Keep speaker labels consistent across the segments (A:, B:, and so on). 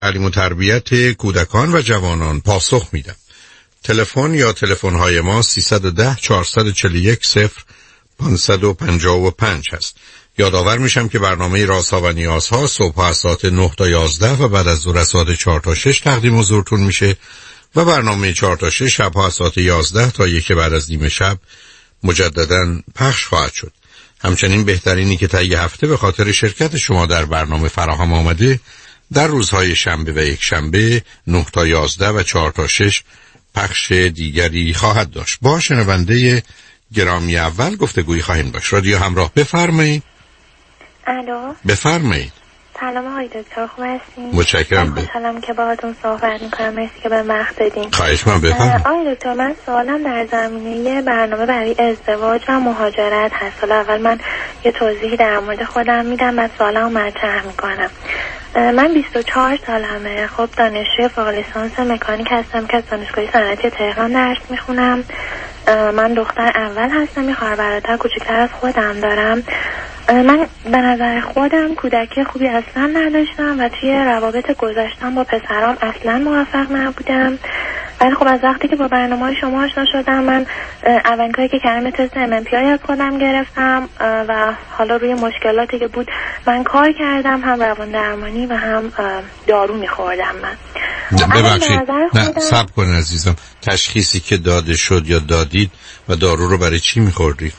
A: تعلیم و تربیت کودکان و جوانان پاسخ میدم. تلفن یا تلفن‌های ما 310 441 0555 هست. یادآور میشم که برنامه رازها و نیازها صبح از ساعت 9 تا 11 و بعد از ظهر از ساعت 4 تا 6 تقدیم حضورتون میشه و برنامه 4 تا 6 شب‌ها از ساعت 11 تا 1 بعد از نیم شب مجدداً پخش خواهد شد. همچنین بهترینی که طی هفته به خاطر شرکت شما در برنامه فراهم آمده در روزهای شنبه و یک شنبه 9 تا 11 و 4 تا 6 پخش دیگری خواهد داشت. با شنونده گرامی اول گفتگویی خواهیم داشت. رادیو همراه، بفرمایید.
B: الو،
A: بفرمایید.
B: سلام آقای دکتر، خوب هستین؟
A: متشکرم.
B: خوشحالم که باهاتون صحبت می‌کنم. مرسی که به وقت دادین.
A: خواهش می‌کنم، بفرمایید.
B: آقای دکتر، من سوالم در زمینه برنامه برای ازدواج و مهاجرت هست. حالا اول من یه توضیحی در مورد خودم میدم و سوالمو مطرح می‌کنم. من 24 سالمه. خب دانشجوی فوق لیسانس مکانیک هستم که از دانشگاه صنعتی تهران درس می‌خونم. من دختر اول هستم، یه خواهر برادر کوچکتر از خودم دارم. من به نظر خودم کودکی خوبی اصلا نداشتم و توی روابط گذشتم با پسرام اصلا موفق نبودم. ولی خب از وقتی که با برنامه‌های شما آشنا شدم، من اولین کاری که کردم تست MMPI از خودم گرفتم و حالا روی مشکلاتی که بود من کار کردم، هم روان درمانی و هم دارو می‌خوردم. من
A: ببخشید، نه صبر کن عزیزم. تشخیصی که داده شد یا دادید و دارو رو برای چی می‌خوردی؟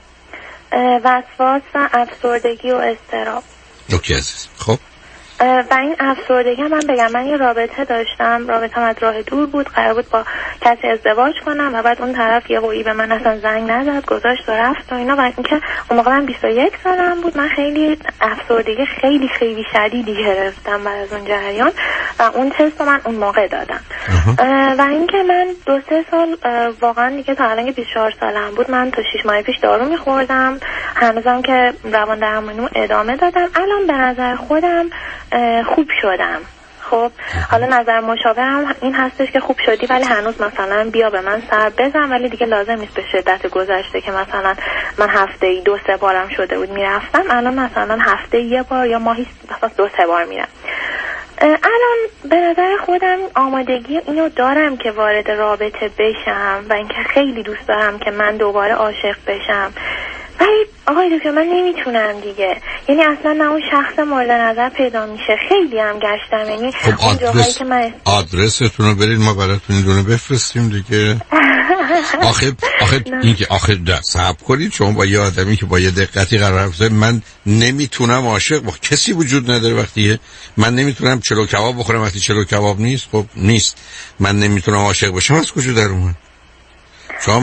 B: وسواس و افسردگی و اضطراب.
A: اوکی عزیز. خب
B: و این افسردگی من بگم، من یه رابطه داشتم، رابطه‌م از راه دور بود، قرار بود با کسی ازدواج کنم و بعد اون طرف یه وعی به من اصلا زنگ نزد، گذاشت و رفت و اینا. و اینکه اون موقع من 21 سالم بود، من خیلی افسردگی خیلی خیلی شدیدی گرفتم بعد از اون جریان و اون تست رو من اون موقع دادم. و اینکه من 2-3 سال واقعا دیگه تا الان که 24 سالم بود، من تا 6 ماه پیش دارو می‌خوردم، هنوزم که روان درمانیمو ادامه دادم. الان به نظر خودم خوب شدم. خب حالا نظر مشاورم این هستش که خوب شدی ولی هنوز مثلا بیا به من سر بزن، ولی دیگه لازم نیست به شدت گذشته که مثلا من هفته‌ای 2-3 بارم شده بود میرفتم، الان مثلا هفته‌ای 1 بار یا ماهی مثلا 2-3 بار میرم. الان به نظر خودم آمادگی اینو دارم که وارد رابطه بشم و اینکه خیلی دوست دارم که من دوباره عاشق بشم، ولی آقای دکتر من نمیتونم دیگه. یعنی اصلا نه اون شخص مورد نظر پیدا میشه. خیلی هم گشتم، یعنی
A: خب
B: اون جاهایی که من
A: آدرستون رو برید ما براتون این دونه بفرستیم دیگه. آخه این که آخه صبر کنید، شما با یه آدمی که با یه دقتی قرار بذارید من نمیتونم عاشق کسی وجود نداره. وقتی من نمیتونم چلو کباب بخورم وقتی چلو کباب نیست، خب نیست. من نمیتونم عاشق باشم، از کجا در اومد؟ شما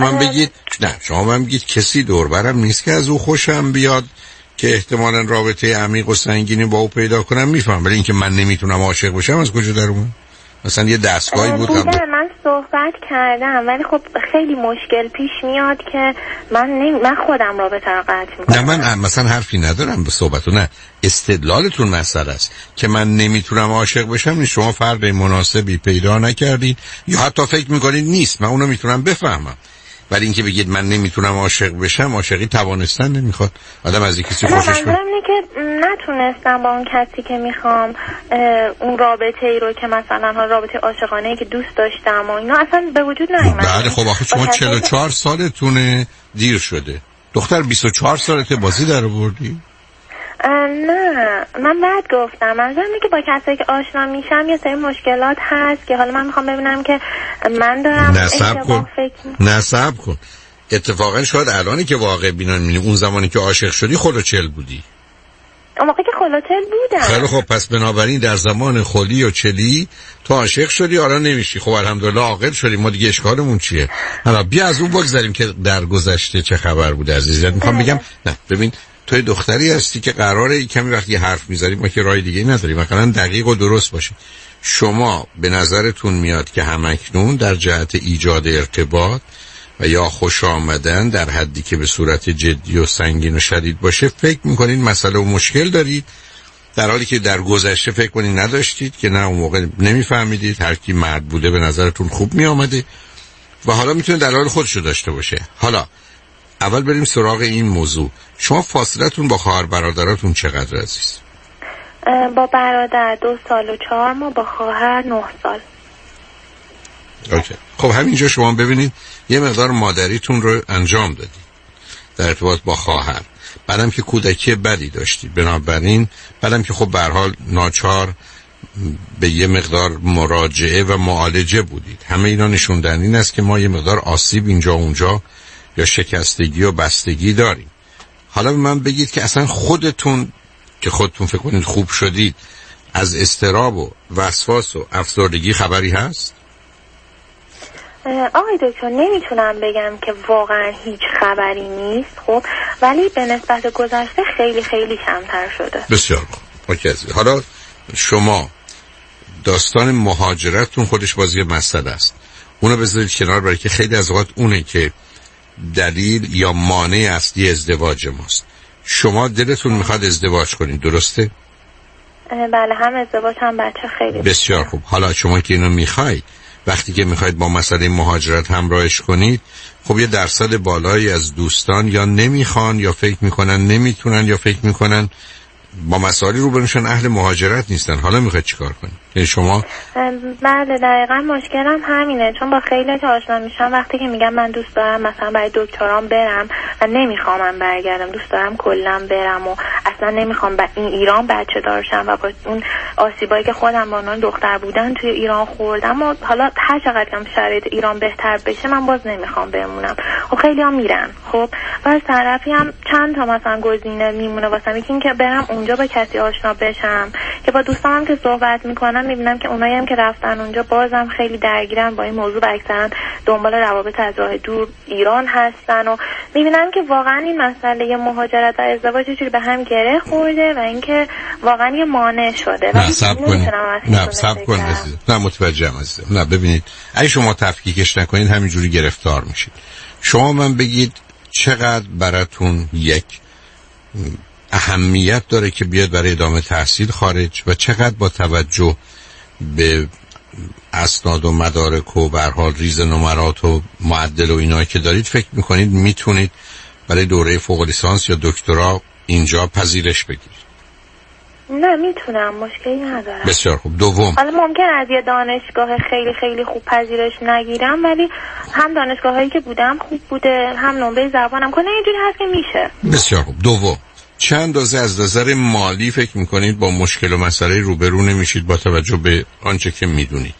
A: من بگید کسی دور برم نیست که از او خوشم بیاد که احتمالاً رابطه عمیق و سنگینی با او پیدا کنم، میفهم. ولی اینکه من نمیتونم عاشق باشم از کجا در اومد؟ مثلا یه دستگاهی بود
B: من صحبت کردم ولی خب خیلی مشکل پیش میاد که من خودم رابطه رو قطع میکنم.
A: نه من مثلا حرفی ندارم به صحبتون، نه استدلالتون مسئله است که من نمیتونم عاشق بشم. نیست شما فرد مناسبی پیدا نکردید یا حتی فکر میکنید نیست، من اونو میتونم بفهمم. ولی اینکه بگید من نمیتونم عاشق بشم، عاشقی توانستن نمیخواد. آدم از کسی خوشش میاد.
B: اینه که نتونستم با اون کسی که میخوام اون رابطه ای رو که مثلا رابطه عاشقانه ای که دوست داشتم و اینا اصلا به وجود نیومد.
A: بله خب آخه شما 44 سالتونه، دیر شده. دختر 24 سالته، بازی در آوردی؟
B: نه من بعد گفتم، منظورم اینه که با کسایی که آشنا میشم یه سری مشکلات هست که حالا من میخوام ببینم که من دارم
A: نصب کن. اتفاقا شاید الانی که واقع بینان می‌بینی، اون زمانی که عاشق شدی خلوچل بودی.
B: اون موقع که خلوچل بودم.
A: خیلی خب، پس بنابراین در زمان خلی و چلی تو عاشق شدی، حالا نمیشی. خب الحمدلله عاقل شدی، ما دیگه اشکالمون چیه؟ حالا بیا از اون بگذاریم که در گذشته چه خبر بوده عزیزم. میخوام بگم نه ببین، توی دختری هستی که قراره کمی وقتی حرف میذاریم ما که راه دیگه نداریم، مثلا دقیق و درست باشه. شما به نظرتون میاد که همکنون در جهت ایجاد ارتباط و یا خوش آمدن در حدی که به صورت جدی و سنگین و شدید باشه فکر میکنین مسئله و مشکل دارید، در حالی که در گذشته فکر کنین نداشتید، که نه اون موقع نمیفهمیدید، هر کی مرد بوده به نظرتون خوب میامده و حالا میتونه دلایل خودشو داشته باشه. حالا اول بریم سراغ این موضوع. شما فاصلتون با خواهر برادراتون چقدر عزیز؟
B: با برادر 2 سال و 4 ماه، با خواهر 9 سال.
A: اوکی. خب همینجا شما ببینید یه مقدار مادریتون رو انجام دادید در ارتباط با خواهر، بعدم که کودکی بدی داشتید، بنابراین بعدم که خب به هر حال ناچار به یه مقدار مراجعه و معالجه بودید. همه اینا نشون دهنده این است که ما یه مقدار آسیب اینجا اونجا یا شکستگی و بستگی داریم. حالا به من بگید که اصلا خودتون که خودتون فکر کنید خوب شدید از اضطراب و وسواس و افسردگی خبری هست؟
B: آقای دکتر نمیتونم بگم که واقعا هیچ خبری نیست، خب ولی به نسبت گذشته خیلی خیلی کمتر شده.
A: بسیار خوب. اوکی. حالا شما داستان مهاجرتتون خودش بازی مسئله است، اونو بذارید کنار، برای که خیلی از اوقات اونه که دلیل یا مانع اصلی ازدواج ماست. شما دلتون میخواد ازدواج کنید، درسته؟
B: بله، هم ازدواج هم بچه. خیلی
A: بسیار خوب. حالا شما که اینو میخواید، وقتی که میخواید با مسئله مهاجرت همراهش کنید، خب یه درصد بالایی از دوستان یا نمیخوان یا فکر میکنن نمیتونن یا فکر میکنن با مسائلی روبروشون اهل مهاجرت نیستن. حالا میخواید چیکار کنید؟ یعنی شما
B: بله دقیقاً مشکلم همینه، چون با خیلی که آشنا میشم وقتی که میگم من دوست دارم مثلا برای دکترام برم و نمیخوام من برگردم، دوست دارم کلا برم و اصلا نمیخوام این ایران بچه دار شم و با اون آسیبایی که خودم با اون دختر بودن توی ایران خوردم و حالا هر چقدر که شرایط ایران بهتر بشه من باز نمیخوام بمونم. خب خیلی ها میرن، خب و از طرفی هم چند تا مثلا گزینه میمونه واسم، یکی این که برم اونجا با کسی آشنا بشم که با دوستانم که صحبت میکنم میبینم که اونایی هم که رفتن اونجا بازم خیلی درگیرن با این موضوع و اکثرا دنبال روابط از راه دور ایران هستن و میبینم که واقعا این مسئله مهاجرت و ازدواج یه جوری به هم گره خورده و اینکه واقعا یه مانع شده.
A: نه صبر کن عزیزم. نه متوجهم عزیزم. نه ببینید اگه شما تفکیکش نکنید همینجوری گرفتار میشید. شما من بگید چقدر براتون یک اهمیت داره که بیاد برای ادامه تحصیل خارج و چقدر با توجه به اسناد و مدارک و به هر حال ریز نمرات و معدل و اینایی که دارید فکر میکنید میتونید برای دوره فوق لیسانس یا دکترا اینجا پذیرش بگیرید؟
B: نه میتونم، مشکلی ندارم.
A: بسیار خوب. دوم، حالا
B: ممکن از یه دانشگاه خیلی خیلی خوب پذیرش نگیرم ولی هم دانشگاه هایی که بودم خوب بوده، هم نمره زبانم کنه، اینجوری هست که میشه.
A: بسیار خوب. دوم، چند اندازه از نظر مالی فکر میکنید با مشکل و مسئله روبرو نمیشید با توجه به آنچه که میدونید؟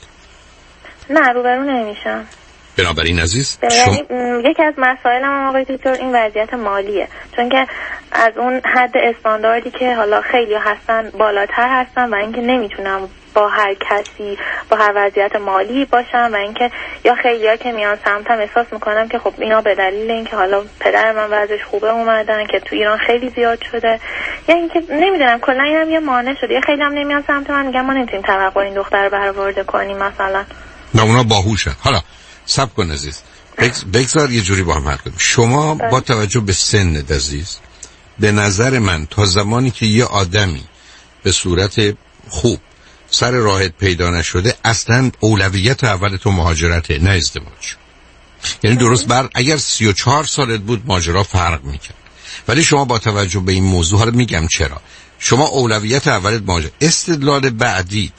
B: نه روبرو نمیشم.
A: بنابراین عزیز
B: یکی از مسائلم آقای دکتر این وضعیت مالیه، چون که از اون حد استانداردی که حالا خیلی هستن بالاتر هستن و اینکه نمیتونم با هر کسی با هر وضعیت مالی باشم و اینکه یا خیلیا که میان سمتم احساس میکنم که خب اینا به دلیل اینکه حالا پدر من وضعش خوبه اومدن که تو ایران خیلی زیاد شده یا اینکه نمیدونم کلا اینم یه مانع شده. یا خیلی هم نمیان سمت من میگن ما نمیتونیم توقع این دختر رو برآورده کنیم مثلا.
A: نه اونا باهوشن. حالا صبر کن عزیز، بگذار یه جوری با هم حرف کنیم. شما با توجه به سنت عزیز، به نظر من تا زمانی که یه آدمی به صورت خوب سر راحت پیدا نشده اصلا اولویت اول تو مهاجرته نه ازدواج. یعنی درست اگر 34 سالت بود ماجرا فرق میکرد، ولی شما با توجه به این موضوع، حالا میگم چرا، شما اولویت اولت مهاجرت. استدلال بعدید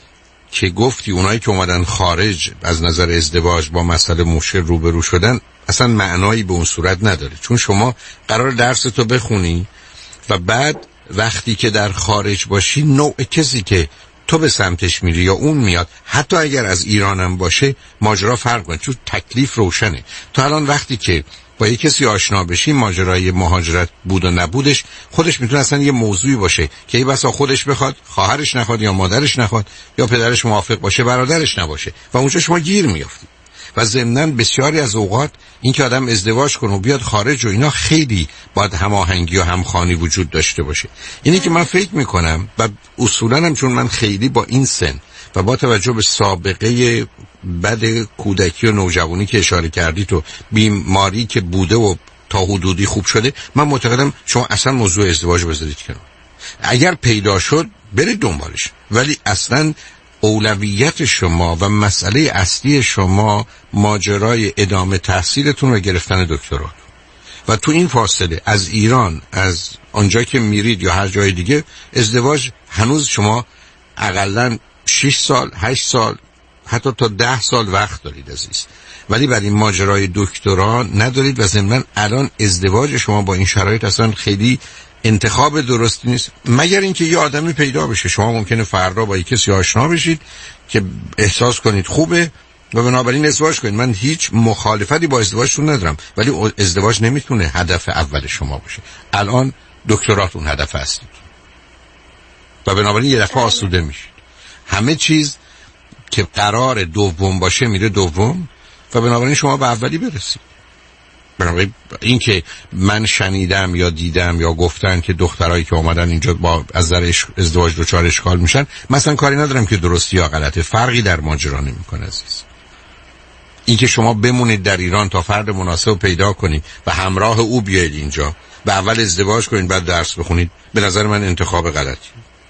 A: که گفتی اونایی که اومدن خارج از نظر ازدواج با مسئله مشکل روبرو شدن اصلا معنایی به اون صورت نداره، چون شما قرار درس تو بخونی و بعد وقتی که در خارج باشی نوع کسی که تو به سمتش میری یا اون میاد، حتی اگر از ایرانم باشه ماجرا فرق کنه، چون تکلیف روشنه. تا الان وقتی که با یه کسی آشنا بشی ماجرای مهاجرت بود و نبودش خودش میتونه اصلا یه موضوعی باشه که ای بسا خودش بخواد، خواهرش نخواد یا مادرش نخواد یا پدرش موافق باشه برادرش نباشه و اونجا شما گیر میافتید. و ضمناً بسیاری از اوقات این که آدم ازدواج کنه و بیاد خارج و اینا خیلی باید هماهنگی و همخوانی وجود داشته باشه. اینی که من فکر میکنم و اصولاً هم چون من خیلی با این سن و با توجه به سابقه بد کودکی و نوجوانی که اشاره کردی تو بیماری که بوده و تا حدودی خوب شده، من معتقدم شما اصلا موضوع ازدواج بذارید کنار. اگر پیدا شد برید دنبالش، ولی اصلا اولویت شما و مسئله اصلی شما ماجرای ادامه تحصیلتون و گرفتن دکترا و تو این فاصله از ایران، از آنجا که میرید یا هر جای دیگه، ازدواج هنوز شما حداقل 6 سال 8 سال حتی تا 10 سال وقت دارید عزیز، ولی برای ماجرای دکترا ندارید و ضمناً الان ازدواج شما با این شرایط اصلا خیلی انتخاب درستی نیست، مگر اینکه یه آدمی پیدا بشه. شما ممکنه فردا با کسی آشنا بشید که احساس کنید خوبه و بنابراین ازدواج کنید. من هیچ مخالفتی با ازدواجتون ندارم، ولی ازدواج نمیتونه هدف اول شما باشه. الان دکتراتون هدف اصلی و بنابراین یه دفعه آسوده میشید. همه چیز که قرار دوم باشه میره دوم و بنابراین شما به اولی برسید. بنابراین این که من شنیدم یا دیدم یا گفتن که دخترایی که اومدن اینجا با از نظر ازدواج دچار اشکال میشن، مثلا کاری ندارم که درستی یا غلطه، فرقی در ماجرا نمیکنه عزیز. این که شما بمونید در ایران تا فرد مناسب پیدا کنید و همراه او بیاید اینجا و اول ازدواج کنید بعد درس بخونید، به نظر من انتخاب غلطی.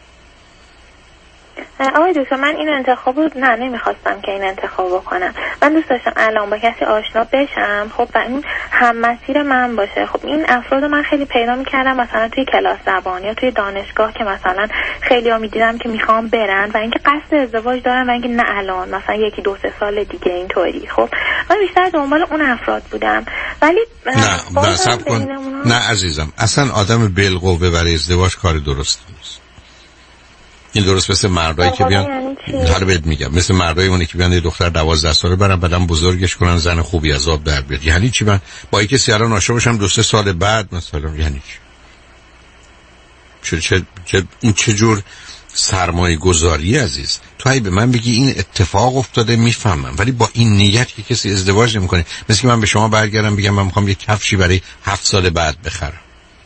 B: آقای دکتر من این انتخاب رو نمیخواستم که این انتخاب بکنم. من دوست داشتم الان با کسی آشنا بشم، خب و این هم مسیر من باشه. خب این افراد من خیلی پیدا میکردم مثلا توی کلاس زبان یا توی دانشگاه که مثلا خیلی ها میدیدم که میخوام برن و اینکه قصد ازدواج دارن و اینکه نه الان مثلا 1-2 سال دیگه اینطوری. خب من بیشتر دنبال اون افراد بودم، ولی
A: نه عزیزم، اصلا آدم بالقوه برای ازدواج کار درستی نیست. این درست مثل مردایی که بیان حالا بهت میگم، مثل مردایی اونی که بیان یه دختر 12 ساله برن بعدم بزرگش کنن زن خوبی از آب در بیاد. یعنی چی؟ من با کسی الان عاشق بشم 2-3 سال بعد مثلا یعنی چی؟ این چه جور سرمایه گذاری عزیز؟ تو اگه به من بگی این اتفاق افتاده میفهمم، ولی با این نیت که کسی ازدواج نمیکنه، مثل که من به شما برگردم بگم من میخوام یه کفشی برای 7 سال بعد بخرم،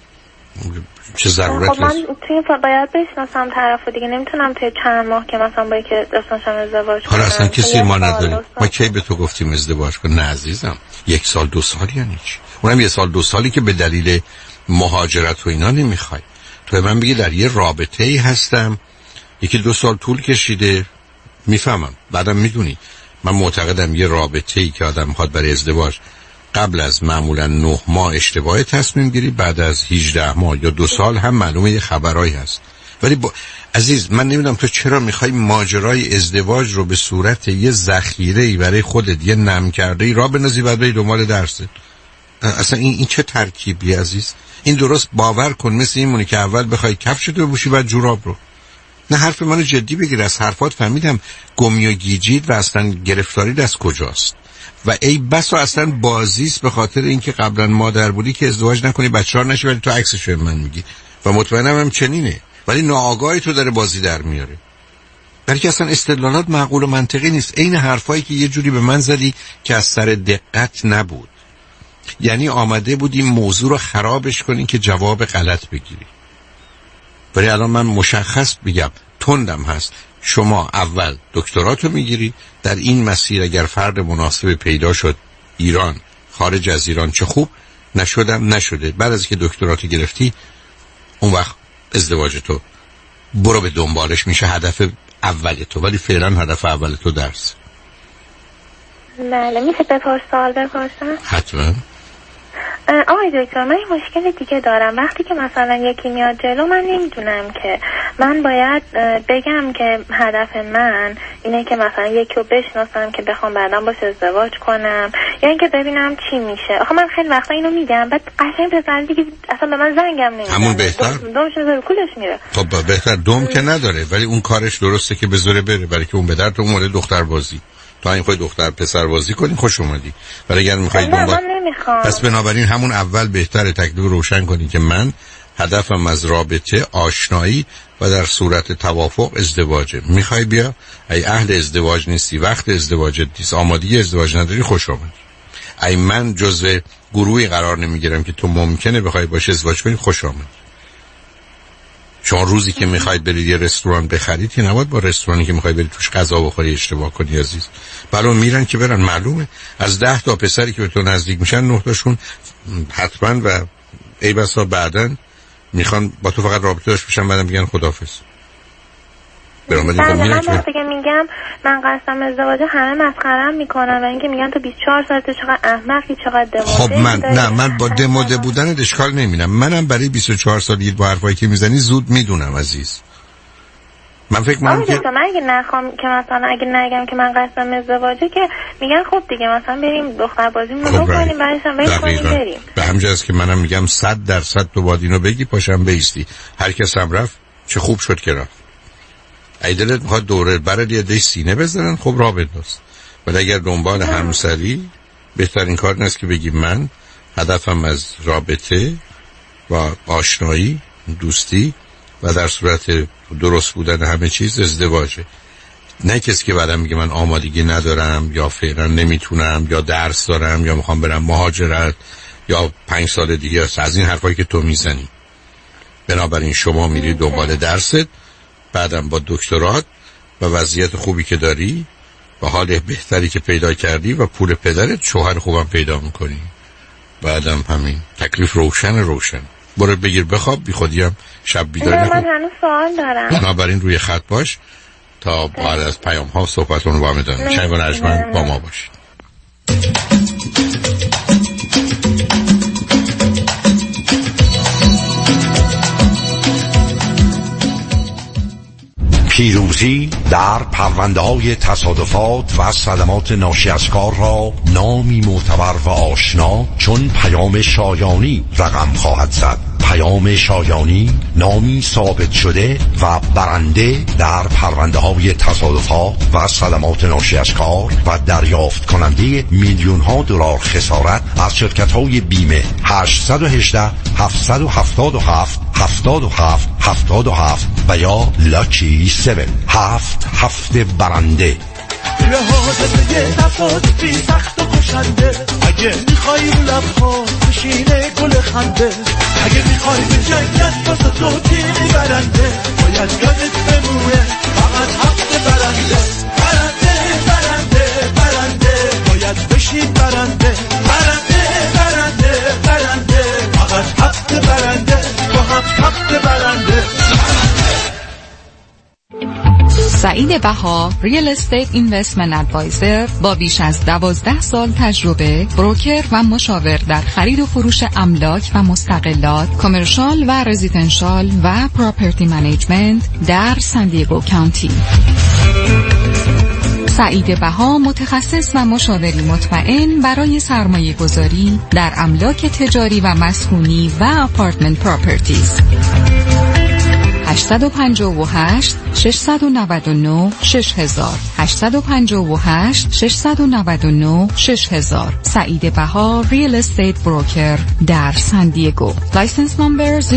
A: چه ضرورت هست؟
B: خب من توی باید بشناسم طرفو دیگه، نمیتونم توی چند ماه که مثلا با که دستانشم ازدواج کنم.
A: حالا اصلا کسی ما نداریم. ما کی به تو گفتیم ازدواج کن؟ نه عزیزم، 1 سال 2 سال یعنی چی؟ اونم 1 سال 2 سالی که به دلیل مهاجرت و اینا نمیخوای. تو من بگی در یه رابطه ای هستم 1-2 سال طول کشیده، میفهمم. بعدم میدونی من معتقدم یه رابطه ای که آدم میخواد برای ازدواج قبل از معمولا 9 ماه اشتباه تصمیم گیری، بعد از 18 ماه یا 2 سال هم معلومه یه خبرایی هست. ولی عزیز من نمیدونم تو چرا میخوای ماجرای ازدواج رو به صورت یه ذخیره‌ای برای خودت یه نم کرده‌ای را بندازی بعد بری دنبال درست. اصلا این چه ترکیبی عزیز؟ این درست باور کن مثل این مونی که اول بخوای کفشتو بپوشی بعد جوراب رو. نه حرف منو جدی بگیر، از حرفات فهمیدم گمی و گیجید و اصلا گرفتاری از کجاست. و ای بسا اصلا بازیست به خاطر اینکه قبلا مادر بودی که ازدواج نکنی بچه‌دار نشی، ولی تو عکسش من میگی و مطمئنم هم چنینه، ولی ناآگاهی تو داره بازی در میاره. برای که اصلا استدلالات معقول و منطقی نیست. این حرفایی که یه جوری به من زدی که از سر دقت نبود، یعنی آمده بودی موضوع رو خرابش کنی که جواب غلط بگیری. ولی الان من مشخص بگم تندم هست، شما اول دکتراتو میگیری، در این مسیر اگر فرد مناسب پیدا شد ایران خارج از ایران چه خوب، نشدم نشده، بعد از که دکتراتو گرفتی اون وقت ازدواج تو برو به دنبالش، میشه هدف اول تو، ولی فعلا هدف اول تو درس.
B: بله میشه سوال بپرسم؟
A: حتما.
B: آقای دکتر من یه مشکل دیگه دارم. وقتی که مثلا یکی میاد جلو من نمیدونم که من باید بگم که هدف من اینه که مثلا یکی رو بشناسم که بخوام بعدا باش ازدواج کنم یا اینکه ببینم چی میشه. آخه من خیلی وقتا اینو میگم بعد قشنگ پسر دیگه اصلا به من زنگم نمیزنه،
A: همون بهتر
B: دومش رو کولش میره.
A: خب بهتر دوم که نداره، ولی اون کارش درسته که بذاره بره، برای که اون به درد اون مورد دختر بازی تو این خواهی دختر پسر بازی کنی خوش اومدی، ولی اگر میخوای دنبال پس بنابراین همون اول بهتره تکلیف روشن کنی که من هدفم از رابطه آشنایی و در صورت توافق ازدواجه. میخوای بیا، ای اهل ازدواج نیستی، وقت ازدواجت نیست، آمادگی ازدواج نداری، خوش اومدی. ای من جزو گروهی قرار نمیگیرم که تو ممکنه بخوای باشه ازدواج کنی، خوش اومدی. شما روزی که میخواید برید یه رستوران بخرید که نباید با رستورانی که میخواید برید توش غذا بخوری اشتباه کنی عزیز. برای میرن که برن، معلومه از 10 تا پسری که به تو نزدیک میشن 9 تاشون حتما و ای بسا بعدن میخوان با تو فقط رابطه داشته باشن، بعدم میگن خداحافظ.
B: من وقتی که میگم من قصدم ازدواجه همه مسخره‌ام میکنن و اینکه میگن تو 24 سالته چقدر احمقی چقدر دموده.
A: خب من با دموده بودن اشکال نمیبینم. منم برای 24 سالگی با حرفایی که میزنی زود میدونم عزیز. من فکر می‌کنم که
B: من اگه نخوام که مثلا اگه نگم که من قصدم ازدواجه که میگن خب دیگه مثلا بریم دختر بازیمون رو بکنیم بعدش هم بریم.
A: به همین جاست که منم میگم 100% تو باید اینو بگی پاشم بیستی. هر کس هم رفت چه خوب شد که رفت. ای دلت میخواد دوره برای یه دی سینه بزنن، خب راه بنداز. ولی اگر دنبال همسری، بهترین کار نیست که بگی من هدفم از رابطه و آشنایی، دوستی و در صورت درست بودن همه چیز ازدواجه. نه کسی که بعدم میگه من آمادگی ندارم یا فعلا نمیتونم یا درس دارم یا میخوام برم مهاجرت یا 5 سال دیگه از این حرفایی که تو میزنی. بنابراین شما میری دنبال درست، بعدم با دکترات و وضعیت خوبی که داری و حال بهتری که پیدا کردی و پول پدرت شوهر خوبم پیدا میکنی. بعدم همین تکلیف روشن. برو بگیر بخواب، بی خودی هم شب بیدار نکن.
B: من هنوز سوال دارم.
A: بنابراین روی خط باش تا بعد از پیام ها صحبتون رو با هم ادامه میدیم. شنگان ارجمند با ما باشید.
C: پیروزی در پرونده‌های تصادفات و صدمات ناشی از کار را نامی معتبر و آشنا چون پیام شایانی رقم خواهد زد. پیام شایانی نامی ثابت شده و برنده در پرونده‌های تصادفات و صدمات ناشی از کار و دریافت کننده میلیون‌ها دلار خسارت از شرکت‌های بیمه. 818 777 77 و یا لاکی 7 هفته برنده.
D: لحاظت یه تصادفی سخت و کشنده، اگه میخوایی رو لبها بشینه گل خنده، اگه میخوایی به جنگت واسه تو تیری برنده، باید یادت بمونه فقط هفته برنده. باید بشین برنده فقط هفته برنده با هفته برنده.
E: سعید بها ریل استیت اینوستمنت ادوایزر با بیش از 12 سال تجربه، بروکر و مشاور در خرید و فروش املاک و مستقلات، کامرشال و رزیدنشال و پراپرتی منیجمنت در سندیگو کانتی. سعید بها متخصص و مشاوری مطمئن برای سرمایه گذاری در املاک تجاری و مسکونی و آپارتمنت پراپرتیز. 858 699 6000 858 699 6000 سعید بها ریل استیت بروکر در سان دیگو. لایسنس نمبر 01860395.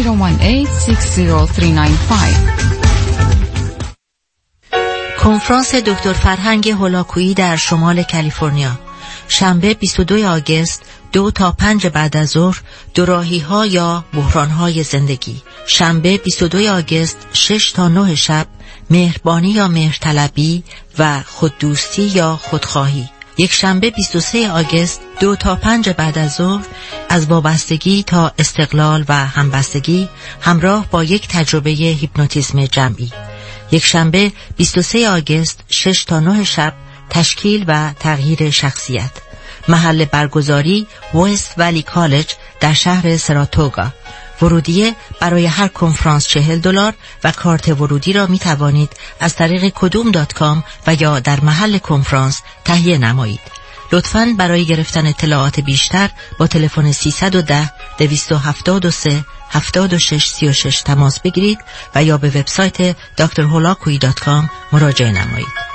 F: کنفرانس دکتر فرهنگ هولاکویی در شمال کالیفرنیا، شنبه 22 آگوست 2 تا 5 بعد از ظهر، دوراهی‌ها یا بحران‌های زندگی. شنبه 22 آگوست 6 تا 9 شب، مهربانی یا مهرطلبی و خوددوستی یا خودخواهی. یک شنبه 23 آگوست 2 تا 5 بعد از ظهر، از وابستگی تا استقلال و همبستگی همراه با یک تجربه هیپنوتیزم جمعی. یک شنبه 23 آگوست 6 تا 9 شب، تشکیل و تغییر شخصیت. محل برگزاری وست ولی کالج در شهر سراتوگا. ورودیه برای هر کنفرانس $40 و کارت ورودی را می توانید از طریق kudum.com و یا در محل کنفرانس تهیه نمایید. لطفاً برای گرفتن اطلاعات بیشتر با تلفن 310 273 7636 تماس بگیرید و یا به وبسایت drholakui.com مراجعه نمایید.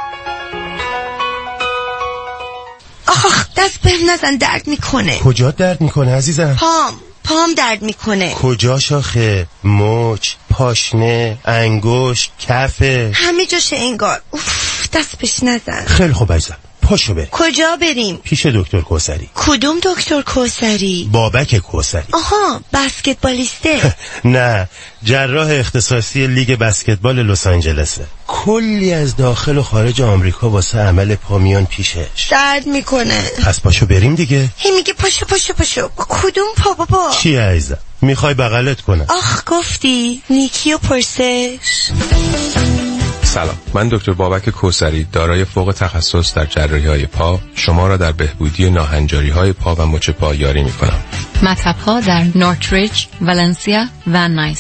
G: آخ دست بهم نزن، درد میکنه.
H: کجا درد میکنه عزیزم؟
G: پام درد میکنه.
H: کجا شاخه؟ مچ، پاشنه، انگشت، کفه،
G: همه جاشه انگار. اوف دست بهش نزن.
H: خیلی خوب عزیزم، پاشو بریم.
G: کجا بریم؟
H: پیش دکتر کوثری.
G: کدوم دکتر کوثری؟
H: بابک کوثری.
G: آها بسکتبالیسته.
H: نه، جراح اختصاصی لیگ بسکتبال لس آنجلسه. کلی از داخل و خارج آمریکا واسه عمل پا میان پیشش.
G: درد میکنه.
H: پس پاشو بریم دیگه.
G: هی میگه پاشو. کدوم پا بابا؟
H: چی عزیزم؟ میخوای بغلت کنم؟
G: آخ گفتی نیکی و پرسش.
I: سلام، من دکتر بابک کوثری دارای فوق تخصص در جراحی‌های پا شما را در بهبودی ناهنجاری‌های پا و مچ پا یاری می‌کنم.
E: مطب‌ها در نورتریج، ولنسیا و نایس.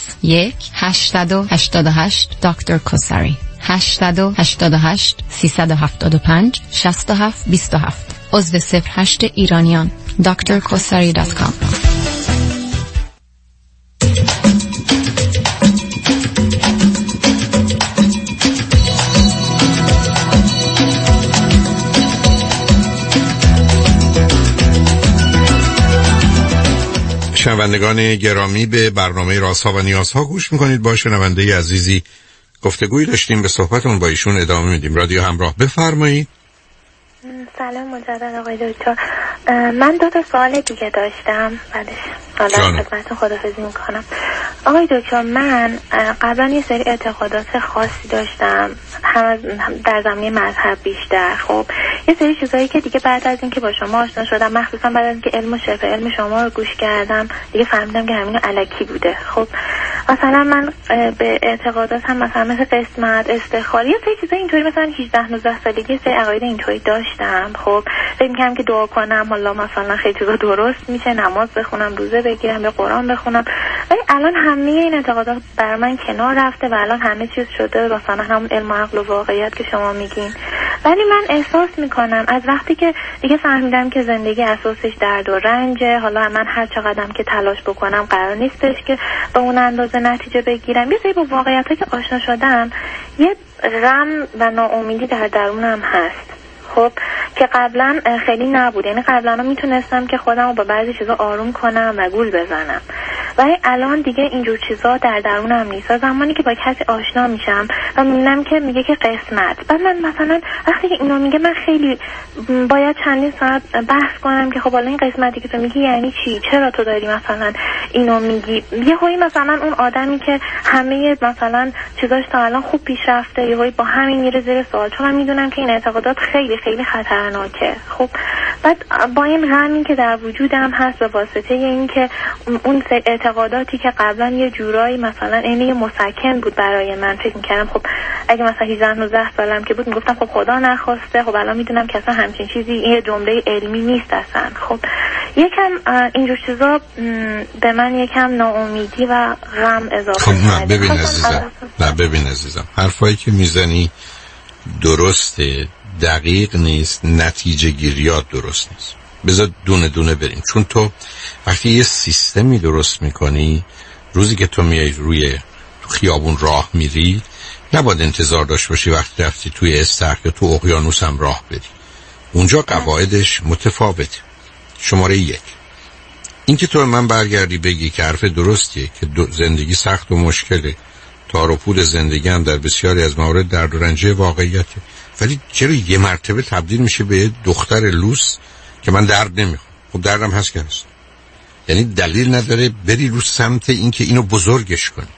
E: 1-888 دکتر کوساری 888 375 6727 عضو 08 ایرانیان drkosari.com.
A: شنوندگان گرامی، به برنامه رازها و نیازها گوش میکنید. با شنونده عزیزی گفتگویی داشتیم، به صحبتمون با ایشون ادامه میدیم. رادیو همراه، بفرمایید.
B: سلام مجدد آقای دکتر. من 2 سوال دیگه داشتم، بعدش حالا خدمتتون خداحافظی میکنم. آقای دکتر، من قبلا یه سری اعتقادات خاصی داشتم، هم در زمینه مذهب بیشتر. خب یه سری چیزایی که دیگه بعد از اینکه با شما آشنا شدم، مخصوصا بعد از اینکه علم و شفا علم شما رو گوش کردم، دیگه فهمیدم که همین الکی بوده. خب مثلا من به اعتقادات هم مثلا مثل قسمت، استخاره، یه سری چیزا اینطوری، مثلا 18-19 سالگی سری عقاید اینطوری داشتم. خب فکر می‌کردم که دعا کنم حالا مثلا خیلی چیزا درست میشه، نماز بخونم، روزه بگیرم، به قرآن بخونم. ولی الان همه این اعتقادات بر من کنار رفته و الان همه چیز شده مثلا همون علم و عقل و واقعیت که شما میگین. ولی من احساس میکنم از وقتی که دیگه فهمیدم که زندگی اساسش درد و رنجه، حالا من هر چقدرم که تلاش بکنم قرار نیستش که به اون اندازه نتیجه بگیرم. یه سری با واقعیتایی که آشنا شدم، یه غم و ناامیدی در درونم هست. خب که قبلا خیلی نبود. یعنی قبلا میتونستم که خودم رو با بعضی چیزا آروم کنم و گول بزنم، ولی الان دیگه اینجور چیزا در درونم نیست. زمانی که با کسی آشنا میشم و میبینم که میگه که قسمت، بعد من مثلا وقتی که اینو میگه من خیلی باید چندین ساعت بحث کنم که خب حالا این قسمتی که تو میگی یعنی چی، چرا تو داری مثلا اینو میگی. یه هایی مثلا اون آدمی که همه مثلا چیزاش تا الان خوب پیش رفته، یه هایی با همین میره زیر سوال، چون من میدونم که این اعتقادات خیلی خیلی خطرناکه. خب بعد با این غمی که در وجودم هست به واسطه این که اون اعتقاداتی که قبلا یه جورایی مثلا اینه مسکن بود برای من، فکر می‌کردم خب اگه مثلا 18-19 سالم که بود میگفتم خب خدا نخواسته، خب الان میدونم که اصلا همچین چیزی یه جمله علمی نیست اصلا. خب یکم اینجور چیزا به من یکم ناامیدی و غم اضافه
A: خب نه ببین عزیزم، حرفایی که میزنی درسته، دقیق نیست، نتیجه گیریات درست نیست. بذار دونه دونه بریم. چون تو وقتی یه سیستمی درست میکنی، روزی که تو میای روی خیابون راه میری، نباید انتظار داشت باشی وقتی رفتی توی استخر یا تو اقیانوس هم راه بری. اونجا قواعدش متفاوته. شماره 1، این که تو من برگردی بگی که حرف درستیه که زندگی سخت و مشکله، تار و پود زندگی هم در بسیاری از موارد درد و رنج واقعیته، ولی چرا یه مرتبه تبدیل میشه به یه دختر لوس که من درد نمیخوام؟ خب دردم هست که هست. یعنی دلیل نداره بری رو سمت این که اینو بزرگش کنی.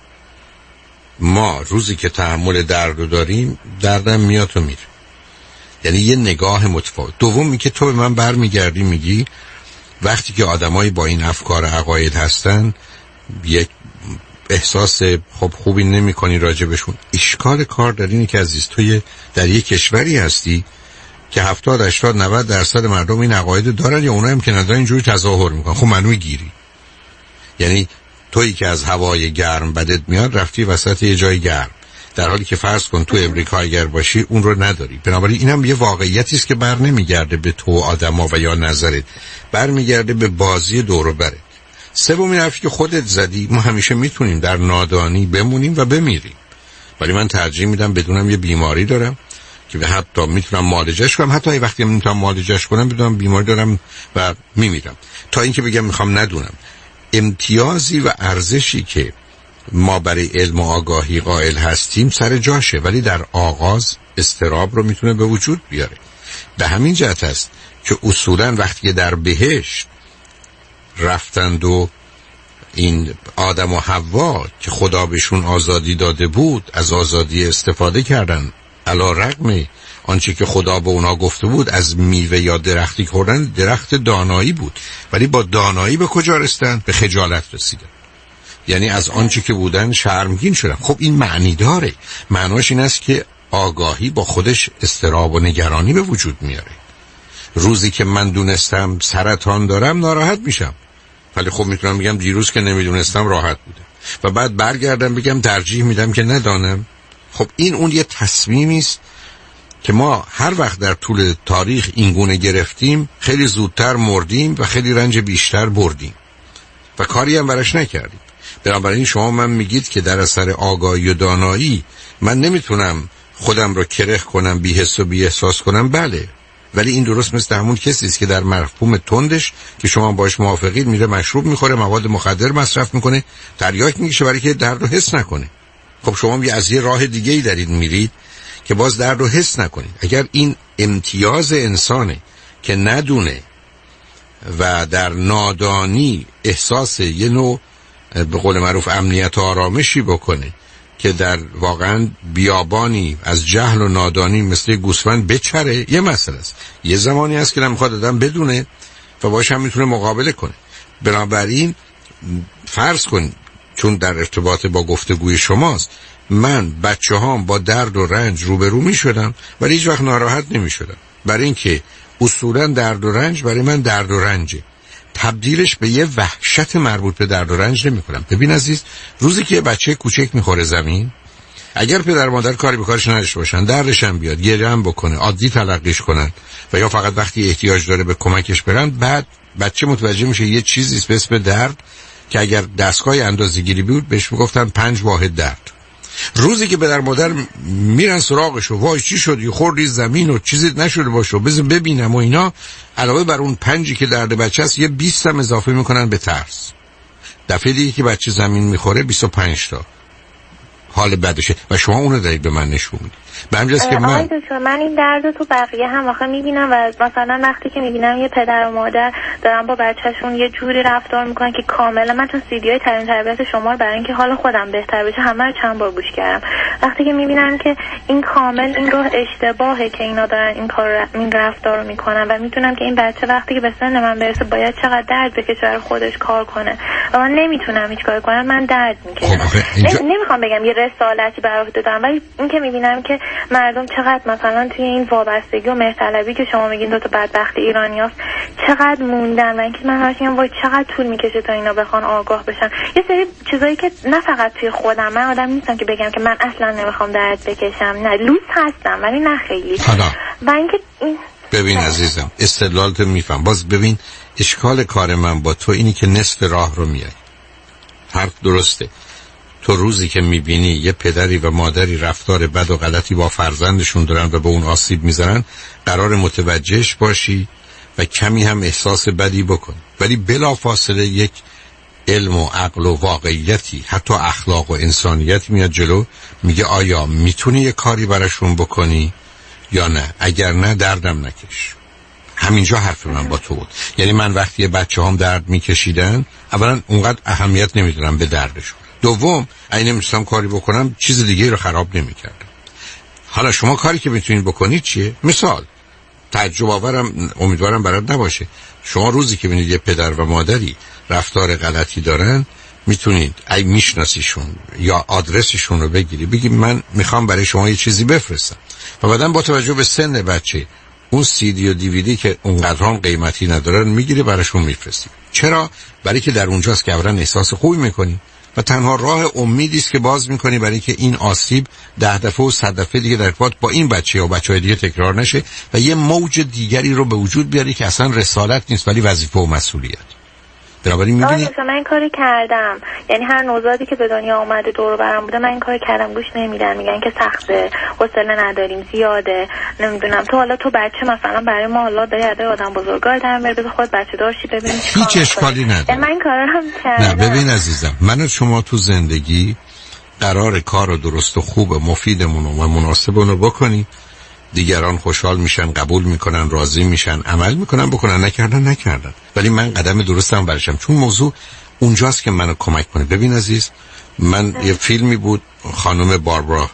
A: ما روزی که تحمل درد رو داریم، دردم میاد و میره. یعنی یه نگاه متفاوت. دومی که تو به من برمیگردی میگی وقتی که آدمایی با این افکار عقاید هستن، یک احساس خوبی نمی کنی راجبشون. اشکال کار در اینه که عزیز، تو در یک کشوری هستی که 70-80-90% مردم این عقاید دارن، یا اونایی هم که ندارن اینجوری تظاهر میکنن. خب منوی گیری. یعنی تویی که از هوای گرم بدت میاد رفتی وسط یه جای گرم، در حالی که فرض کن تو امریکا اگر باشی اون رو نداری. بنابراین اینم یه واقعیتی است که بر نمیگرده به تو آدما و یا نظرت، برمیگرده به بازی دور و برت. سومین حرفی که خودت زدی، ما همیشه میتونیم در نادانی بمونیم و بمیریم، ولی من ترجیح میدم بدونم یه بیماری دارم که حتی میتونم معالجهش کنم، حتی وقتی نمیتونم معالجهش کنم بدونم بیماری دارم و میمیرم، تا اینکه بگم میخوام ندونم. امتیازی و ارزشی که ما برای علم و آگاهی قائل هستیم سر جاشه، ولی در آغاز استراب رو میتونه به وجود بیاره. به همین جهت است که اصولا وقتی در بهشت رفتند و این آدم و حوا که خدا بهشون آزادی داده بود از آزادی استفاده کردن، علی رغم آنچه که خدا به اونا گفته بود از میوه یا درختی خوردن، درخت دانایی بود، ولی با دانایی به کجا رسیدن؟ به خجالت رسیدن. یعنی از آنچه که بودن شرمگین شدن. خب این معنی داره، معناش این است که آگاهی با خودش اضطراب و نگرانی به وجود میاره. روزی که من دونستم سرطان دارم ناراحت میشم، ولی خب میتونم بگم دیروز که نمیدونستم راحت بوده و بعد برگردم بگم ترجیح میدم که ندانم. خب این اون یه تصمیمی است که ما هر وقت در طول تاریخ این گونه گرفتیم خیلی زودتر مردیم و خیلی رنج بیشتر بردیم و کاری هم براش نکردیم. بنابراین شما من میگید که در اثر آگاهی و دانایی من نمیتونم خودم رو کره کنم، بی حس و بی احساس کنم. بله، ولی این درست مثل همون کسی است که در مفهوم تندش که شما باش موافقید میره مشروب میخوره، مواد مخدر مصرف میکنه، تریاک میکشه برای که درد رو حس نکنه. خب شما از یه راه دیگه ای دارید میرید که باز درد رو حس نکنید. اگر این امتیاز انسانه که ندونه و در نادانی احساس یه نوع به قول معروف امنیت و آرامشی بکنه که در واقعا بیابانی از جهل و نادانی مثل گوسفند بچره، یه مسئله است. یه زمانی هست که نمیخواد آدم بدونه و باش هم میتونه مقابله کنه. بنابراین فرض کن چون در ارتباط با گفتگوی شماست، من بچه هام با درد و رنج روبرو می شدم ولی هیچ وقت ناراحت نمی شدم، برای اینکه اصولا درد و رنج برای من درد و رنجه، تبدیلش به یه وحشت مربوط به درد و رنج نمی کنم. ببین عزیز، روزی که بچه کوچک میخوره زمین، اگر پدر مادر کاری به کارش نداشته باشن، دردش هم بیاد، گریه هم بکنه، عادی تلقیش کنن و یا فقط وقتی احتیاج داره به کمکش برن، بعد بچه متوجه میشه یه چیزی به اسم درد که اگر دستگاه اندازه‌گیری بود بهش میگفتن 5 واحد درد. روزی که پدر مادر میرن سراغش و وای چی شد، یه خوردی زمین و چیزی نشده باشه بذار ببینم و اینا، علاوه بر اون 5 که درد بچه است یه 20 هم اضافه میکنن به ترس. دفعه دیگه که بچه زمین میخوره 25 تا حال بدشه و شما اونو دارید به من نشون میدید. به همجاست که من
B: این درد تو بقیه هم واقعا میبینم و مثلا وقتی که میبینم یه پدر و مادر دارن با بچهشون یه جوری رفتار میکنن که کاملا، من تو سیدیای تعلیم تربیت شما رو برای اینکه حال خودم بهتر بشه همه رو چند بار گوش کردم، وقتی که میبینم که این کامل این راه اشتباهه که اینا دارن این رفتار رو میکنن و میدونم که این بچه وقتی که به سن من برسه باید چقدر درد بکشه برای خودش کار کنه و من نمیتونم هیچ کاری کنم، من درد میکشم. نمیخوام بگم یه رسالتی بر عهده دارم، ولی این که میبینم که مردم چقدر مثلا توی این وابستگی و مهرطلبی که شما میگین دو تا بدبخت ایرانیاست چقدر موندن و اینکه من هاشم وای چقدر طول میکشه تا اینا بخوان آگاه بشن. یه سری چیزایی که نه فقط توی خودم، من آدم نیستم که بگم که من اصلا نمیخوام درد بکشم، نه لوس هستم ولی نه خیلی. و اینکه
A: ببین عزیزم، استدلالت میفهم. باز ببین اشکال کار من با تو اینی که نصف راه رو میای. حرف درسته. تو روزی که میبینی یه پدری و مادری رفتار بد و غلطی با فرزندشون دارن و به اون آسیب میزنن، قرار متوجهش باشی و کمی هم احساس بدی بکن، ولی بلافاصله یک علم و عقل و واقعیتی، حتی اخلاق و انسانیت میاد جلو، میگه آیا میتونی یه کاری براشون بکنی یا نه؟ اگر نه دردم نکش. همینجا حرف من با تو بود. یعنی من وقتی بچه هم درد میکشیدن، اولا اونقدر اهمیت نمیدونم به دردشون، دوم اگه نمیستم کاری بکنم چیز دیگه رو خراب نمیکردم. حالا شما کاری که میتونید بکنید چیه؟ مثال تعجب آورم، امیدوارم برات نباشه، شما روزی که ببینید یه پدر و مادری رفتار غلطی دارن، میتونید ای میشناسیشون یا آدرسشون رو بگیری، بگی من میخوام برای شما یه چیزی بفرستم و بعدن با توجه به سن بچه اون سی دی و دیویدی که اونقدر هم قیمتی ندارن میگیری براشون میفرستی. چرا؟ برای که در اونجاست که اولا احساس خوبی میکنی و تنها راه امیدی است که باز میکنی برای که این آسیب 10 دفعه و 100 دفعه دیگه در ارتباط با این بچه یا بچهای دیگه تکرار نشه و یه موج دیگری رو به وجود بیاری که اصلا رسالت نیست ولی وظیفه و مسئولیت. بنابراین می‌بینی
B: من این کاری کردم، یعنی هر نوزادی که به دنیا اومده دور و برم بوده من این کاری کردم، گوش نمیدن، میگن که سخته، حوصله نداریم، زیاده، نمیدونم تو حالا تو بچه مثلا برای ما الله داری ادای آدم بزرگا در میاره، بذار خود بچه دار شی ببین
A: هیچ اشکالی نداره.
B: من این کارا هم کردم.
A: نه ببین عزیزم، من و شما تو زندگی قرار کار درست و خوب مفیدمون و مناسبمون رو بکنی، دیگران خوشحال میشن، قبول میکنن، راضی میشن، عمل میکنن، بکنن، نکردن، ولی من قدم درستم برشم، چون موضوع اونجاست که منو کمک کنه. ببین عزیز، من یه فیلمی بود خانم باربارا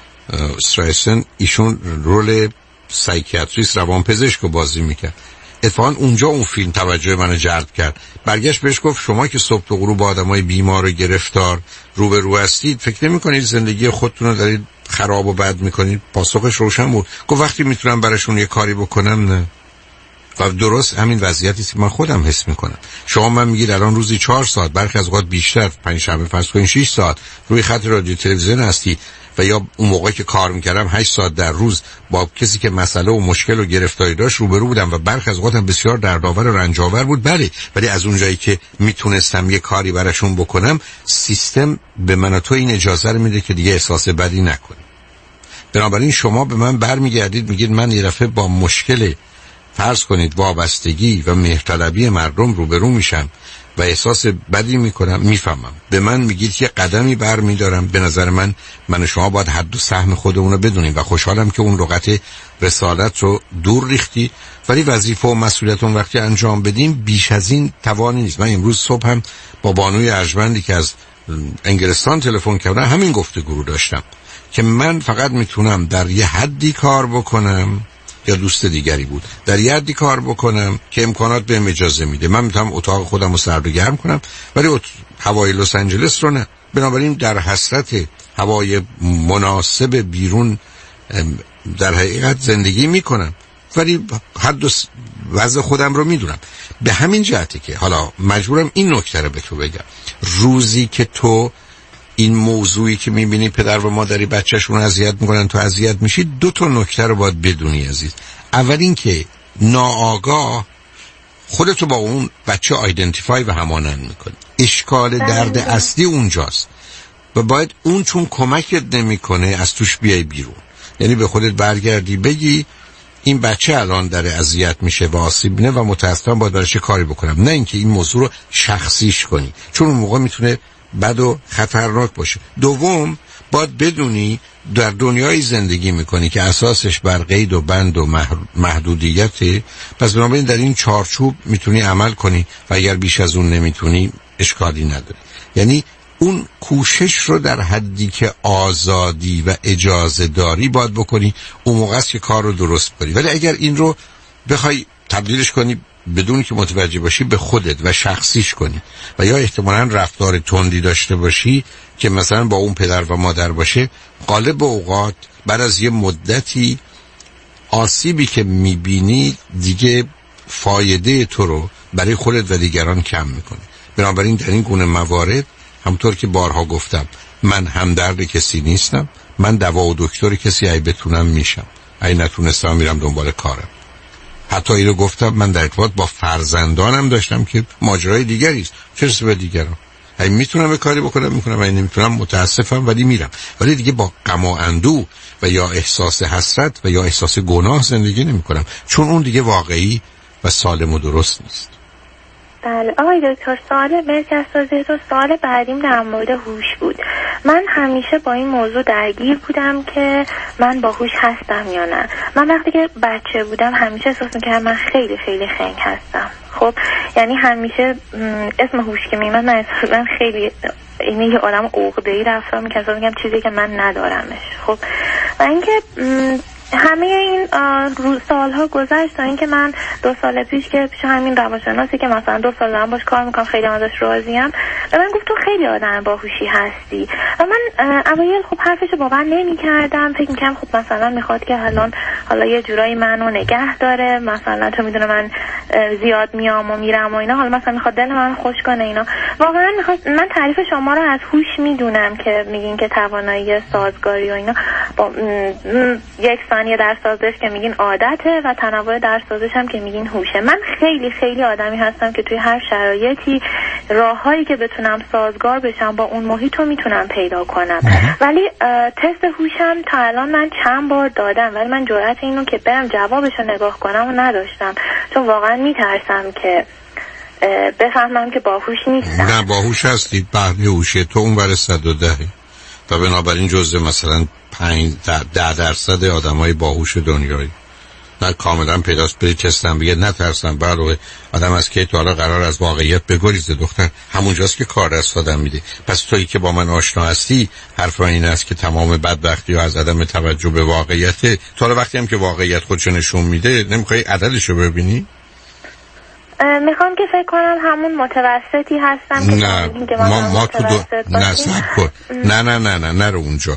A: استرایسن، ایشون رول سایکیاتریست روانپزشک رو بازی میکرد. اتفاقا اونجا اون فیلم توجه منو جلب کرد. برگشت بهش گفت شما که صبح تا غروب با آدمای بیمار و گرفتار روبرو هستید، فکر نمی‌کنید زندگی خودتون رو دارید خراب و بد میکنید؟ پاسخش روشن بود. گفت وقتی میتونم براشون یه کاری بکنم نه. و درست همین وضعیتی که من خودم حس میکنم. شما من میگید الان روزی 4 ساعت، برخی از اوقات بیشتر، پنجشنبه فرض کنین 6 ساعت روی خط رادیو تلویزیون هستی و یا اون موقعی که کار میکردم 8 ساعت در روز با کسی که مسئله و مشکل و گرفتاری داشت روبرو بودم و برخی از اوقاتم بسیار دردآور و رنج‌آور بود. بله، ولی از اونجایی که میتونستم یه کاری براشون بکنم، سیستم به من و تو این اجازه رو میده که دیگه احساس بدی نکنیم. بنابراین شما به من برمیگردید میگید من یه دفعه با مشکل فرض کنید وابستگی و مهرطلبی مردم روبرو میشم و احساس بدی میکنم. میفهمم. به من میگید یه قدمی برمیدارم. به نظر من و شما باید حد و سهم خودمون رو بدونیم و خوشحالم که اون لغت رسالت رو دور ریختی، ولی وظیفه و مسئولیت اون وقتی انجام بدیم بیش از این توانی نیست. من امروز صبح هم با بانوی ارجمندی که از انگلستان تلفن کردن همین گفتگو رو داشتم که من فقط میتونم در یه حدی کار بکنم، یا دوست دیگری بود، در یه حدی کار بکنم که امکانات بهم اجازه میده. من میتونم اتاق خودم رو سرد و گرم کنم ولی هوای لس آنجلس رو نه. بنابراین در حسرت هوای مناسب بیرون در حقیقت زندگی میکنم، ولی حد و وضع خودم رو میدونم. به همین جهته که حالا مجبورم این نکته رو به تو بگم. روزی که تو این موضوعی که میبینی پدر و مادری بچهشون اذیت میکنن تو اذیت میشی، 2 تا نکته رو باید بدونی عزیز. اول این که ناآگاه خودتو با اون بچه آیدنتیفای و همانند میکنی. اشکال درد اصلی اونجاست و باید اون چون کمکت نمیکنه از توش بیای بیرون. یعنی به خودت برگردی بگی این بچه الان داره اذیت میشه و آسیب بینه و متاسفم باید براش کاری بکنم، نه اینکه این موضوع رو شخصیش کنی، چون اون موقع میتونه بد و خطرناک باشه. دوم، باید بدونی در دنیای زندگی میکنی که اساسش بر قید و بند و محدودیته، پس بنابراین در این چارچوب میتونی عمل کنی و اگر بیش از اون نمیتونی اشکالی نداره. یعنی اون کوشش رو در حدی که آزادی و اجازه داری باید بکنی، اون موقع است که کار رو درست کنی. ولی اگر این رو بخوای تبدیلش کنی بدون که متوجه باشی به خودت و شخصیش کنی و یا احتمالاً رفتار تندی داشته باشی که مثلا با اون پدر و مادر باشه، غالب اوقات بعد از یه مدتی آسیبی که میبینی دیگه فایده تو رو برای خودت و دیگران کم میکنه. بنابراین در این گونه موارد همونطور که بارها گفتم، من همدرد کسی نیستم، من دوا و دکتر کسی ای بتونم میشم، ای نتونستم میرم دنبال کارم. حتی اینو گفتم من در ارتباط با فرزندانم داشتم که ماجرای دیگری است، چه به دیگران. ای میتونم کاری بکنم میکنم، ای نمیتونم متاسفم ولی میرم. ولی دیگه با غم و اندوه و یا احساس حسرت و یا احساس گناه زندگی نمیکنم، چون اون دیگه واقعی و سالم و درست نیست.
B: بله آقای دکتر، سوال مرسی از توضیحتون. سوال بعدیم در مورد هوش بود. من همیشه با این موضوع درگیر بودم که من باهوش هستم یا نه. من وقتی که بچه بودم همیشه احساس می‌کردم من خیلی خیلی خنگ هستم. خب یعنی همیشه اسم هوش که میمد من خیلی اینه یه آدم عقده‌ای رفتار می‌کردم، میگم چیزی که من ندارمش. خب و اینکه همه این سالها گذشت تا اینکه من 2 سال پیش که پیش همین روانشناسی که مثلا 2 سال دارم باش کار میکنم خیلی ازش راضیم، به من گفت تو خیلی آدم باهوشی هستی و من اوایل خب حرفشو باور نمی‌کردم. فکر می‌کردم خب مثلا میخواد که حالا یه جورایی منو نگه داره، مثلا تو میدونه من زیاد میام و میرم و اینا، حالا مثلا میخواد دل من خوش کنه اینا. واقعا من تعریف شما رو از هوش میدونم که میگین که توانایی سازگاری و اینا با یک ثانیه در سازش که میگین عادته و تنوع در سازش هم که میگین هوشه. من خیلی خیلی آدمی هستم که توی هر شرایطی راههایی که بتونم سازگار بشم با اون محیط رو میتونم پیدا کنم. ولی تست هوشم تا الان من چند بار دادم ولی من جرأت اینو که برم جوابش رو نگاه کنم و نداشتم، چون واقعا میترسم که بفهمم که باهوش نیستم.
A: نه باهوش هستید، بهره هوشه تو اون ور 110 و بنابراین جزء مثلا 5-10% آدمای باهوش دنیایی. نه کاملا پیداست. برید تستم بگه نترسم، بله آدم از که تا حالا قرار از واقعیت بگریزه دختر، همونجاست که کار دست آدم میده. پس تویی که با من آشنا هستی حرف این است که تمام بدبختی و از عدم توجه به واقعیت، تا حالا وقتی هم که واقعیت خودشو نشون میده نمیخوای عددشو ببینی؟
B: میخوام که فکر کنم همون متوسطی هستم که
A: نه ما تو نه صبر کن نه رو اونجا.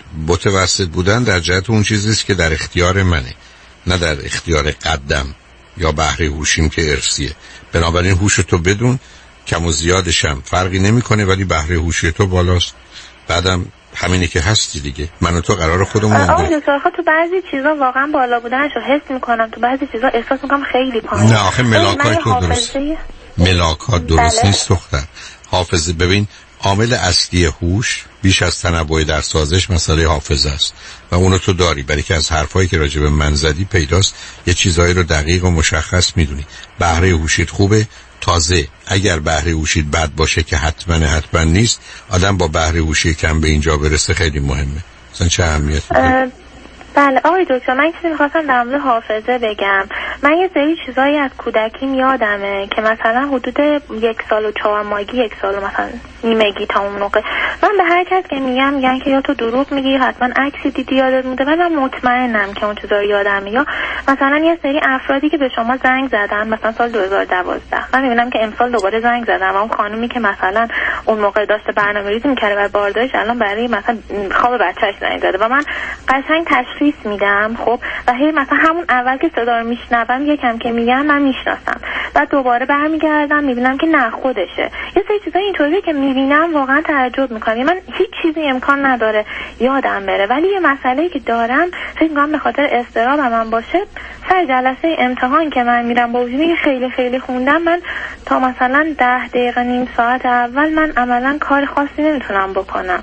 A: متوسط بودن در جهت اون چیزیست که در اختیار منه، نه در اختیار قدم یا بهره هوشیم که ارثیه. بنابراین هوش تو بدون، کم و زیادش هم فرقی نمیکنه، ولی بهره هوشی تو بالاست. بعدم همینه که هستی دیگه. من و تو قرار خودمون
B: دکتر تو بعضی چیزا واقعا بالا بودنشو حس میکنم، تو بعضی چیزا احساس میکنم خیلی پایین.
A: نه آخه ملاکای تو درست، ملاکات درست نیست دختر. حافظه، ببین عامل اصلی هوش بیش از تنوع در سازش مسئله حافظه است و اونو تو داری، برای که از حرفایی که راجع به من زدی پیداست یه چیزایی رو دقیق و مشخص میدونی. بهره هوشیت خوبه، تازه اگر بهره هوشیت بد باشه که حتما نیست، آدم با بهره هوشی کم به اینجا برسه خیلی مهمه. مثلا چه اهمیتی داره؟
B: بله آقای دکتر، من چیزی می‌خواستم در مورد حافظه بگم. من یه سری چیزایی از کودکیم یادمه که مثلا حدود 1 سال و 4 ماهگی، 1 سال مثلا نیمگی تا اون موقع من به هر کس که میگن که یا تو دروغ میگی، حتما عکسی دیدی یادت مونده، ولی من مطمئنم که اون چیزا رو یادمه. یا مثلا یه سری افرادی که به شما زنگ زدن مثلا سال 2012، من میبینم که امسال دوباره زنگ زدن و اون خانومی که مثلا اون موقع داشته برنامه‌ریزی می‌کرده برای بارداشت الان برای مثلا خواب بچه‌ش زنگ زده و من قشنگ تشخیص میدم. خب و هی مثلا همون اول که صدا رو میشنوم یکم که میگم من میشناسم، بعد دوباره برمیگردم میبینم که نه خودشه. یه سری چیزا اینطوریه که میبینم واقعا تعجب میکنم. من هیچ چیزی امکان نداره یادم بره، ولی یه مسئله‌ای که دارم فکر میکنم به خاطر اضطراب من باشه. سر جلسه امتحان که من میرم با وجودی خیلی خیلی خوندم، من تا مثلا 10 دقیقه نیم ساعت اول من عملا کار خاصی نمیتونم بکنم.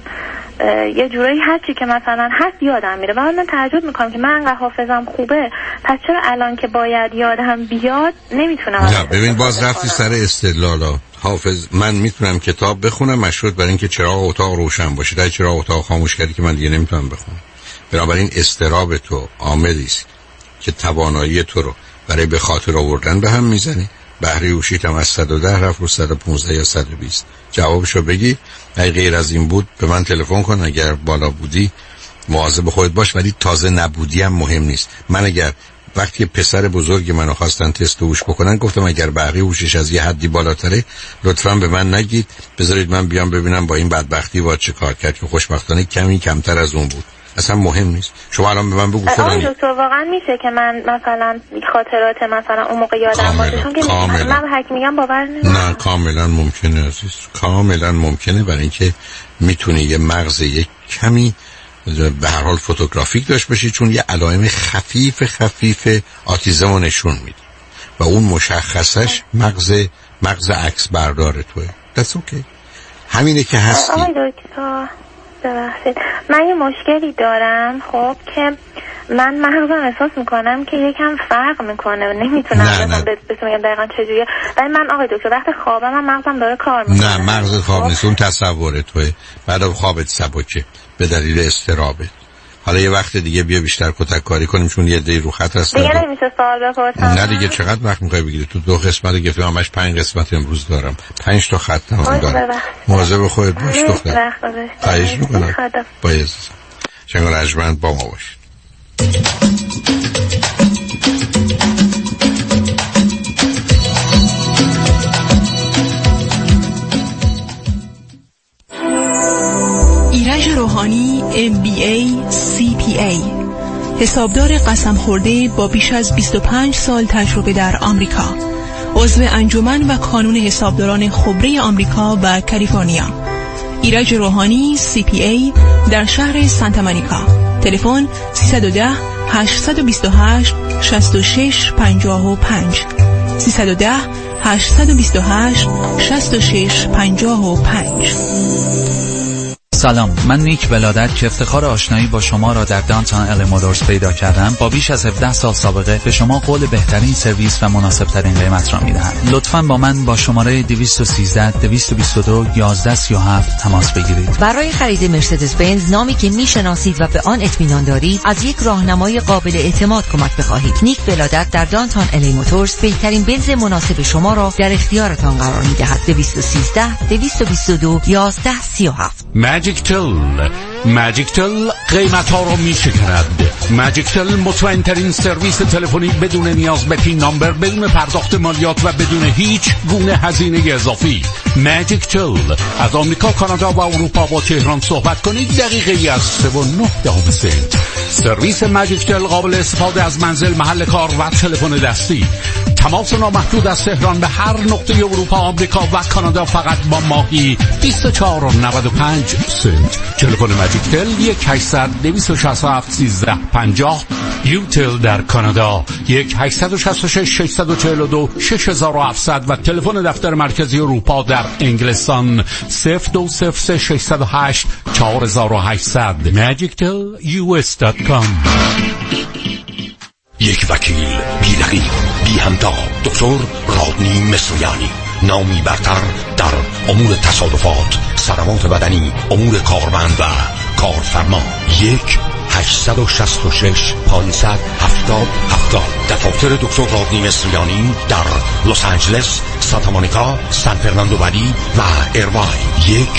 B: یه جورایی هرچی که مثلا هست یادم میره و من تعجب میکنم که من انقدر حافظم خوبه، پس چرا الان که باید یادم بیاد نمیتونم؟
A: نه ببین باز رفتی سر استدلالا. حافظ من میتونم کتاب بخونم مشروط بر اینکه چراغ اتاق روشن باشه، در چراغ اتاق خاموش کردی که من دیگه نمیتونم بخونم. بنابراین استراب تو عاملی است که توانایی تو رو برای به خاطر آوردن به هم میزنه. بهره هوشیت هم از 110 رفت رو 115 یا 120. جوابشو بگی. اگه غیر از این بود به من تلفن کن. اگر بالا بودی مواظب خودت باش، ولی تازه نبودی هم مهم نیست. من اگر وقتی پسر بزرگ منو خواستن تست هوش بکنن گفتم اگر بهره هوشش از یه حدی بالاتره لطفاً به من نگید، بذارید من بیام ببینم با این بدبختی با چه کار کرد که خوشبختانه کمی کمتر از اون بود. اصلا مهم نیست. شما الان به من بگو فلانی
B: دکتر واقعا میشه که من مثلا خاطرات مثلا اون موقع یادم باشه، چون که من به حق میگم باور نمیکنم.
A: نه کاملا ممکنه عزیز، کاملا ممکنه، برای اینکه میتونه یه مغز یک کمی به هر حال فوتوگرافیک داشت باشی، چون یه علائم خفیف آتیزم رو نشون میده و اون مشخصش مغز عکس بردار توه. That's okay. همینه که هستی.
B: آقای دکتر ببخشید من یه مشکلی دارم، خب که من مغزم احساس میکنم که یکم فرق میکنه و نمیتونم بگم دقیقا چجوریه. ولی من آقای دکتر وقت خوابم من مغزم داره کار میکنه.
A: نه مغز خواب نیست، اون تصور توه. بعد خوابت سبکه به دلیل استرابه. حالا یه وقت دیگه بیا بیشتر کتک کاری کنیم چون یه دی رو خط هست.
B: دیگه نمیشه سوال بپرسم.
A: نه دیگه چقدر وقت میخوای بگیری؟ تو 2 قسمت گفتم همش 5 قسمت امروز دارم. 5 تا خط هم دارم. مواظب خودت باش دختر. خواهش میکنم. با عزیزم. شنگ رجمند با ما باش.
J: ایرج روحانی MBA CPA، حسابدار قسم خورده با بیش از 25 سال تجربه در آمریکا، عضو انجمن و کانون حسابداران خبره آمریکا و کالیفرنیا. ایرج روحانی CPA در شهر سانتا مونیکا. تلفن 310 828 6655 310 828 6655.
K: سلام، من نیک ولادت که افتخار آشنایی با شما را در دانتان ال مودرز پیدا کردم با بیش از 17 سال سابقه به شما قول بهترین سرویس و مناسب ترین قیمت را میدهم. لطفاً با من با شماره 213 222 1137 تماس بگیرید.
F: برای خرید مرسدس بنز، نامی که میشناسید و به آن اطمینان دارید، از یک راهنمای قابل اعتماد کمک بخواهید. نیک ولادت در دانتان ال مودرز بهترین بنز مناسب شما را در اختیارتان قرار میدهد. 213 222 1137.
L: ماجیک تل قیمت ها رو می شکرد. ماجیک تل مطمئن ترین سرویس تلفنی بدون نیاز به پین نامبر، بدون پرداخت مالیات و بدون هیچ گونه هزینه اضافی. ماجیک تل از آمریکا، کانادا و اروپا با تهران صحبت کنید دقیقه از 3.9 سنت. سرویس ماجیک تل قابل استفاده از منزل، محل کار و تلفن دستی. تماس نامحدود از تهران به هر نقطه اروپا، آمریکا و کانادا فقط با ماهی 24.95 سنت. تلفن ماجیک تل 1-800-267-1350. یوتل در کانادا 1-866-642-6700 و تلفن دفتر مرکزی اروپا در انگلستان 02-308-4800. magictelus.com.
C: یک وکیل بی رقیب بی همتا، دکتر رادنی مصریانی، نامی برتر در امور تصادفات، صدمات بدنی، امور کارمند و کارفرما. 1-866-570-7070. دفاتر دکتر رادنی مصریانی در لس آنجلس، سانتا مونیکا، سان فرناندو ولی و ایرواین.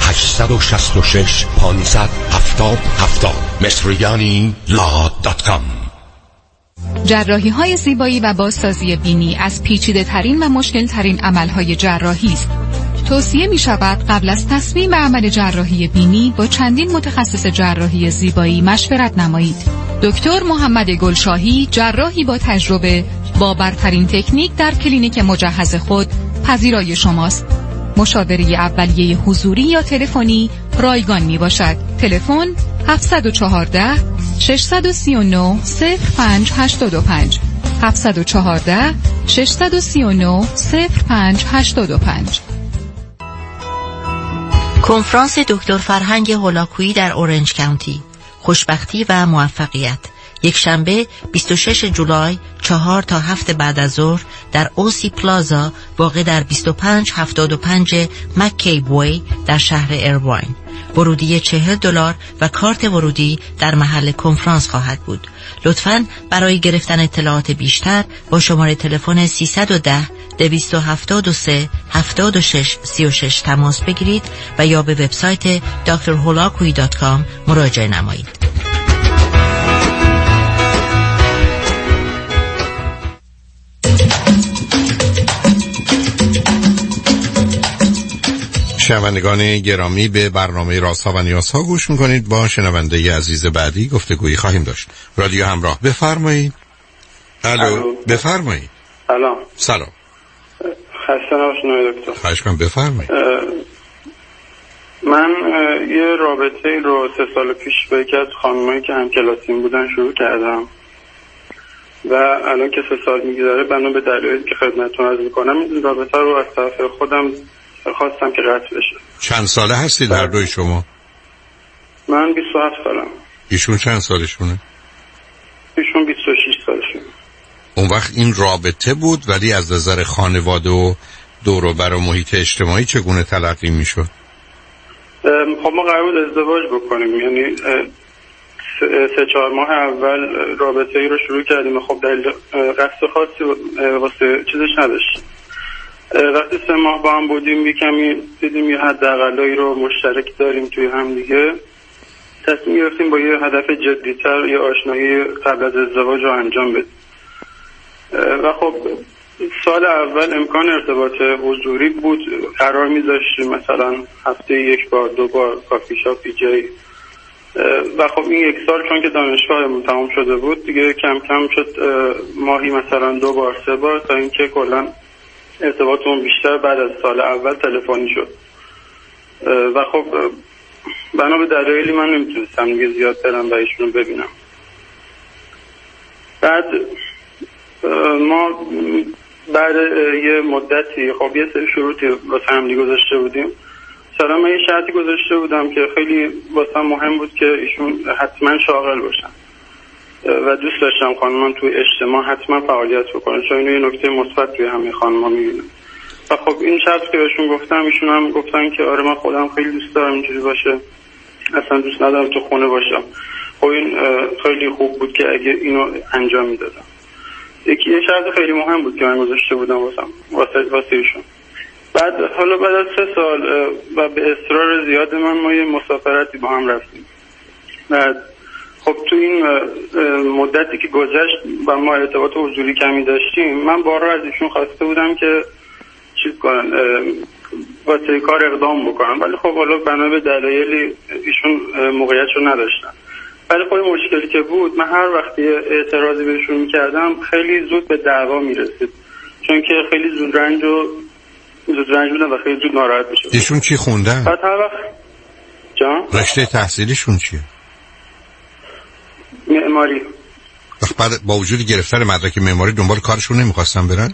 C: 1-866-570-7070. مصریانی.com.
E: جراحی‌های زیبایی و بازسازی بینی از پیچیده‌ترین و مشکل‌ترین عمل‌های جراحی است. توصیه می‌شود قبل از تصمیم به عمل جراحی بینی با چندین متخصص جراحی زیبایی مشورت نمایید. دکتر محمد گلشاهی، جراحی با تجربه با برترین تکنیک در کلینیک مجهز خود پذیرای شماست. مشاوره اولیه حضوری یا تلفنی رایگان میباشد. تلفن 714-639-0585 714-639-0585.
F: کنفرانس دکتر فرهنگ هولاکویی در اورنج کانتی، خوشبختی و موفقیت، یک شنبه 26 جولای 4 تا 7 بعد از ظهر در اوسی پلازا واقع در 2575 مکی بوی در شهر ایرواین. ورودی $40 و کارت ورودی در محل کنفرانس خواهد بود. لطفاً برای گرفتن اطلاعات بیشتر با شماره تلفن 310-273-7636 تماس بگیرید و یا به وبسایت drholakui.com مراجعه نمایید.
A: شنوندگان گرامی، به برنامه رازها و نیازها گوش میکنید. با شنونده عزیز بعدی گفتگویی خواهیم داشت. رادیو همراه، بفرمایید. الو، بفرمایید. سلام.
M: خسته نباشید دکتر.
A: خواهش کنم، بفرمایید.
M: من یه رابطه رو 3 سال پیش با یکی از خانمایی که همکلاسیم بودن شروع کردم و الان که 3 سال میگذره بنا به دلایلی که خدمتتون عرض میکنم این رابطه رو از طرف خودم خواستم که قطع بشه.
A: چند ساله هستید هر دوی شما؟
M: من 27 سالم.
A: ایشون چند سالشونه؟
M: ایشون 26 سالشونه.
A: اون وقت این رابطه بود ولی از نظر خانواده و دور و بر و محیط اجتماعی چگونه تلقی میشد؟
M: خب ما قرار بود ازدواج بکنیم، یعنی 3-4 ماه اول رابطه ای رو شروع کردیم. خب دلیل قصد خاصی واسه چیزش نداشت. وقتی 3 ماه با هم بودیم یکمی دیدیم یه حداقلایی رو مشترک داریم توی هم دیگه، تصمیم گرفتیم با یه هدف جدی‌تر یه آشنایی قبل از ازدواج رو انجام بدیم. و خب سال اول امکان ارتباط حضوری بود، قرار می‌ذاشتیم مثلا هفته 1 بار 2 بار کافی شاپ جای. و خب این 1 سال چون که دانشگاهمون تمام شده بود دیگه کم کم شد ماهی مثلا 2 بار 3 بار تا اینکه کلا ارتباطمون بیشتر بعد از سال اول تلفنی شد. و خب بنا به دلایلی من نمیتونستم دیگه زیاد برم و ایشونو ببینم. بعد ما بعد یه مدتی خب یه سری شروطی واسه هم دیگه گذاشته بودیم. مثلا من یه شرطی گذاشته بودم که خیلی واسه مهم بود که ایشون حتما شاغل باشن و دوست داشتم خانمان توی اجتماع حتما فعالیت بکنن، چون اینو یه نکته مثبت توی همه خانم‌ها می‌بینم. و خب این شرط که بهشون گفتم ایشون هم گفتن که آره من خودم خیلی دوست دارم اینجوری باشه، اصلا دوست ندارم تو خونه باشم. خب این خیلی خوب بود که اگه اینو انجام میدادم. یه شرط خیلی مهم بود که من گذاشته بودم واسه ایشون. بعد حالا بعد از 3 سال و به اصرار زیاد ما یه مسافرتی با هم رفتیم. بعد خب تو این مدتی که گذشت و ما ارتباط حضوری کمی داشتیم، من بارها از ایشون خواسته بودم که چیز کنن، واسه کار اقدام بکنن، ولی خب حالا بنا به دلایلی ایشون موقعیتشو نداشتن. ولی خب مشکلی که بود، من هر وقتی اعتراضی بهشون میکردم خیلی زود به دعوا میرسید چون که خیلی زود رنج بودن و خیلی زود ناراحت میشه.
A: ایشون چی خوندن؟
M: بعد هر وقت
A: رشته تحصیلیشون چیه؟
M: معماری.
A: بعد با وجود گرفتن مدرک معماری دنبال کارشون نمیخواستن برن؟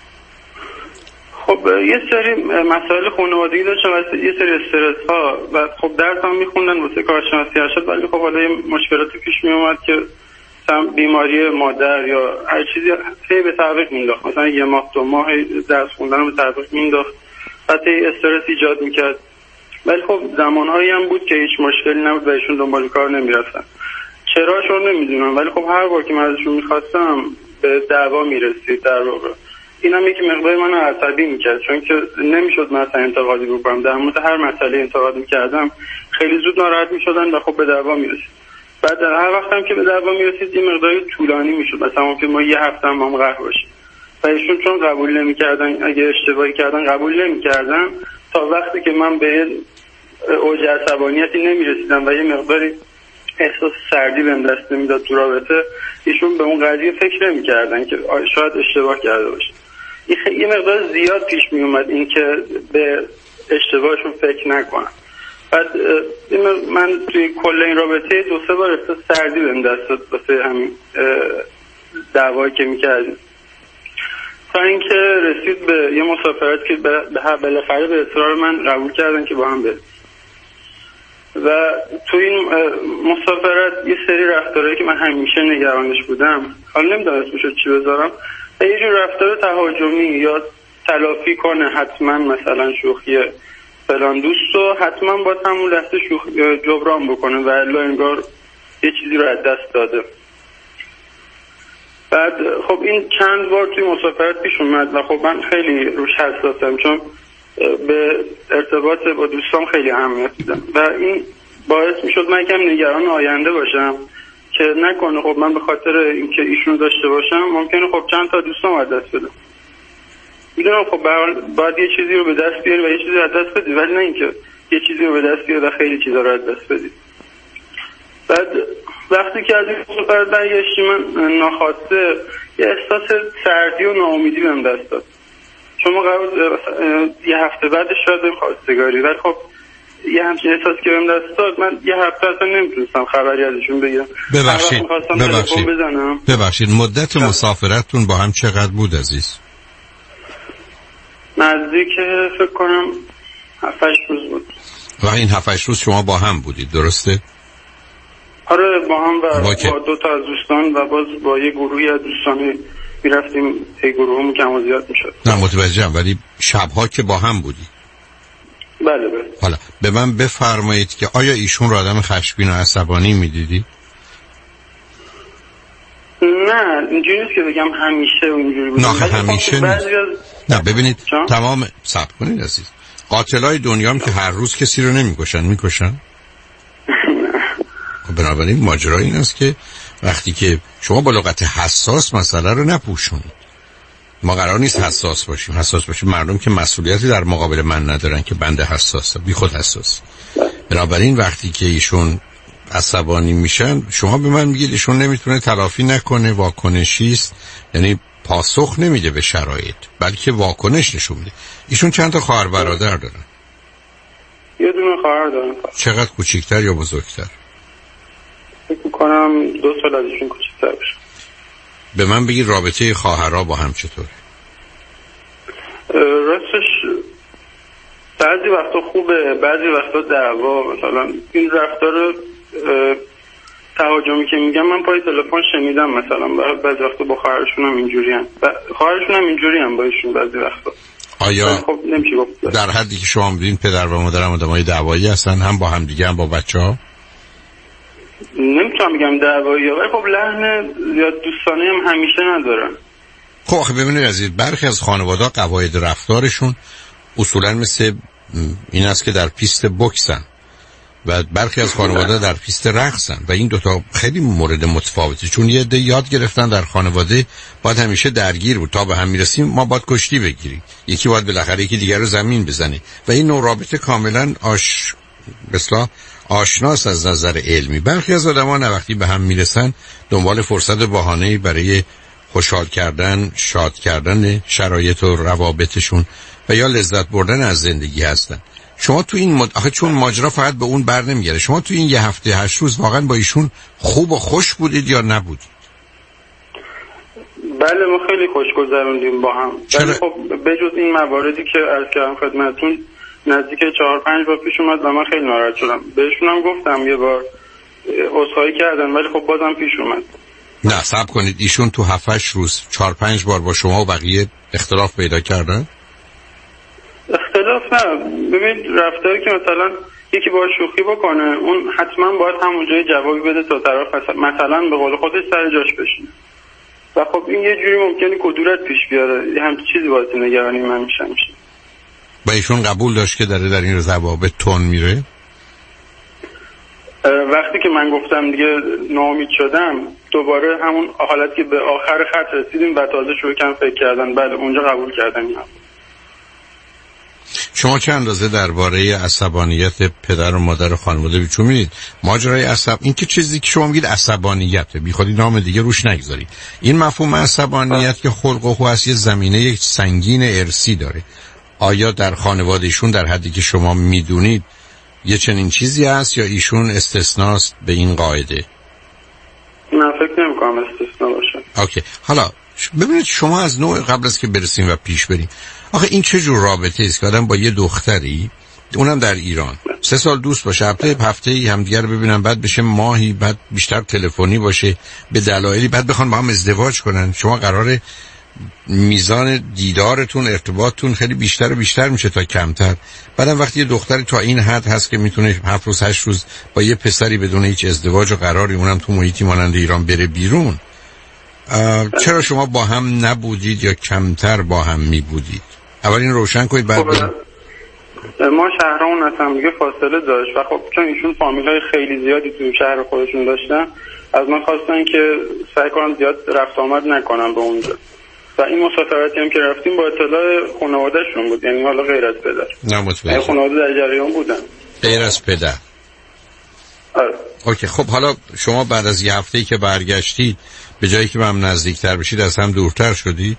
M: خب یه سری مسائل خانوادگی داشتن و یه سری استرس ها و خب درس هم میخوندن واسه کارشناسی ارشد، ولی خب حالا مشکلاتی پیش میومد که مثلا بیماری مادر یا هر چیزی خیلی به تعویق مینداخت، مثلا یه ماه 2 ماه درس خوندن رو به تعویق مینداخت، حتی استرس ایجاد میکرد. ولی خب زمانهایی هم بود که هیچ مشکلی نبود و ایشون دنبال کار نمیرفتن. چراشون نمیدونم، ولی خب هر بار که من ازشون میخواستم به دعوا میرسید در واقع. اینم یکی مقدار منو عصبی میکرد، چون که نمیشد مثلا انتقادی بکنم. در مورد هر مسئله انتقاد میکردم خیلی زود ناراحت میشدن و خب به دعوا میرسید. بعد هر وقت هم که به دعوا میرسید یه مقداری طولانی میشد، مثلا ممکن ما یه هفته هم قهر باشیم و ایشون چون قبول نمیکردن، اگه اشتباهی کردن قبول نمیکردن، تا وقتی که من به اوج عصبانیتی نمیرسیدم و یه مقداری احساس سردی بهم دست نمیداد تو رابطه، ایشون به اون قضیه فکر نمیکردن که شاید اشتباه کرده باشه. یه مقدار زیاد پیش می اومد این که به اشتباهشون فکر نکنم. بعد من توی کل این رابطه 2-3 بار احساس سردی بهم دست داد واسه همین دعوایی که میکردیم، تا اینکه رسید به یه مسافرت که بالاخره به اصرار من قبول کردن که با هم بریم. و تو این مسافرت یه سری رفتارهایی که من همیشه نگرانش بودم، حالا نمیدونم اسمش رو چی بذارم، یه جور رفتار تهاجمی یا تلافی کنه، حتما مثلا شوخی فلان دوست رو حتما با همون لحظه جبران بکنه و الا انگار یه چیزی رو از دست داده. بعد خب این چند بار توی مسافرت پیش اومد و خب من خیلی روش حساسم، چون به ارتباط با دوستام خیلی اهمیت میدم و این باعث میشد من یکم نگران آینده باشم که نکنه خب من به خاطر اینکه ایشونو داشته باشم ممکنه خب چند تا دوستام از دست بدم. میدونم خب باید یه چیزی رو به دست بیاری و یه چیزی رو از دست بدی، ولی نه اینکه یه چیزی رو به دست بیاری و خیلی چیزا رو از دست بدی. بعد وقتی که از این مسافرت برگشتی من ناخواسته یه احساس سردی و ناامیدی بهم دست داد، چون ما قرار یه هفته بعدش شاید بریم خواستگاری، ولی خب یه همچین احساس که بهم دست داد من یه هفته اصلا نمیتونستم خبری ازشون بگیرم.
A: ببخشید مدت مسافرتتون با هم چقدر بود عزیز؟
M: نزدیک فکر کنم 7-8 روز بود.
A: و این 7-8 روز شما با هم بودید درسته؟
M: آره با هم و با 2 تا از دوستان و باز با یه گروهی از دوستان میرفتیم، یه گروهمون کم و زیاد میشد.
A: نه متوجهم، ولی شبها که با هم بودی؟
M: بله.
A: حالا به من بفرمایید که آیا ایشون رو آدم خشمگین و عصبانی میدیدی؟
M: نه اینجوری نیست که بگم همیشه اونجوری بود.
A: نه همیشه نیست. نه ببینید تمام صبر کنید عزیز، قاتلای دنیا هم که هر روز کسی رو میکشن. بنابراین ماجرا این است که وقتی که شما با لغت حساس مسئله رو نپوشونید. ما قرار نیست حساس باشیم مردم که مسئولیتی در مقابل من ندارن که بنده حساسه، بی خود حساس. بنابراین وقتی که ایشون عصبانی میشن شما به من میگید ایشون نمیتونه تلافی نکنه، واکنشیست، یعنی پاسخ نمیده به شرایط بلکه واکنش نشون میده. ایشون چند تا خواهر برادر دارن؟
M: یه دونه خواهر دارن.
A: چقدر کوچیکتر یا بزرگتر؟
M: فکر میکنم 2 سال از ایشون کوچیک‌تر باشه.
A: به من بگید رابطه خواهرها با هم چطوره؟
M: راستش بعضی وقتا خوبه، بعضی وقتا دعوا. مثلا این رفتار تهاجمی که میگم من پای تلفن شنیدم، مثلا بعضی وقتا با خواهرشون هم اینجوریان، خواهرشون هم اینجوریان با ایشون بعضی وقتا.
A: آیا
M: خب نمیشه گفت
A: در حدی که شما می‌بینید پدر و مادرم آدمای دعوایی هستن، هم با هم دیگه هم با بچه‌ها؟
M: نمیتونم بگم دعوایی، ولی خب لحن یا دوستانه هم همیشه ندارن.
A: خب آخه ببینید عزیز، برخی از خانواده‌ها قواعد رفتارشون اصولا مثل این است که در پیست بوکسن و برخی از خانواده در پیست رقصن و این دوتا خیلی مورد متفاوته، چون یه عده یاد گرفتن در خانواده باید همیشه درگیر بود، تا به هم میرسیم ما باید کشتی بگیریم، یکی باید بالاخره یکی دیگر رو زمین بزنه و این نوع رابطه کاملا آشناس از نظر علمی. برخی از آدم‌ها وقتی به هم میرسن دنبال فرصت بهانه‌ای برای خوشحال کردن، شاد کردن شرایط و روابطشون و یا لذت بردن از زندگی هستن. شما تو این آخه چون ماجرا فقط به اون بر نمیگره، شما تو این 1 هفته 8 روز واقعا با ایشون خوب و خوش بودید یا نبودید؟
M: بله ما خیلی خوش گذروندیم با هم. ولی خب بجز این مواردی که عرض کردم خدمتتون نزدیک 4-5 بار پیش اومد و من خیلی ناراحت شدم. بهشون هم گفتم یه بار عذرخواهی کردن ولی خب بازم پیش اومد.
A: نه صبر کنید، ایشون تو 7-8 روز 4-5 بار با شما و بقیه اختلاف پیدا کردن؟
M: اختلاف نه، ببینید رفتاری که مثلا یکی با شوخی بکنه اون حتما باید همونجای جوابی بده تا طرف مثلا به قول خودش سر جاش بشینه و خب این یه جوری ممکنه کدورت پیش بیاره. یه همچین چیزی باید نگرانی من میشه.
A: با ایشون قبول داشت که داره در این روابط تون میره؟
M: وقتی که من گفتم دیگه ناامید شدم دوباره همون حالت که به آخر خط رسیدیم و تازه شروع کردن فکر کردن. بله اونجا قبول کردن.
A: شما چه اندازه درباره عصبانیت پدر و مادر و خانواده بیچون میدید؟ ماجرای عصب این که چیزی که شما میگید عصبانیته، بی خودی نام دیگه روش نگذارید. این مفهوم عصبانیت که خلق و خو از یه زمینه یک سنگین ارثی داره. آیا در خانوادهشون در حدی که شما میدونید یه چنین چیزی هست یا ایشون استثناست به این قاعده؟
M: نه فکر نمی‌کنم استثنا باشه.
A: اوکی. حالا ببینید شما از نوع قبل از که برسیم و پیش بریم، آخه این چه جور رابطه است که آدم با یه دختری اونم در ایران 3 سال دوست باشه، هفته‌ای همدیگه رو ببینن، بعد بشه ماهی، بعد بیشتر تلفنی باشه به دلایلی، بعد بخوان با هم ازدواج کنن. شما قراره میزان دیدارتون ارتباطتون خیلی بیشتر و بیشتر میشه تا کمتر. بعدم وقتی یه دختری تا این حد هست که میتونه 7 روز 8 روز با یه پسری بدون هیچ ازدواج و قراری اونم تو محیطی مانند ایران بره بیرون، چرا شما با هم نبودید یا کمتر با هم میبودید؟ اول این روشن کنید بعد
M: ما شهرمون از هم دیگه فاصله داشت و خب چون ایشون فامیل‌های خیلی زیادی تو شهر خودشون داشتن از من خواستن که سعی کنم زیاد رفت آمد نکنم به اونجا و این مسافرتی هم که رفتیم با اطلاع خانواده‌شون بود، یعنی حالا غیر از پدر.
A: نه متوجه.
M: خانواده در جریان بودن
A: غیر از پدر.
M: آره.
A: اوکی. خب حالا شما بعد از 1 هفته‌ای که برگشتید به جایی که به هم نزدیکتر بشید از هم دورتر شدید؟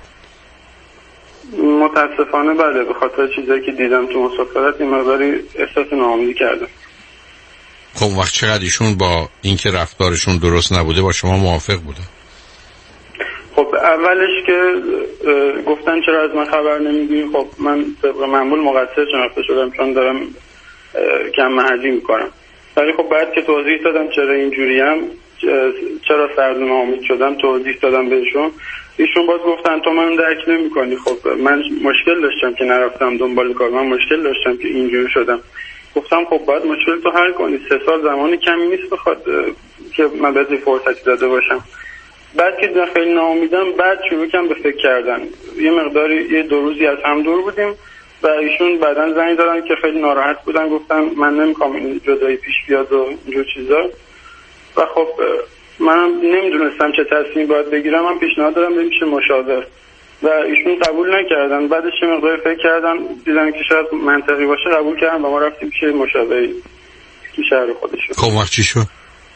M: متاسفانه بله، به خاطر چیزایی که دیدم تو مسافرت این مقداری احساس ناامیدی کردم.
A: خب وقت چقدر ایشون با اینکه رفتارشون درست نبوده با شما موافق بوده؟
M: خب اولش که گفتن چرا از من خبر نمیگی، خب من طبق معمول مقصر شناخته شدم چون دارم کم محضی میکنم. ولی خب بعد که توضیح دادم چرا اینجوریم، چرا سرد ناامید شدم، توضیح دادم بهشون، ایشون باز گفتن تو من درک نمی‌کنی. خب من مشکل داشتم که نرفتم دنبال کار، من مشکل داشتم که اینجوری شدم. گفتم خب باید مشکل تو حل کنی، 3 سال زمانی کمی نیست بخواد که من بهت فرصتی داده باشم. بعد که خیلی ناامیدم بعد شروع کردم به فکر کردن. یه مقداری 2 روزی از هم دور بودیم و ایشون بعدن زنگ دادن که خیلی ناراحت بودن، گفتن من نمی‌خوام این جدایی پیش بیاد و اینجور چیزا و خب منم نمیدونستم چه تصمیمی باید بگیرم. من پیشنهاد دادم بریم پیش مشاور و ایشون قبول نکردن. بعدش یه مقدار فکر کردن دیدن که شاید منطقی باشه قبول کردن و ما رفتیم پیش مشاوری تو شهر خودشون.
A: خب وقت چی شد؟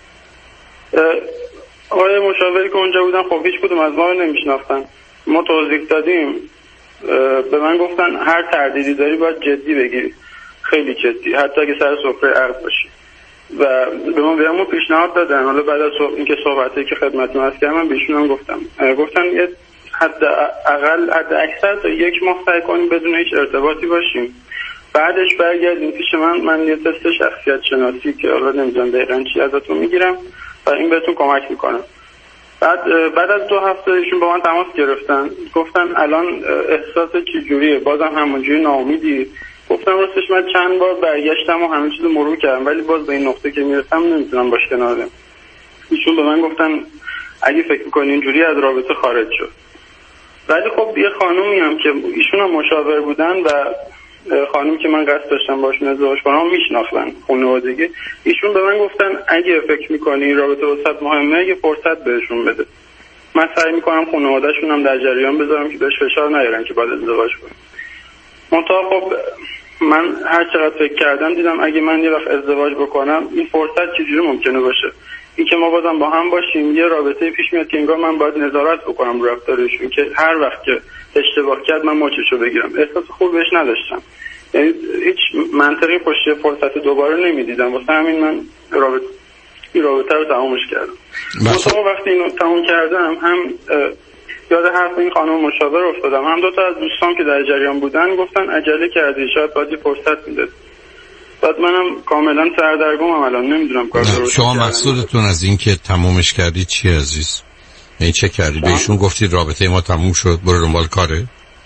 M: آقای مشاوری که اونجا بودن خب هیچ کدوم از ما رو نمیشناختن. ما توضیح دادیم، به من گفتن هر تردیدی داری باید جدی بگیری، خیلی جدی، حتی اگه سر سفره عقد باشی. و به ما پیشنهاد دادن. حالا بعد از اینکه صحبتی که خدمتتون عرض کردم بهشون هم گفتن یه حد اکثر تا 1 ماه سعی کنیم بدون هیچ ارتباطی باشیم، بعدش برگردیم پیش من یه تست شخصیت شناسی که حالا نمیدونم دقیقاً چی ازتون میگیرم و این بهتون کمک میکنه. بعد از 2 هفته ایشون با من تماس گرفتن، گفتن الان احساس چجوریه؟ بازم همونجوری ناامیدی؟ گفتم راستش من چند بار برگشتم و همه چیزو مرور کردم ولی باز به این نقطه که میرسم نمیتونم باش کنار بیام. ایشون به من گفتن اگه فکر میکنی اینجوری از رابطه خارج شد. ولی خب یه خانومی هم که ایشون هم مشاور بودن و خانومی که من قصد داشتم باشون ازدواج کنم میشناختن خانوادگی، ایشون به من گفتن اگه فکر میکنی این رابطه واسط مهمه یه فرصت بهشون بده. من سعی میکنم خانواده‌شون هم در جریان بذارم که بهش فشار نیارن که بعد ازدواج کنه. منتها خب من هر چقدر فکر کردم دیدم اگه من یه وقت ازدواج بکنم این فرصت چجوری ممکنه باشه. این که ما بازم با هم باشیم یه رابطه پیش میاد که انگار من باید نظارت بکنم رو رفتارشون که هر وقت که اشتباه کرد من ماچشو بگیرم. احساس خوب بهش نداشتم، یعنی هیچ منطقی پشت فرصت دوباره نمیدیدم، واسه همین من رابطه رو تمامش کردم. مثلا وقتی اینو تمام کردم هم یاد حرف این خانم مشاور افتادم، هم دو تا از دوستان که در جریان بودن گفتن عجله کردی شاید باید فرصت میداد. بعد منم کاملا سردرگمم الان نمیدونم کار درست.
A: شما مقصودتون از این که تمامش کردید چی عزیز؟ یعنی چه کردید؟ بهشون گفتید رابطه ما تموم شد برو دنبال کاره؟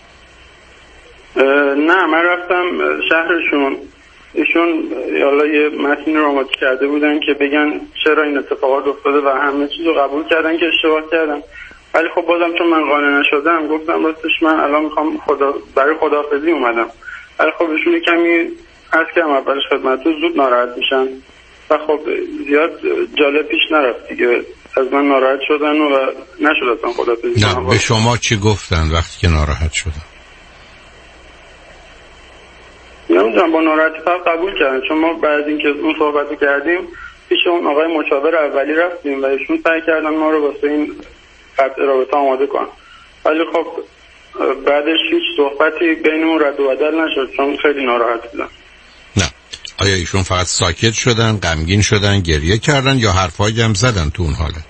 M: نه، من رفتم شهرشون، ایشون حالا یه متن رو آماده کرده بودن که بگن چرا این اتفاقات افتاده و همه چیز رو قبول کردن که اشتباه کردم. ولی خب بازم چون من قانع نشدم گفتم راستش من الان میخوام برای خداحافظی اومدم. ولی خب ایشون کمی عرض کردم اولش خدمتتون زود ناراحت میشن و خب زیاد جالب پیش نرفت دیگه، از من ناراحت شدن و نشد اصلا خداحافظی.
A: نه به شما چی گفتن وقتی که ناراحت شدن؟
M: نمیدونم، با ناراحتی فقط قبول کردن، چون ما بعد اینکه اون صحبتو کردیم پیش اون آقای مشاور اولی رفتیم و ایشون سعی کردن ما رو واسه این قطع رابطه آماده کنن. ولی خب بعدش هیچ صحبتی بینمون رد و بدل نشد چون خیلی ناراحت بودن.
A: نه آیا ایشون فقط ساکت شدن، غمگین شدن، گریه کردن یا حرفایی هم زدن تو اون حاله؟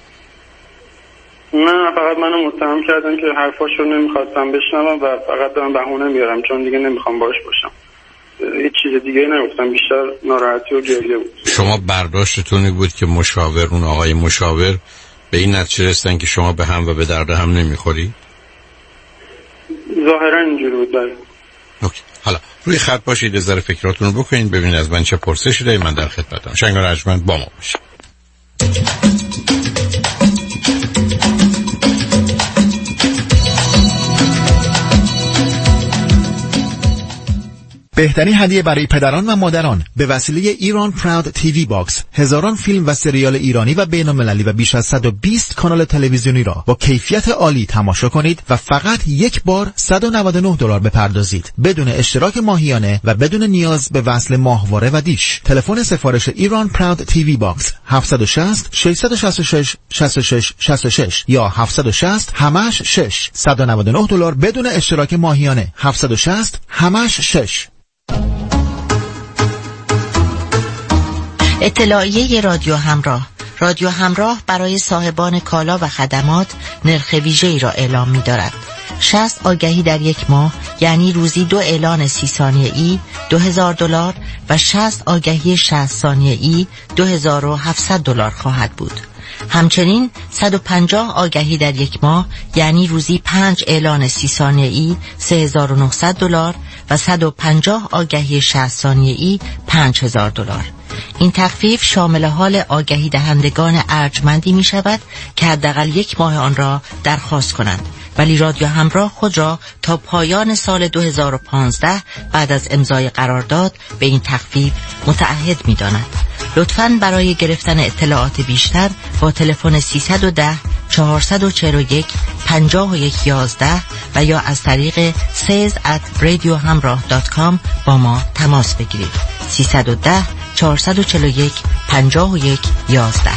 M: نه، فقط منو متهم کردن که حرفاشو نمیخواستم بشنوم و فقط دارم بهونه میارم چون دیگه نمیخوام باش باشم. هیچ چیز دیگه نگفتم، بیشتر ناراحتی و گریه بود.
A: شما برداشتتون بود که مشاور، اون آقای مشاور به این نتیجه رسیدن که شما به هم و به درد هم نمیخوری؟
M: ظاهرا اینجوری بود. بله.
A: اوکی. حالا روی خط باشید، از ذره فکراتون رو بکنید ببینید از من چه پرسشی دارید، من در خدمتم. شنگار ارجمند با ما باشید.
N: بهترین هدیه برای پدران و مادران به وسیله ایران پراود تیوی باکس، هزاران فیلم و سریال ایرانی و بین‌المللی و بیش از 120 کانال تلویزیونی را با کیفیت عالی تماشا کنید و فقط یک بار $199 بپردازید بدون اشتراک ماهیانه و بدون نیاز به وصل ماهواره و دیش. تلفن سفارش ایران پراود تیوی باکس 760 666 66 66 یا 760 همش 6 $199 بدون اشتراک ماهیانه 760 همش 6.
F: اطلاعیه رادیو همراه. رادیو همراه برای صاحبان کالا و خدمات نرخ ویژه‌ای را اعلام می‌دارد. 60 آگهی در یک ماه یعنی روزی 2 اعلان 30 ثانیه‌ای $2000 و 60 آگهی 60 ثانیه‌ای $2700 خواهد بود. همچنین 150 آگهی در یک ماه یعنی روزی 5 اعلان 30 ثانیه‌ای $3900 و 150 آگهی 60 ثانیه‌ای $5000. این تخفیف شامل حال آگهی دهندگان ارجمندی می شود که حداقل یک ماه آن را درخواست کنند، ولی رادیو همراه خود را تا پایان سال 2015 بعد از امضای قرارداد به این تخفیف متعهد می داند. لطفاً برای گرفتن اطلاعات بیشتر با تلفن 310 441 5111 و یا از طریق sales@radiohamrah.com با ما تماس بگیرید. 310 441 5111.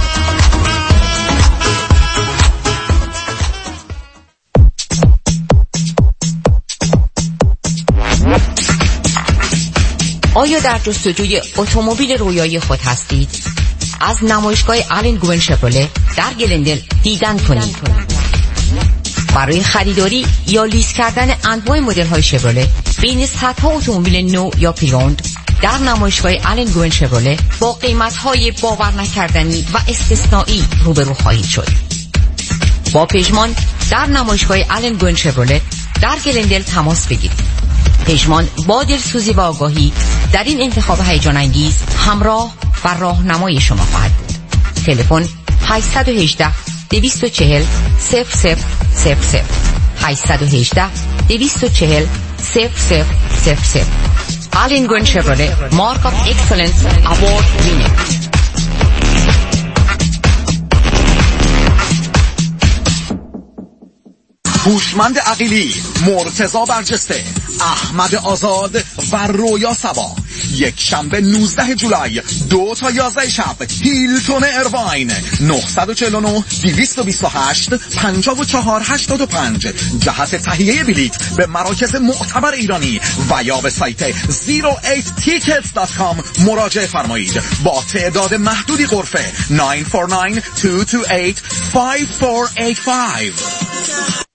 O: آیا در جستجوی اتومبیل رویایی خود هستید؟ از نمایشگاه آلن گوین شفرله در گلندل دیدن کنید. برای خریداری یا لیز کردن انواع مدل‌های شفرله بین صدها اتومبیل نو یا پریوند در نمایشگاه آلن گوین شفرله با قیمت‌های باور نکردنی و استثنایی روبرو خواهید شد. با پژمان در نمایشگاه آلن گوین شفرله در گلندل تماس بگیرید. پژمان با دلسوزی و آگاهی در این انتخاب هیجان انگیز همراه و راهنمای شما خواهد بود. تلفن 818 240 0000 818 240 0000. آلن گوین شفرله مارک آف اکسلنس اوارد وینر.
P: هوشمند عقیلی، مرتضی برجسته، احمد آزاد و رویا صبا یک شنبه 19 جولای 2 تا 11 شب هیلتون ایرواین 949 228 5485 جهت تهیه بلیت به مراکز معتبر ایرانی و یا به سایت 08tickets.com مراجعه فرمایید. با تعداد محدودی غرفه 949-228-5485.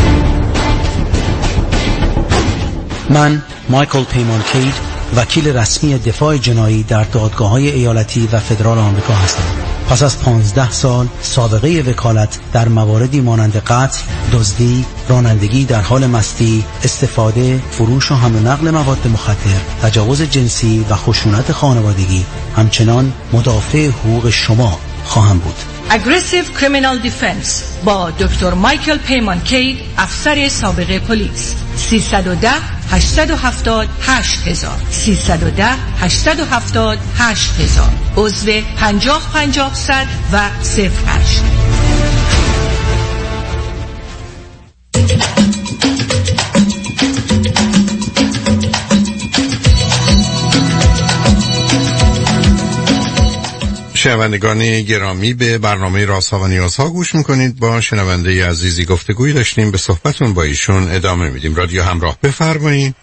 Q: من مایکل پیمان کید، وکیل رسمی دفاع جنایی در دادگاه‌های ایالتی و فدرال آمریکا هستم. پس از 15 سال سابقه وکالت در مواردی مانند قتل، دزدی، رانندگی در حال مستی، استفاده، فروش و حمل و نقل مواد مخدر، تجاوز جنسی و خشونت خانوادگی، همچنان مدافع حقوق شما خواهم بود.
R: Aggressive Criminal Defense با دکتر مایکل پیمان کید، افسر سابق پلیس. 310 870 8000 310 870 8000 عضو 50 100 و 08.
A: شنوندگان گرامی، به برنامه رازها و نیازها گوش میکنید. با شنونده عزیزی گفتگویی داشتیم، به صحبتون با ایشون ادامه میدیم. رادیو همراه، بفرمایید.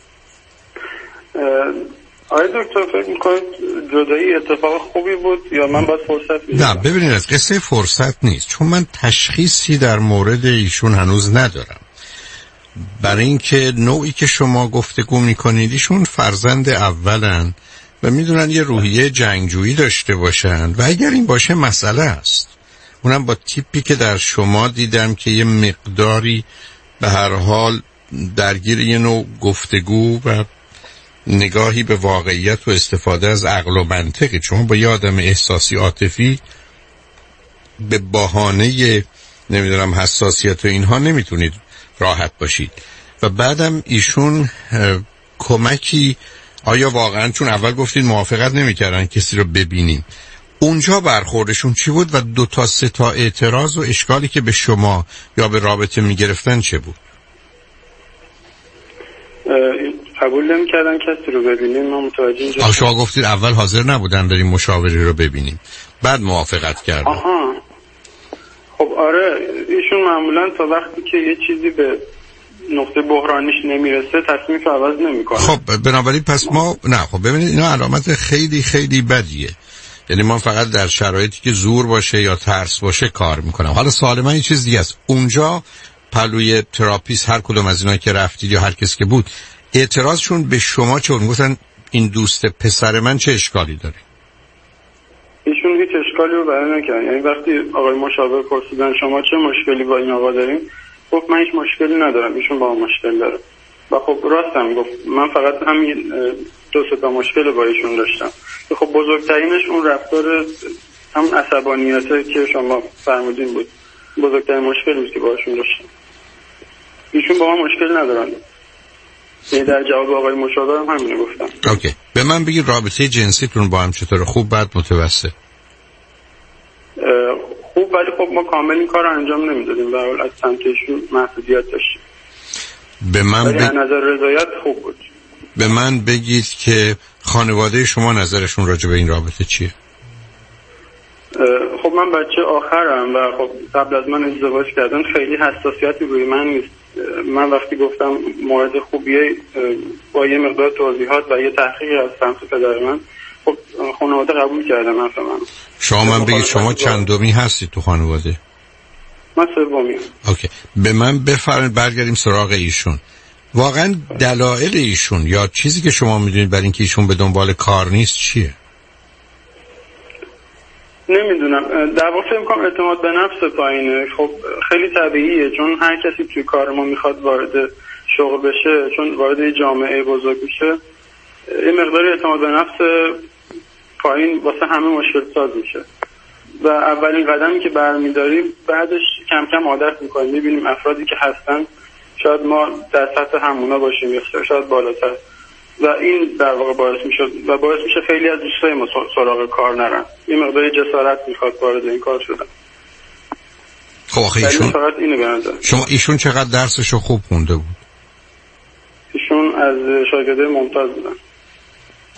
M: آقای دکتر فکر میکنید جدایی اتفاق خوبی بود یا من باید فرصت میدم؟
A: نه ببینید، از قصه فرصت نیست، چون من تشخیصی در مورد ایشون هنوز ندارم. برای اینکه نوعی که شما گفتگو میکنید، ایشون فرزند اولن و میدونن یه روحیه جنگجویی داشته باشن و اگر این باشه مسئله است. اونم با تیپی که در شما دیدم که یه مقداری به هر حال درگیر یه نوع گفتگو و نگاهی به واقعیت و استفاده از عقل و منطقی. شما با یه آدم احساسی عاطفی به بهانه نمیدونم حساسیت و اینها نمیتونید راحت باشید. و بعدم ایشون کمکی، آیا واقعا، چون اول گفتید موافقت نمی‌کردن کسی رو ببینیم، اونجا برخوردشون چی بود و 2 تا 3 تا اعتراض و اشکالی که به شما یا به رابطه میگرفتن چه بود؟
M: قبول نمی‌کردن کسی رو ببینیم. ما متوجه
A: شما گفتید اول حاضر نبودن بریم مشاوره رو ببینیم، بعد موافقت کردن.
M: آها، خب آره، ایشون معمولا تا وقتی که یه چیزی به نقطه بحرانیش نمیرسه تصمیمش عوض نمیکنه.
A: خب بنابراین پس ما نه، خب ببینید اینا علامت خیلی خیلی بدیه. یعنی ما فقط در شرایطی که زور باشه یا ترس باشه کار میکنم. حالا سوال من یه چیز دیگه است. اونجا پلوی تراپیست هر کدوم از اینا که رفتید یا هر کس که بود، اعتراضشون به شما چون گفتن این دوست پسر من چه اشکالی داره؟
M: ایشون هیچ اشکالی رو بیان نکردن. یعنی وقتی آقای مشاور پرسیدن شما چه مشکلی با این آقا دارین، گفت من هیچ مشکلی ندارم، ایشون با مشکل داره. و خب راستم گفت، من فقط همین 2 تا مشکل با ایشون داشتم. خب بزرگترینش اون رفتار همون عصبانیته که شما فرمودین بود. بزرگترین مشکلی بود که باهاشون داشتم. ایشون با ما مشکل ندارن. یعنی در جواب آقای مشاور هم همین گفتم.
A: اوکی. به من بگید رابطه جنسیتون با هم چطوره؟ خوب، بد، متوسط؟
M: خوب، ولی خب ما کامل این کار رو انجام نمیدادیم و از سمتشون محدودیت داشتیم.
A: به من
M: از نظر رضایت خوب بود.
A: به من بگید که خانواده شما نظرشون راجع به این رابطه چیه؟
M: خب من بچه آخرم و خب قبل از من ازدواج کردن، خیلی حساسیتی روی من نیست. من وقتی گفتم مورد خوبیه با یه مقدار توضیحات و یه تحقیق از سمت پدر من، خب خانواده قبول کردن من.
A: شما من بگید شما چندمی هستید تو خانواده؟
M: من سومی.
A: اوکی. به من بفرمایید برگردیم سراغ ایشون. واقعا دلایل ایشون یا چیزی که شما میدونید برای اینکه ایشون به دنبال کار نیست چیه؟
M: نمیدونم، در واقع فکر می‌کنم اعتماد به نفس پایینه. خب خیلی طبیعیه، چون هر کسی توی کار ما میخواد وارد شغل بشه، چون وارد جامعه بزرگ میشه، یه مقداری اعتماد به نفس پایین واسه همه مشکل ساز میشه و اولین قدمی که برمیداریم بعدش کم کم عادت میکنیم، میبینیم افرادی که هستن شاید ما در سطح همونا باشیم یا شاید بالاتر و این در واقع باعث میشه خیلی از دوستای ما سراغ کار نرن. این مقدار جسارت میخواد وارد این کار شدن.
A: خب آخه ایشون
M: فقط اینو بنظر
A: شما ایشون چقدر درسشو خوب خونده بود؟
M: ایشون از شاگردای ممتاز بودن.
A: خب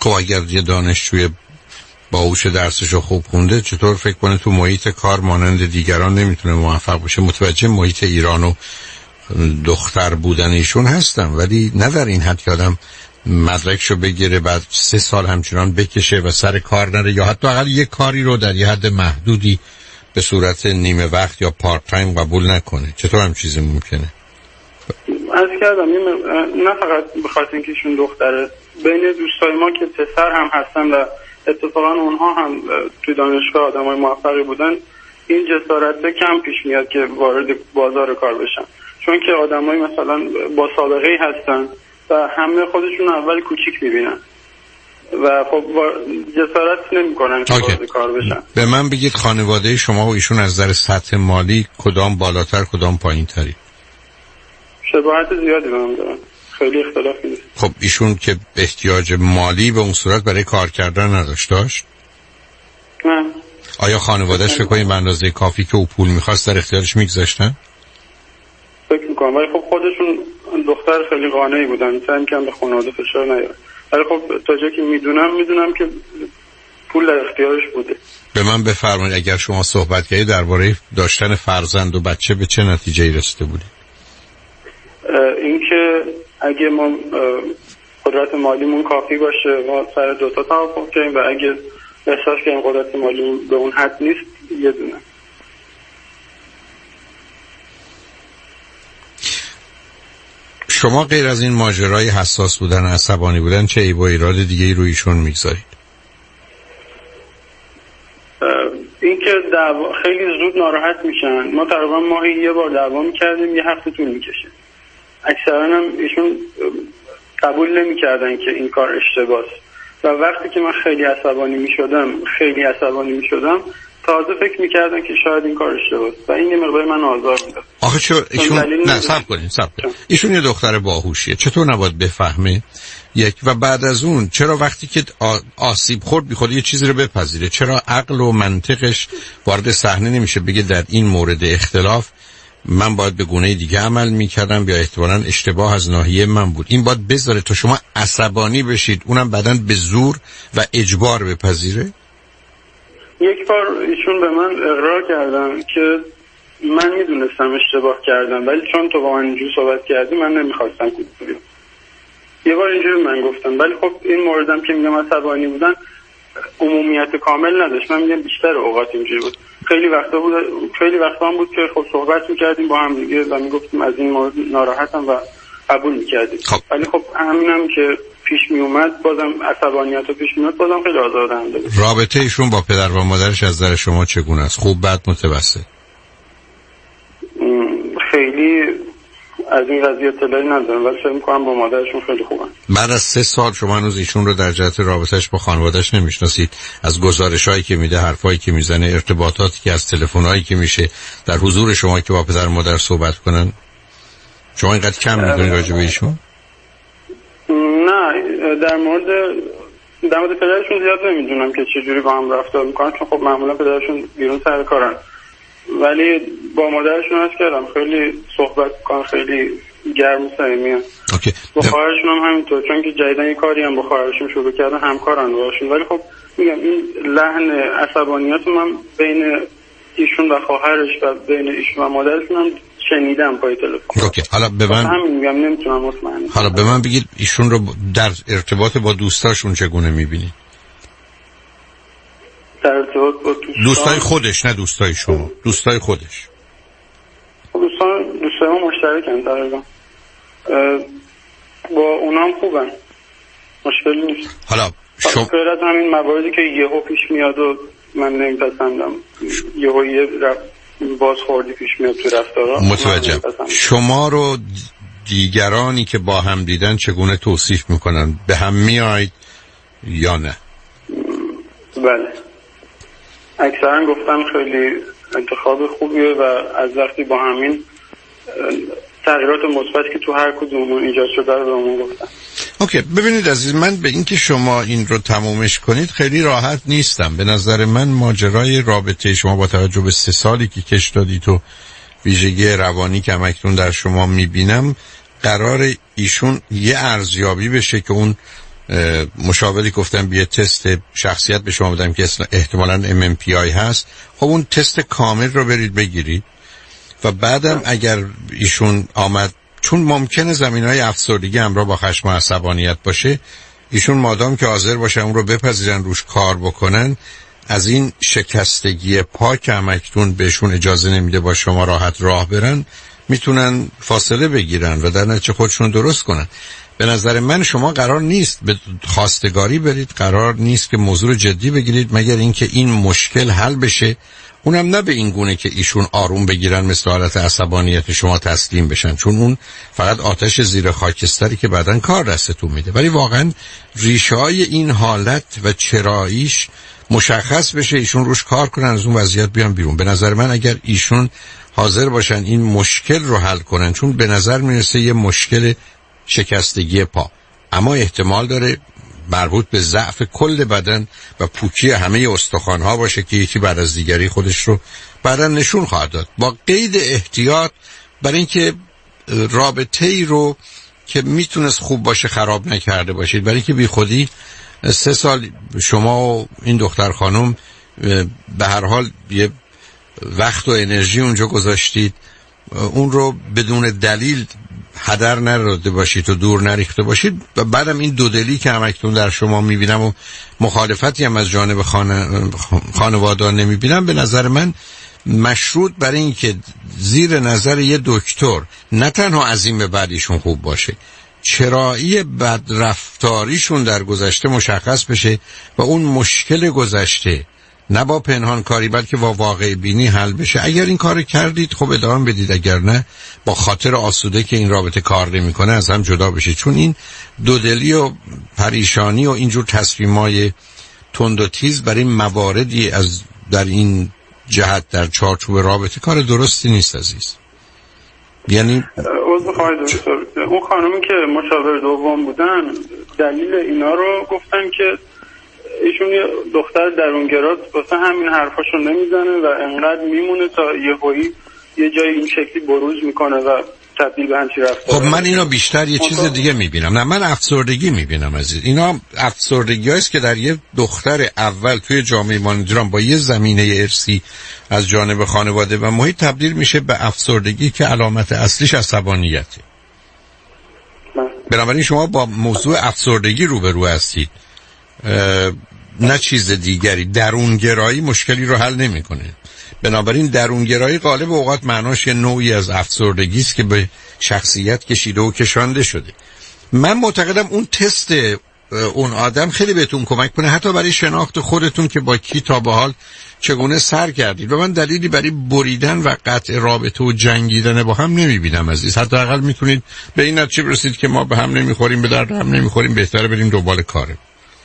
A: خب اگر یه دانشجوی باهوش درسشو خوب خونده چطور فکر کنه تو محیط کار مانند دیگران نمیتونه موفق بشه؟ متوجه محیط ایران و دختر بودن ایشون هستم، ولی نه در این حد که آدم مدرکشو بگیره بعد 3 سال همچنان بکشه و سر کار نره، یا حتی اقل یک کاری رو در یه حد محدودی به صورت نیمه وقت یا پارت تایم قبول نکنه. چطور هم چیزی ممکنه؟
M: از کردم نه فقط به خاطر اینکه ایشون دختره، بین دوستای ما که پسر هم هستن و اتفاقا اونها هم توی دانشگاه آدمای موفقی بودن، این جسارت کم پیش میاد که وارد بازار کار بشن، چون که آدمای مثلا با سابقه هستن و همه خودشون اول کوچیک میبینن و خب جسارت نمیکنن که وارد کار بشن.
A: به من بگید خانواده شما و ایشون از نظر سطح مالی کدام بالاتر کدام پایین تری؟
M: شباهت زیادی به هم دارن، خیلی اختلافی نیست.
A: خب ایشون که احتیاج مالی به اون صورت برای کار کردن داشت؟
M: نه.
A: آیا خانواده‌اش فکر کنید به اندازه کافی که او پول می‌خواست در اختیارش می‌گذاشتن؟
M: فکر می‌کنم، ولی خب خودشون دختر خیلی قانعی بودن، سعی می‌کردن به خانواده فشار نیارن. ولی خب تا جایی که میدونم که پول در اختیارش بوده.
A: به من بفرمایید اگر شما صحبت کردید درباره داشتن فرزند و بچه به چه نتیجه‌ای رسیده بودید؟
M: اینکه اگه ما قدرت مالیمون کافی باشه ما سر 2 تا توافق کنیم و اگه احساس کنیم قدرت مالیمون به اون حد نیست یه دونه.
A: شما غیر از این ماجرای حساس بودن و عصبانی بودن چه عیب و ایراد دیگه‌ای روی ایشون میگذارید؟
M: اینکه خیلی زود ناراحت میشن. ما تقریبا ماهی یه بار دعوا میکردیم، یه هفته طول میکشه. اکثرا هم ایشون قبول نمیکردن که این کار اشتباهه و وقتی که من خیلی عصبانی میشدم تازه فکر میکردن که شاید این کار اشتباهه و این یه مقدار من آزار میداد.
A: آخه چرا ایشون نه صبر کنین ایشون یه دختر باهوشیه، چطور نباید بفهمه یک و بعد از اون چرا وقتی که آسیب خورد بیخود یه چیزی رو بپذیره؟ چرا عقل و منطقش وارد صحنه نمیشه بگه در این مورد اختلاف من باید به گونه دیگه عمل میکردم یا احتمالاً اشتباه از ناحیه من بود؟ این باید بذاره تا شما عصبانی بشید اونم بعداً به زور و اجبار بپذیره؟
M: یک بار ایشون به من اقرار کردن که من میدونستم اشتباه کردم ولی چون تو با من اینجور صحبت کردی من نمیخواستم کنم. یه بار اینجوری من گفتم، ولی خب این موردم که میگم عصبانی بودن عمومیت کامل نداشت. من میگم بیشتر اوقات اینجوری بود. خیلی وقتا هم بود که خب صحبت میکردیم با هم دیگه و میگفتیم از این مورد ناراحتم و قبول میکردیم. ولی خب همینم که پیش میومد بازم عصبانیت پیش میومد بازم خیلی آزاردهنده بود.
A: رابطه ایشون با پدر و مادرش از نظر شما چگونه است؟ خوب، بد، متوسط؟
M: خیلی از این قضیه اطلاعی ندارم ولی فکر می‌کنم با مادرشون خیلی خوبن.
A: بعد از 3 سال شما هنوز ایشون رو در جهت رابطه‌اش با خانواده‌اش نمی‌شناسید؟ از گزارش‌هایی که میده، حرفایی که میزنه، ارتباطاتی که از تلفن‌هایی که میشه در حضور شما که با پدر و مادر صحبت کنن، شما اینقدر کم می‌دونید راجع به ایشون؟
M: نه، در مورد پدرشون زیاد نمیدونم که چه جوری با هم رفتار میکنن، چون خب معمولا پدرشون بیرون سر کارن. ولی با مادرشون هست کردم خیلی صحبت میکنن، خیلی گرم و صمیمیان. با خواهرشون هم همینطور، چون که جدیدن یه کاری هم با خواهرشون شروع کردن، همکارن باشون. ولی خب میگم این لحن عصبانیت من بین ایشون و خواهرش و بین ایشون و مادرشون هم شنیدم پای تلفن.
A: اوکی. حالا به من
M: همین میگم نمیتونم مطمئن.
A: حالا به من بگید ایشون رو در ارتباط با دوستاشون چگونه میبینید؟
M: در ارتباط با
A: دوستای خودش، نه دوستای شما، دوستای خودش.
M: دوستای ما مشترکن تقریبا، با اونا هم خوبن، مشکلی نیست.
A: حالا
M: غیر از همین مواردی که یهو پیش میاد و من نمیپسندم، یهو یه بازخوردی پیش میاد تو رفتارا.
A: متوجهم. شما رو دیگرانی که با هم دیدن چگونه توصیف میکنن؟ به هم میاید یا نه؟
M: بله، اکثرا گفتن خیلی انتخاب خوبیه و از وقتی با همین تغییرات مثبتی که تو هر کدومون ایجاد شده رو بهمون گفتن.
A: اوکی، ببینید عزیز من، به اینکه شما این رو تمومش کنید خیلی راحت نیستم. به نظر من ماجرای رابطه شما با توجه به 3 سالی که کش دادید و ویژگی روانی که همکنون در شما میبینم، قرار ایشون یه ارزیابی بشه که اون مشاوری گفتم بیا تست شخصیت به شما بدم که احتمالاً MMPI هست. خب اون تست کامل رو برید بگیرید و بعدم اگر ایشون آمد، چون ممکنه زمینهای افسردگی همراه با خشم و عصبانیت باشه، ایشون مادام که حاضر باشن اون رو بپذیرن، روش کار بکنن، از این شکستگی پا که همکنون بهشون اجازه نمیده با شما راحت راه برن، میتونن فاصله بگیرن و در نتیجه خودشون درست کنن. به نظر من شما قرار نیست به خواستگاری برید، قرار نیست که موضوع جدی بگیرید مگر اینکه این مشکل حل بشه، اونم نه به این گونه که ایشون آروم بگیرن مثل حالت عصبانیت شما تسلیم بشن، چون اون فقط آتش زیر خاکستری که بعداً کار دستتون میده. ولی واقعاً ریشه های این حالت و چراییش مشخص بشه، ایشون روش کار کنن، از اون وضعیت بیان بیرون. به نظر من اگر ایشون حاضر باشن این مشکل رو حل کنن، چون به نظر میرسه یه مشکل شکستگی پا، اما احتمال داره مربوط به ضعف کل بدن و پوکی همه استخوان‌ها باشه که یکی بعد از دیگری خودش رو بعداً نشون خواهد داد، با قید احتیاط برای اینکه رابطه‌ای رو که میتونست خوب باشه خراب نکرده باشید. برای اینکه بی خودی 3 سال شما و این دختر خانم به هر حال یه وقت و انرژی اونجا گذاشتید، اون رو بدون دلیل هدر نرده باشید و دور نریخته باشید و بعدم این دودلی که همکنون در شما میبینم و مخالفتی هم از جانب خانواده نمیبینم، به نظر من مشروط برای این که زیر نظر یه دکتر نه تنها از این به بعدیشون خوب باشه، چرایی بدرفتاریشون در گذشته مشخص بشه و اون مشکل گذشته نه با پنهان کاری بلکه با واقع بینی حل بشه. اگر این کار کردید خب ادامه بدید، اگر نه با خاطر آسوده که این رابطه کار نمیکنه از هم جدا بشید، چون این دودلی و پریشانی و اینجور تصمیمای تند و تیز برای مواردی از در این جهت در چارچوب رابطه کار درستی نیست عزیز. یعنی
M: اون خانومی که مشاور دوم بودن دلیل اینا رو گفتن که ایشون یه دختر درونگراست، واسه همین حرفاشو نمیزنه و انقدر میمونه تا یهویی یه جایی این شکلی بروز میکنه و تبدیل به همچین رفتار.
A: خب من اینا بیشتر یه چیز دیگه میبینم. نه من افسردگی میبینم عزیز. اینا افسردگی هست که در یه دختر اول توی جامعه ماندران با یه زمینه ارثی از جانب خانواده و محیط تبدیل میشه به افسردگی که علامت اصلیش عصبانیته. بنابراین شما با موضوع افسردگی روبرو هستید، نه چیز دیگری. درونگرایی مشکلی رو حل نمیکنه. بنابراین درونگرایی غالب اوقات معناش یه نوعی از افسردگی است که به شخصیت کشیده و کشانده شده. من معتقدم اون تست اون آدم خیلی بهتون کمک کنه، حتی برای شناخت خودتون که با کی تا به حال چگونه سر کردید. و من دلیلی برای بریدن و قطع رابطه و جنگیدن با هم نمیبینم عزیز. حتی اقل میتونید به این نتیجه برسید که ما به هم نمیخوریم، به درد هم نمیخوریم، بهتره بریم دنبال کاره.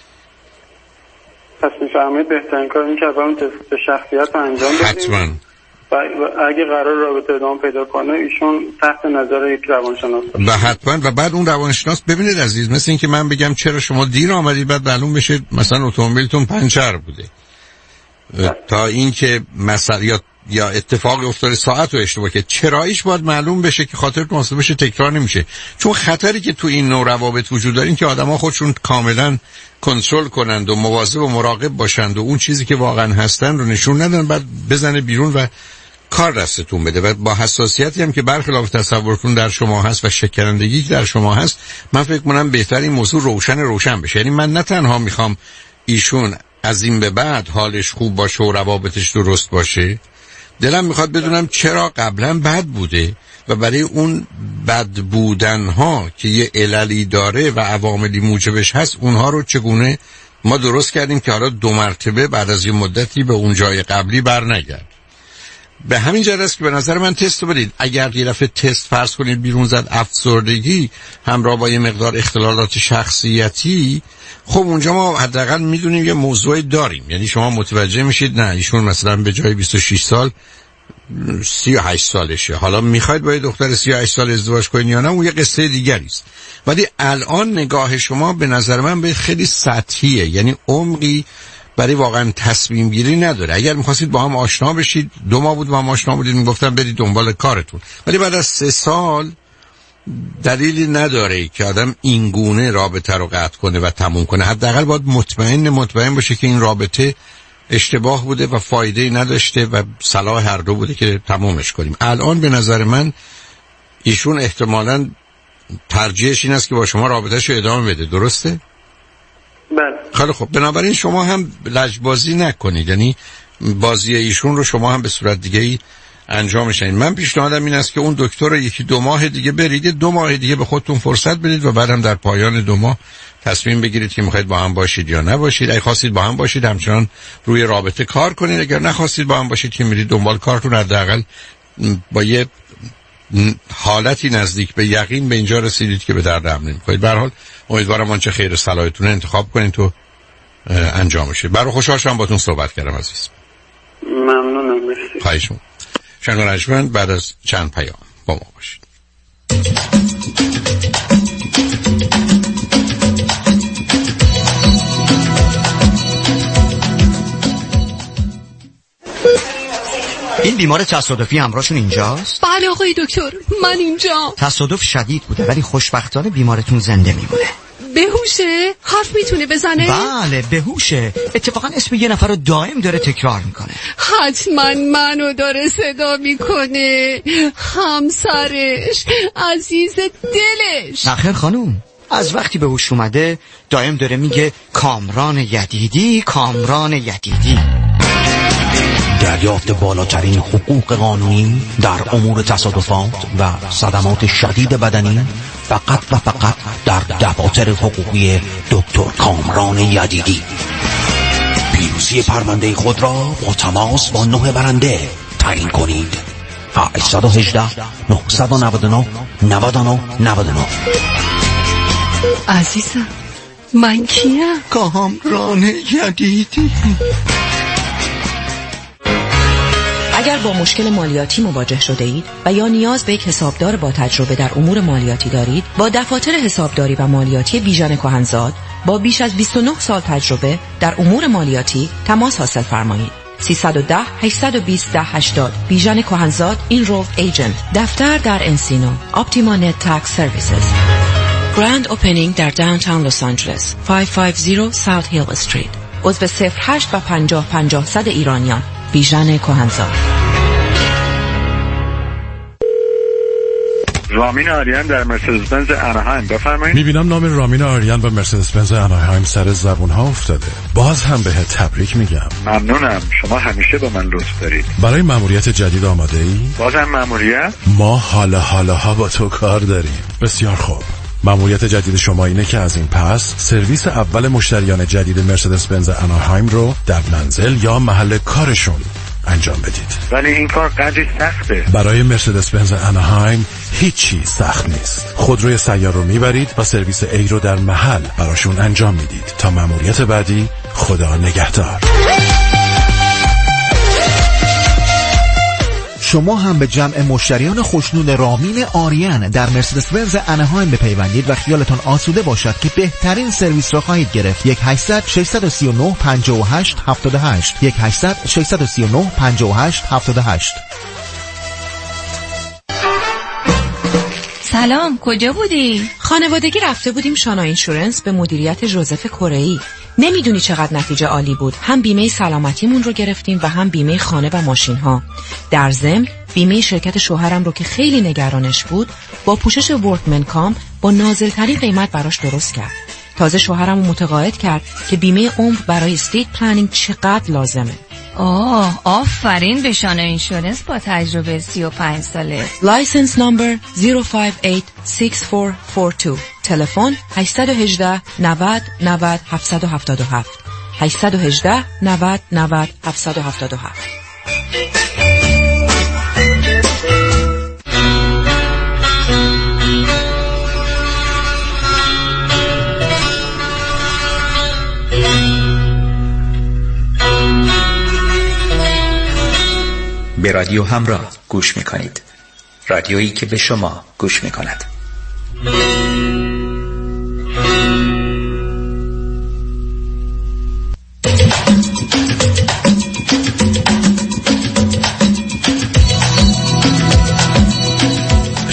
M: پس میفهمید بهترین کار این که اون تست شخصیت رو انجام بدیم.
A: حتما.
M: و اگه قرار رابطه ادامه پیدا کنه ایشون تحت نظر یک روانشناس باشه.
A: و حتما. و بعد اون روانشناس ببینید عزیز، مثل این که من بگم چرا شما دیر آمدید بعد معلوم بشه مثلا اتومبیلتون پنچر بوده، تا اینکه مثلا یا اتفاقی افتاده ساعت رو اشتباه که چراییش باید معلوم بشه که خاطرتون محاسبه بشه، تکرار نمیشه. چون خطری که تو این نوع روابط وجود داره این که آدما خودشون کاملا کنترل کنند و مواظب و مراقب باشند و اون چیزی که واقعا هستن رو نشون ندن، بعد بزنه بیرون و کار دستتون بده. و با حساسیتی هم که برخلاف تصورتون در شما هست و شکنندگی که در شما هست، من فکر کنم بهتر این موضوع روشن بشه. یعنی من نه تنها میخوام ایشون از این به بعد حالش خوب باشه و روابطش درست باشه، دلم میخواد بدونم چرا قبلا بد بوده و برای اون بد بودنها که یه عللی داره و عواملی موجبش هست اونها رو چگونه ما درست کردیم که حالا 2 مرتبه بعد از یه مدتی به اون جای قبلی برنگرد. به همین جهت است که به نظر من تست بدید. اگر یه دفعه تست فرض کنید بیرون زد افسردگی همراه با یه مقدار اختلالات شخصیتی، خب اونجا ما حداقل میدونیم یه موضوعی داریم. یعنی شما متوجه میشید نه ایشون مثلا به جای 26 سال 38 سالشه، حالا میخواید با یه دختر 38 سال ازدواج کنید یا نه، اون یه قصه دیگری است. ولی الان نگاه شما به نظر من به خیلی سطحیه، یعنی عمقی برای واقعا تصمیم گیری نداره. اگر میخواستید با هم آشنا بشید، 2 ماه بود با هم آشنا بودید، میگفتم برید دنبال کارتون. ولی بعد از 3 سال دلیلی نداره که آدم این گونه رابطه رو قطع کنه و تموم کنه. حداقل باید مطمئن باشه که این رابطه اشتباه بوده و فایده‌ای نداشته و صلاح هر دو بوده که تمومش کنیم. الان به نظر من ایشون احتمالاً ترجیحش این است که با شما رابطه‌اش رو ادامه بده. درسته؟
M: بله.
A: خیلی خب، بنابراین شما هم لجبازی نکنید، یعنی بازی ایشون رو شما هم به صورت دیگه‌ای انجامش بدید. من پیشنهادم این است که اون دکتر رو 1-2 ماه دیگه برید، 2 ماه دیگه به خودتون فرصت بدید و بعدم در پایان 2 ماه تصمیم بگیرید که میخواید با هم باشید یا نباشید. اگه خواستید با هم باشید همچنان روی رابطه کار کنید، اگر نخواستید با هم باشید که میرید دنبال کارتون، حداقل با یه حالتی نزدیک به یقین به اینجا رسیدید که به درد هم نمیخورید. به هر حال امیدوارم آنچه خیر صلاحتونه انتخاب کنید تو انجام شه. برای خوشحال شدم باهاتون صحبت کردم عزیز.
M: ممنونم. مرسی.
A: خواهش می‌کنم. شنوندگان بعد از چند پیام با ما باشید.
S: این بیمار تصادفی همراهشون اینجاست؟
T: بله آقای دکتر، من اینجا.
S: تصادف شدید بوده ولی خوشبختانه بیمارتون زنده میمونه.
T: بهوشه؟ حرف میتونه بزنه؟
S: بله بهوشه. اتفاقا اسم یه نفر رو دائم داره تکرار میکنه.
T: حتما منو داره صدا میکنه. همسرش، عزیز دلش.
S: نخیر خانوم، از وقتی به هوش اومده دائم داره میگه کامران یدیدی، کامران یدیدی.
C: دریافت بالاترین حقوق قانونی در امور تصادفات و صدمات شدید بدنی فقط و فقط در دفاتر حقوقی دکتر کامران یدیدی. پیروزی پرونده خود را با تماس با 9 برنده تعیین کنید. 818 999 99 99.
T: عزیزم من کیم؟
S: کامران یدیدی.
O: اگر با مشکل مالیاتی مواجه شده اید و یا نیاز به یک حسابدار با تجربه در امور مالیاتی دارید، با دفاتر حسابداری و مالیاتی بیژن کهنزاد با بیش از 29 سال تجربه در امور مالیاتی تماس حاصل فرمایید. 310 820 1080 بیژن کهنزاد اینرولد ایجنت. دفتر در انسینو. اپتیما نت تکس سرویسز. گراند اوپنینگ در داونتاون لس آنجلس 550 ساوت هیل استریت. عضو 08 و 50 50 100 ایرانیان. بیژن کهنزاد.
U: رامین آریان در مرسدس بنز اناهایم، بفرمایید.
V: میبینم نام رامین آریان و مرسدس بنز اناهایم سر زبون ها افتاده. باز هم بهت تبریک میگم.
U: ممنونم، شما همیشه به من لطف دارید.
V: برای مأموریت جدید آماده ای؟
U: بازم مأموریت؟
V: ما حالا با تو کار داریم. بسیار خوب. مأموریت جدید شما اینه که از این پس سرویس اول مشتریان جدید مرسدس بنز اناهایم رو در منزل یا محل کارشون انجام بدید.
U: ولی این کار قدری سخته.
V: برای مرسدس بنز اناهایم هیچی سخت نیست. خودروی سیار رو میبرید و سرویس ای رو در محل براشون انجام میدید. تا مأموریت بعدی، خدا نگهدار.
N: شما هم به جمع مشتریان خوشنود رامین آریان در مرسدس بنز اناهایم بپیوندید و خیالتان آسوده باشد که بهترین سرویس را خواهید گرفت. 1-800 639 58 78 1-800 639 58 78.
W: سلام، کجا بودی؟
O: خانوادگی رفته بودیم شانا اینشورنس به مدیریت ژوزف کره‌ای. نمیدونی چقدر نتیجه عالی بود. هم بیمه سلامتیمون رو گرفتیم و هم بیمه خانه و ماشین ها. در ضمن بیمه شرکت شوهرم رو که خیلی نگرانش بود با پوشش ورکمن کام با نازل‌ترین قیمت براش درست کرد. تازه شوهرم رو متقاعد کرد که بیمه عمر برای استیت پلنینگ چقدر لازمه.
W: آفرین به شانا اینشورنس با تجربه 35 ساله.
O: لایسنس نمبر 0586442. تلفن 818 90 90 777 818 90 90 777.
X: به رادیو همراه گوش میکنید. رادیویی که به شما گوش میکند.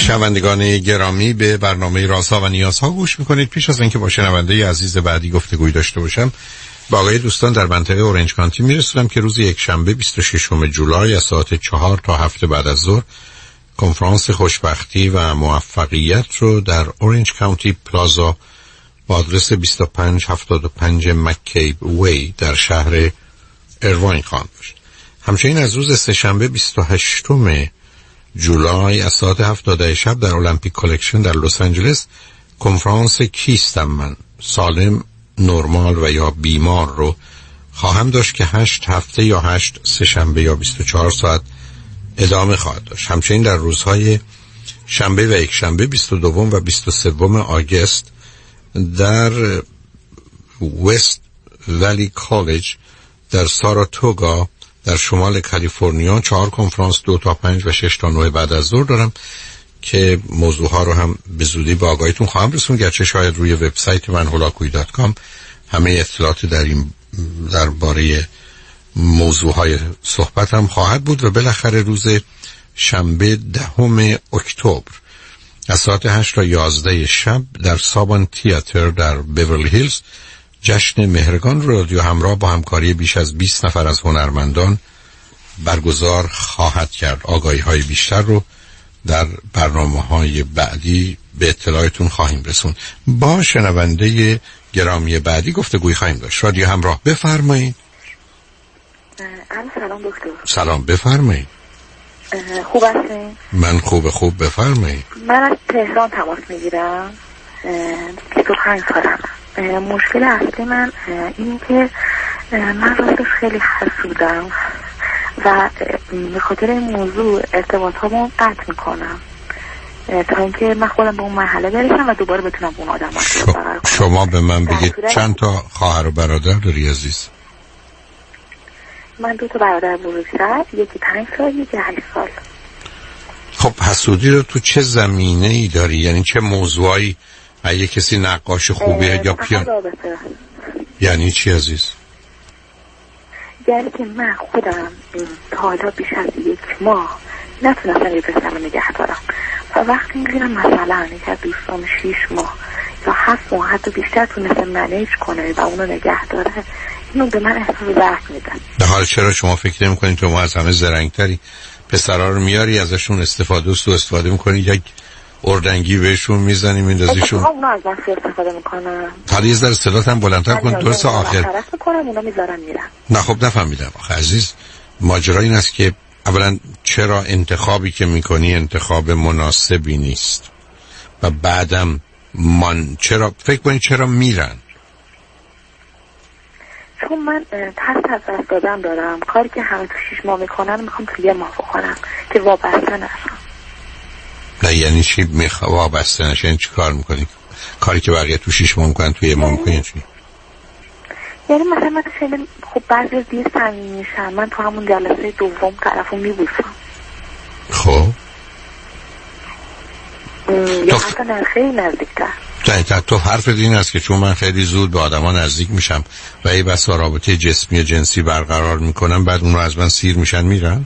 A: شنوندگان گرامی، به برنامه رازها و نیازها گوش میکنید. پیش از اینکه با شنونده عزیز بعدی گفتگوی داشته باشم، با آقای دوستان در منطقه اورنج کانتی میرسونم که روز یکشنبه 26 جولای از ساعت 4 تا 7 بعد از ظهر کنفرانس خوشبختی و موفقیت رو در اورنج کانتی پلازا با آدرس 2575 مککیب وی در شهر ایرواین خواهم داشت. همچنین از روز سه‌شنبه 28 جولای از ساعت 7 شب در المپیک کلکشن در لس آنجلس کنفرانس کیستم من، سالم، نرمال و یا بیمار رو خواهم داشت که 8 هفته یا 8 سه‌شنبه یا 24 ساعت ادامه خواهد داشت. همچنین در روزهای شنبه و یکشنبه 22 و 23 آگوست در وست ولی کالج در ساراتوگا در شمال کالیفرنیا 4 کنفرانس 2 تا 5 و 6 تا 9 بعد از ظهر دارم که موضوعها رو هم به زودی با آگاهیتون خواهم رسون، گرچه شاید روی وبسایت من holakuyi.com همه اطلاعات درباره موضوعهای صحبت هم خواهد بود. و بالاخره روز شنبه 10 اکتبر از ساعت 8 تا 11 شب در سابان تئاتر در بیورلی هیلز جشن مهرگان رادیو همراه با همکاری بیش از 20 نفر از هنرمندان برگزار خواهد کرد. آگاهی‌های بیشتر رو در برنامه‌های بعدی به اطلاعتون خواهیم رسون. با شنونده گرامی بعدی گفتگوی خواهیم داشت. رادیو همراه، بفرمایید.
B: سلام دکتر.
A: سلام، بفرمایید.
B: خوب هستین؟
A: من خوب بفرمایید.
B: من از تهران تماس میگیرم. 25 سالمه. مشکل اصلی من اینه که من راستش خیلی حسودم و به خاطر این موضوع ارتباطامو قطع میکنم تا اینکه من خودم به اون مرحله برسم و دوباره بتونم اون آدم رو برقرار کنم.
A: شما به من بگید چند تا خواهر و برادر داری عزیز؟
B: من 2 تا برادر بزرگتر، یکی 5 سال، یکی 8 سال.
A: خب حسودی رو تو چه زمینه‌ای داری؟ یعنی چه موضوعی؟ اگه کسی نقاش خوبیه یا یعنی چی عزیز؟
B: یعنی که من خودم تا حالا بیش از 1 ماه نتونستم یه پسر رو نگه دارم و وقتی می‌بینم مثلا یکی از دوستام 6 ماه یا 7 ماه حتی بیشتر تونسته منیج کنه و اونو نگه داره، اینو به من احساس ضعف میدن.
A: در حال چرا شما فکر نمی‌کنید تو ما از همه زرنگ‌تری پسرها رو میاری ازشون استفاده و سوء استفاده می‌کنی، یک اردنگی بهشون میزنی میندازیشون؟
B: اونا از من سوء استفاده میکنن.
A: حالا یه ذره صداتم بلندتر کن. درست آخر
B: طرف میکنم اونا میذارن میرن.
A: نه خب نفهمیدم آخه عزیز. ماجرا این است که اولا چرا انتخابی که میکنی انتخاب مناسبی نیست و بعدم چرا فکر کنی چرا میرن؟
B: چون من ترس از دست دادن دارم. کاری که همه تو 6 ماه میکنن میخوام تو 1 ماه بکنم که وابسته نشم.
A: نه یعنی چی وابسته نشن؟ یعنی چی کار میکنی؟ کاری که بقیه تو 6 ماه میکنن تو 1 ماه میکنی چی؟
B: یعنی مثلا من خیلی خب بعضی از دیر صمیمی میشم، من تو همون جلسه دوم طرفو میبوسم.
A: خب
B: یا حتی خیلی نزدیکتر.
A: تو حرف این است که چون من خیلی زود به آدما نزدیک میشم و ای بسا رابطه جسمی جنسی برقرار میکنم بعد اونو از من سیر میشن میرن؟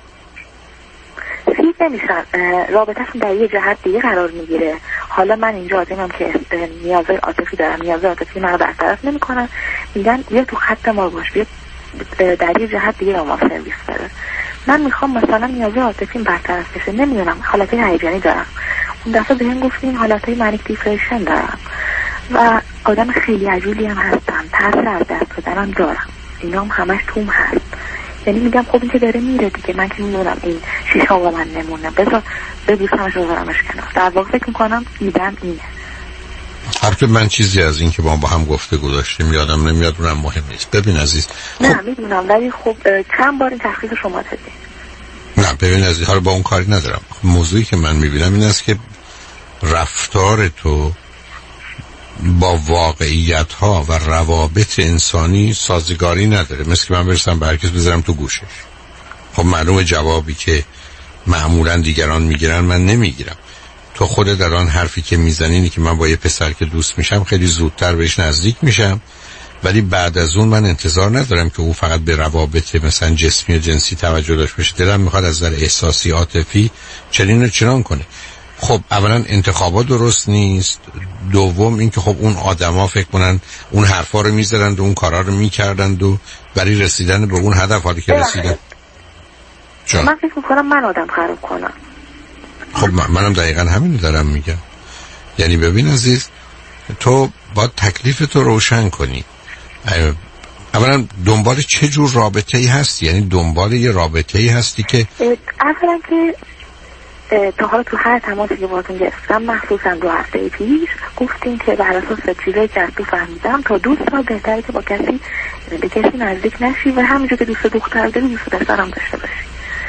B: سیر نمیشن، رابطهشون در یه جهت دیگه قرار میگیره. حالا من اینجا آدمم که نیازهای عاطفی دارم، نیازهای عاطفی من رو برطرف نمیکنن، میگن بیا تو خط ما باش، بیا در یه جهت دیگه رو ما سرویس بده. من میخوام مثلا نیازهای عاطفیم برطرف بشه، نمیدونم حالتهای هیجانی دارم. اون دفعه بهم گفتین حالتهای منیک دیپرشن دارم و آدم خیلی عجولی هم هستم، ترس از دست دادنم دارم، اینا هم همش توم هست. یعنی میگم خب این که داره میره دیگه، من که میدونم این 6 ها با من نمونه، بذار ببوسمش و بذارمش کنار. در واقع فکر میکنم ایدم اینه.
A: البته من چیزی از این که با هم گفتگو داشتیم یادم نمیاد، اونم مهم نیست. ببین عزیز
B: نه میدونم، ولی خب چند بار این تشخیص شما دادین.
A: نه ببین عزیز، حالا با اون کاری ندارم. موضوعی که من میبینم این است که رفتار تو با واقعیت ها و روابط انسانی سازگاری نداره. مثل که من برسم به هر کس بذارم تو گوشش، خب معلومه جوابی که معمولا دیگران میگیرن من نمیگیرم. تو خود در آن حرفی که میزنی اینه که من با یه پسر که دوست میشم خیلی زودتر بهش نزدیک میشم، ولی بعد از اون من انتظار ندارم که او فقط به روابط مثلا جسمی و جنسی توجه داشته باشه. دلم میخواد از نظر احساسی عاطفی چنین و چنان کنه. خب اولا انتخابات درست نیست، دوم اینکه خب اون آدما فکر کنن اون حرفا رو میذارند و اون کارا رو میکردند و برای رسیدن به اون هدف حالی که رسیدن.
B: من فکر میکنم من آدم خراب کنم.
A: خب منم دقیقا همین دارم میگم. یعنی ببین عزیز، تو باید تکلیف تو روشن کنی. اولا دنبال چه جور رابطه‌ای هستی؟ یعنی دنبال یه رابطه‌ای هستی که
B: اولا که تا حالا تو هر تماسی که باهاتون گرفتم، مخصوصا 2 هفته پیش، گفتین که بر اساس چیزایی که از تو فهمیدم تا 2 سال بهتره که با کسی به کسی نزدیک نشی و همونجور که دوست دختر داری دوست پسرم داشته باشی.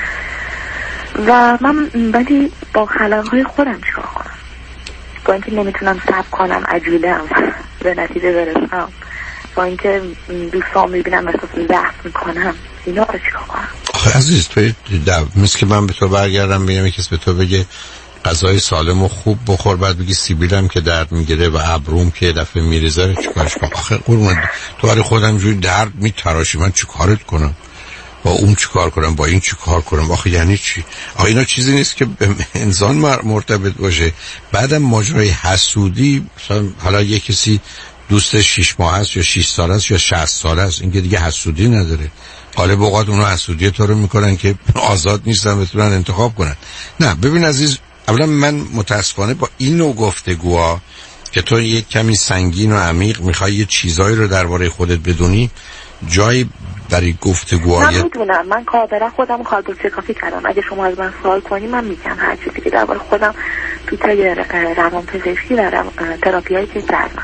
B: و من ولی با خلاقهای خودم چیکار کنم؟ با اینکه نمیتونم صبر کنم، عجولم به نتیجه برسم، با اینکه دوستان میبینم احساس ضعف میکنم، اینا رو چیکار کنم؟
A: آخه عزیز توی مثل که من به تو برگردم بگم یکی به تو بگه غذای سالم و خوب بخور، بعد بگی سیبیلم که درد میگیره و ابروم که دفعه میریزه، چیکارش کنم؟ آخه قربون تو برای خودم جوری درد میتراشی، من چیکارت کنم؟ با اون چیکار کنم؟ با این چیکار کنم؟ آخه یعنی چی؟ آخه اینا چیزی نیست که به انسان مرتبط باشه. بعدم ماجرای حسودی، حالا یه کسی دوست 6 ماه است یا 6 سال است یا 60 سال است، این که دیگه حسودی نداره. حالا بقات اونو حسودی تو رو میکنن که آزاد نیستن بتونن انتخاب کنن. نه ببین عزیز، اولا من متاسفانه با این نوع گفتگوها که تو یک کمی سنگین و عمیق میخوای یه چیزایی رو درباره خودت بدونی، جایی برای گفتگوهای
B: من میدونم. من کاربرا خودم کاربرد کافی کردم. اگه شما از من سوال کنی من میگم هر چیزی که درباره خودم تو تای روانپزشکی و تراپیایی که کردم.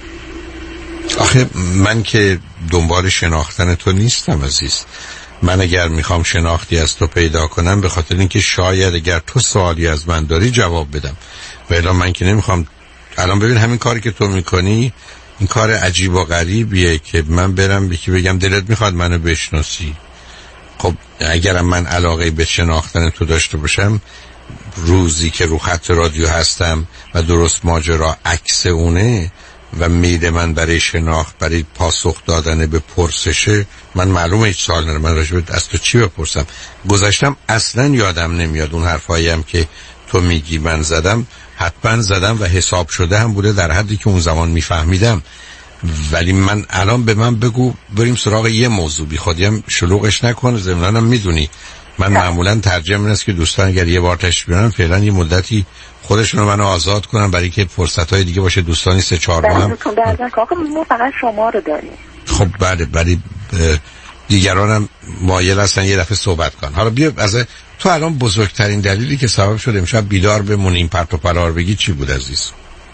A: آخه من که دنبال شناختن تو نیستم عزیز. من اگر میخوام شناختی از تو پیدا کنم به خاطر اینکه شاید اگر تو سوالی از من داری جواب بدم، و الا من که نمیخوام. الان ببین همین کاری که تو میکنی این کار عجیب و غریبیه که من برم بگم دلت میخواد منو بشناسی. خب اگرم من علاقه به شناختن تو داشته باشم، روزی که رو خط رادیو هستم و درست ماجرا عکس اونه و میل من برای شناخت، برای پاسخ دادن به پرسشه، من معلومه هیچ سوال ندارم. من راجع به از تو چی بپرسم؟ گذشتم اصلا یادم نمیاد. اون حرفایی هم که تو میگی من زدم، حتما زدم و حساب شده هم بوده در حدی که اون زمان میفهمیدم. ولی من الان به من بگو بریم سراغ یه موضوع، بی خودی هم شلوغش نکن. ضمناً هم میدونی من معمولا ترجیح این است که دوستان اگر یه بار تشریف بیارن فعلا یه مدتی خودشون رو منو آزاد کنن برای که فرصت‌های دیگه باشه. دوستانی 3-4 ماه هم
B: ما فقط شما رو داریم.
A: خب بله، ولی دیگران هم مایل هستن یه دفعه صحبت کن. حالا بیا از تو الان بزرگترین دلیلی که سبب شد امشب بیدار بمونیم پرت و پرار بگی چی بود عزیز؟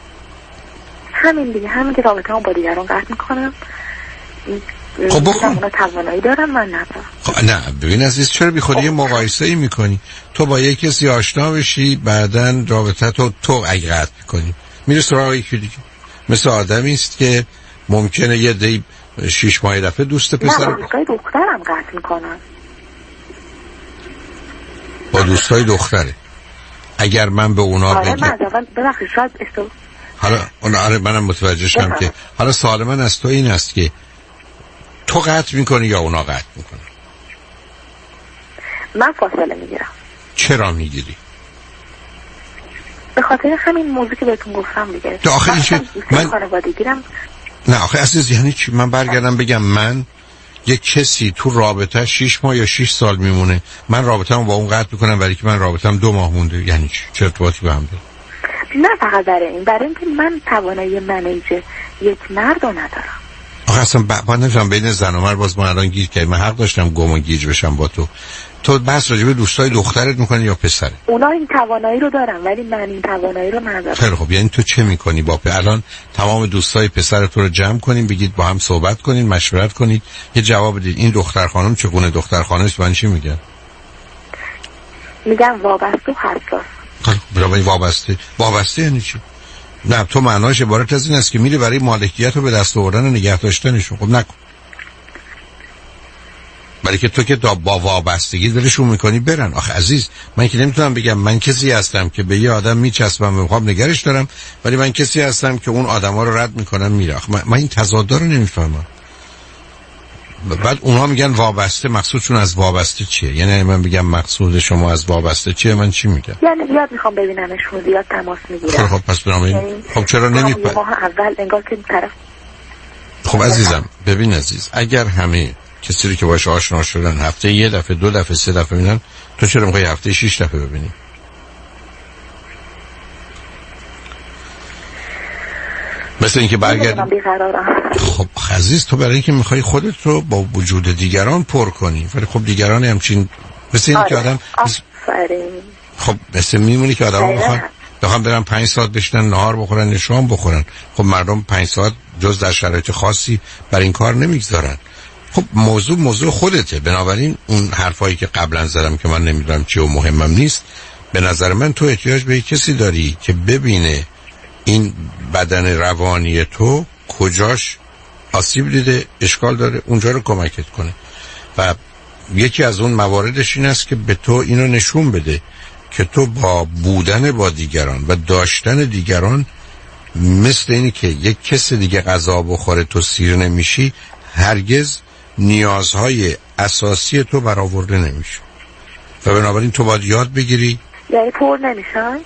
B: همین دیگه، همین که رابطه‌ام با دیگران قطع می‌کنم.
A: خب بکن.
B: اونا توانایی دارم من ندارم.
A: خب نه ببین عزیز، چرا بی خودی مقایسه‌ای می‌کنی؟ تو با یک کسی آشنا بشی، بعدن رابطه تو اگه قطع می‌کنی میره سراغ یکی دیگه. مثل آدمی است که ممکنه یه دی 6 ماه دفعه دوست پسر
B: با دوستای دخترم قطع می‌کنم.
A: با دوستای دختره. اگر من به اونا بگم
B: ببخشید شاید
A: حالا آره منم متوجه شدم که حالا سوال من از تو این است که تو قطع میکنی یا اونا قطع میکنن؟
B: من فاصله میگیرم.
A: چرا میگیری؟
B: به خاطر همین موضوعی که بهتون گفتم دیگه.
A: تو آخه من
B: خانوادگیرم.
A: نه آخه عزیز یعنی چی؟ من برگردم بگم من یک کسی تو رابطه 6 ماه یا 6 سال میمونه، من رابطه‌مو با اون قطع میکنم برای که من رابطه‌م 2 ماه مونده، یعنی چی؟ چه ارتباطی به هم داره؟
B: نه فقط برای اینکه من توانایی منیج یک مرد رو ندارم.
A: آخه اصلا من نمی‌فهمم بین زن و مرد باز من الان گیر کردم. من حق داشتم گم و گیج بشم با تو بس راجع به دوستای دخترت میکنی یا پسره؟
B: اونا این توانایی رو دارن ولی من این توانایی رو ندارم.
A: خیلی خب، یعنی تو چه میکنی با الان تمام دوستای پسرت رو جمع کنین، بگید با هم صحبت کنین، مشورت کنید، یه جواب بدید. این دختر خانم چگونه دختر خانم است؟ من چی میگم؟
B: میگم وابسته و حساس.
A: برای وابسته یعنی چی؟ نه تو معناش عبارت از این است که میری برای مالکیت رو به دست آوردن و نگه داشتنشون. خب نکن. برای که تو که با وابستگی دلشون میکنی برن. آخه عزیز من که نمیتونم بگم من کسی هستم که به یه آدم میچسبم و میخوام نگرش دارم، ولی من کسی هستم که اون آدما رو رد میکنم میره. آخه من این تضاد رو نمیفهمم. بعد اونها میگن وابسته، مقصودشون از وابسته چیه؟ یعنی من بگم مقصود شما از وابسته چیه، من چی میگم؟
B: یعنی زیاد میخوام ببینمشون، زیاد تماس میگیرم.
A: خب پس بنابراین خب چرا
B: یه ماه اول انگار که طرف.
A: خب عزیزم ببین عزیز، اگر همه کسی رو که باهاش آشنا شدن هفته یه دفعه 2 دفعه 3 دفعه میبینن، تو چرا میخوای هفته 6 دفعه ببینی؟ مثل اینکه برگردیم. خب عزیز تو برای اینکه میخوای خودت رو با وجود دیگران پر کنی، ولی خب دیگران همچین مثل این که آدم خب مثل میمونی که آدم بخوام برن 5 ساعت بشینن نهار بخورن نشام بخورن. خب مردم 5 ساعت جز در شرایط خاصی بر این کار نمیگذارن. خب موضوع خودته. بنابراین اون حرفایی که قبلا زدم که من نمیدونم چی و مهمم نیست، به نظر من تو احتیاج به کسی داری که ببینه این بدن روانی تو کجاش آسیب دیده، اشکال داره، اونجا رو کمکت کنه. و یکی از اون مواردش این است که به تو اینو نشون بده که تو با بودن با دیگران و داشتن دیگران مثل اینی که یک کس دیگه غذا بخوره تو سیر نمیشی، هرگز نیازهای اساسی تو برآورده نمیشه. و بنابراین تو باید یاد بگیری.
B: یعنی پر نمیشن؟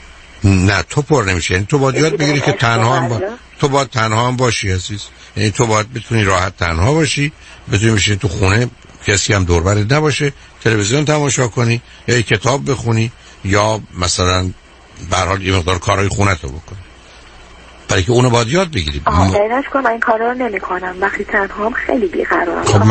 A: نه تو پر نمیشه. یعنی تو باید یاد بگیری که تنها هم تو باید تنها هم باشی عزیز. یعنی تو باید بتونی راحت تنها باشی، بتونی بشینی تو خونه، کسی هم دور برت نباشه، تلویزیون تماشا کنی یا کتاب بخونی یا مثلا به هر حال یه مقدار کارهای خونه‌تو بکنی. برای که اونو باید یاد بگیری.
B: غیرش کنم این کارا رو نمی‌کنم. وقتی تنهام خیلی بی‌قرارم.
A: خب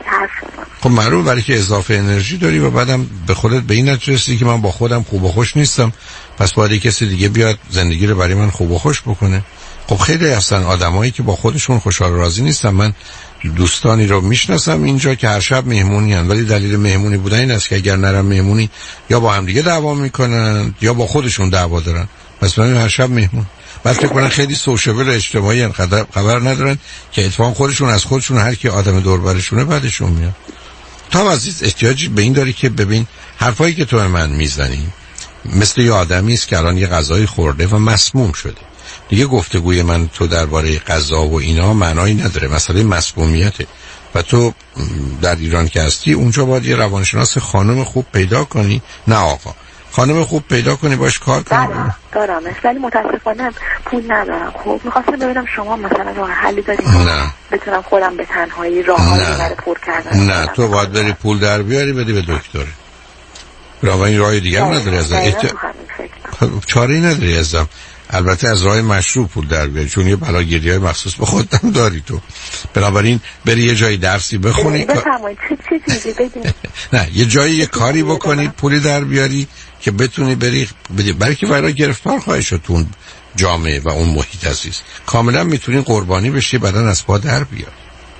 A: معلومه برای که اضافه انرژی داری و بعدم به خودت به این نتیجه رسیدی که من با خودم خوب و خوش نیستم، پس باید کسی دیگه بیاد زندگی رو برای من خوب و خوش بکنه. خب خیلی هستن آدمایی که با خودشون خوشحال و راضی نیستن. من دوستانی رو میشناسم اینجا که هر شب مهمونی هن، ولی دلیل مهمونی بودن این است که اگر نرم مهمونی یا با هم دیگه دعوا میکنن یا با خودشون دعوا دارن، پس من هر شب مهمون. بعد فکر کنن خیلی سوشیبل اجتماعی ان، خبر ندارن که اتفاقا خودشون از خودشون هر کی آدم دور برشونه بعدشون میاد. تو عزیز احتیاجی به این داری که ببین حرفایی که تو من میزنی مثل یه آدمی است که الان یه غذای خورده و مسموم شده. دیگه گفتگوی من تو درباره غذا و اینا معنایی نداره، مسئله مسمومیته. و تو در ایران که هستی اونجا باید یه روانشناس خانم خوب پیدا کنی، نه آقا، خانم خوب پیدا کنی، باش کار کنی.
B: دارم ولی متاسفانه پول ندارم. خب می‌خواستم ببینم شما مثلا راه حلی دارید؟
A: نه
B: بتونم خودم به تنهایی راه‌هایی برای پر کردن.
A: نه تو باید بری پول در بیاری بدی به دکتر. این راه دیگه هم نداری ازم. چاره‌ای نداری ازم. البته از راه مشروع پول در بیاری، چون یه بلاگیری‌های مخصوص به خودم داری تو. بنابراین بری یه جایی درسی بخونی.
B: بفرمایید چی چیزی بدین.
A: نه یه جایی یه کاری بکنی پولی در بیاری که بتونی بری بدی، برای که برای گرفتار خواهی شد تو اون جامعه و اون محیط عزیز. کاملا میتونی قربانی بشی، بدن از پا در بیاری.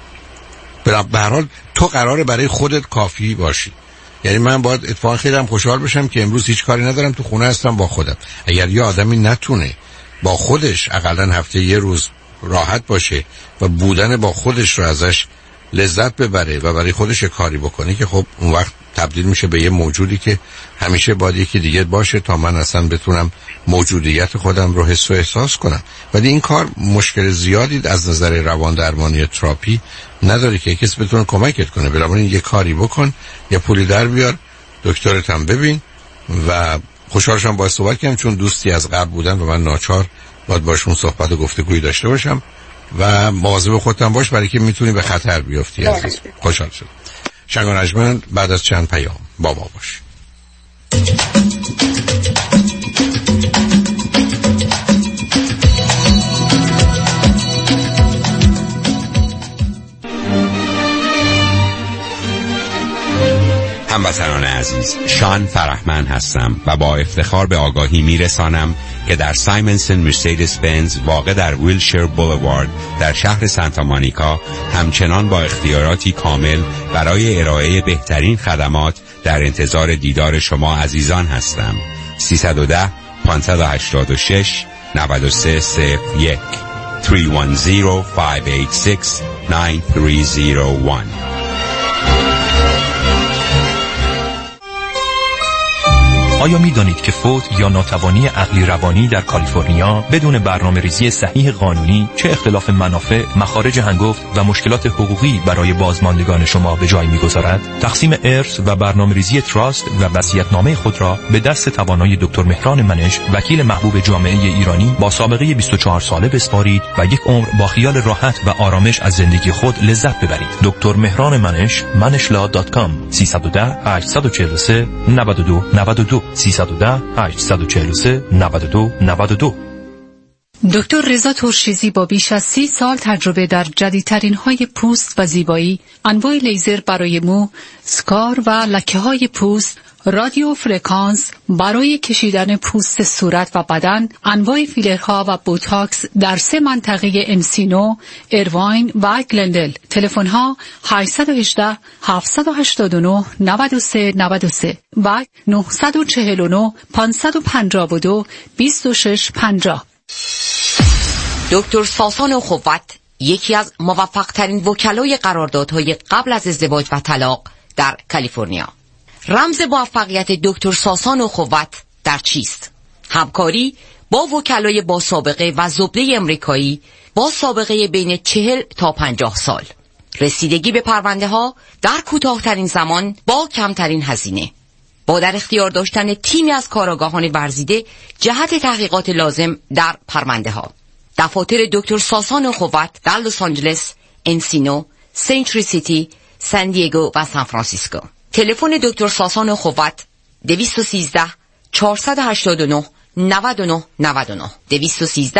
A: به هر حال تو قراره برای خودت کافی باشی. یعنی من باید اتفاقا خیلی هم خوشحال بشم که امروز هیچ کاری ندارم، تو خونه هستم با خودم. اگر یه آدمی نتونه با خودش اقلا هفته یه روز راحت باشه و بودن با خودش رو ازش لذت ببره و برای خودش کاری بکنه، که خب اون وقت تبدیل میشه به یه موجودی که همیشه باید یکی دیگه باشه تا من اصلا بتونم موجودیت خودم رو حس و احساس کنم. ولی این کار مشکل زیادی از نظر روان درمانی تراپی نداره که کسی بتونه کمکت کنه. بنابراین یه کاری بکن، یه پولی در بیار، دکترت هم ببین. و خوشحالشم باید صحبت کنم چون دوستی از قبل بودن و من ناچار باید باشون صحبت و گفتگویی داشته باشم. و مواظب خودت باش برای که میتونی به خطر بیفتی عزیز. خوشحال شدم. شنگ و نجمن بعد از چند پیام با ما باش.
D: هموطنان عزیز، شان فرحمند هستم و با افتخار به آگاهی میرسانم که در سایمنسن مرسدس بنز واقع در ویلشیر بولوارد در شهر سانتا مونیکا همچنان با اختیاراتی کامل برای ارائه بهترین خدمات در انتظار دیدار شما عزیزان هستم. 310 586 9301 310 586 9301.
G: آیا می دانید که فوت یا ناتوانی عقلی روانی در کالیفرنیا بدون برنامه‌ریزی صحیح قانونی چه اختلاف منافع، مخارج هنگفت و مشکلات حقوقی برای بازماندگان شما به جای می‌گذارد؟ تقسیم ارث و برنامه‌ریزی تراست و وصیت‌نامه خود را به دست توانای دکتر مهران منش، وکیل محبوب جامعه ایرانی با سابقه 24 ساله بسپارید و یک عمر با خیال راحت و آرامش از زندگی خود لذت ببرید. دکتر مهران منش، manishla.com 310 843 92 92 310 843 92 92.
R: دکتر رضا ترشیزی با بیش از 30 سال تجربه در جدیدترین های پوست و زیبایی، انواع لیزر برای مو، سکار و لکه های پوست، رادیو فرکانس برای کشیدن پوست صورت و بدن، انواع فیلرها و بوتاکس در 3 منطقه انسینو، ایرواین و گلندل. تلفن ها 818 789 93 93 و 949 552 26 50.
O: دکتر ساسان اخوت یکی از موفق ترین وکلای قراردادهای قبل از ازدواج و طلاق در کالیفرنیا. رمز موفقیت دکتر ساسان اخوت در چیست؟ همکاری با وکلای با سابقه و زبده امریکایی با سابقه بین 40 تا 50 سال. رسیدگی به پرونده ها در کوتاه‌ترین زمان با کمترین هزینه. با در اختیار داشتن تیمی از کارآگاهان ورزیده جهت تحقیقات لازم در پرونده ها. دفاتر دکتر ساسان اخوت در لس آنجلس، انسینو، سنچری سیتی، سان دیگو و سان فرانسیسکو. تلفن دکتر ساسان اخوت 213 489 99 99 213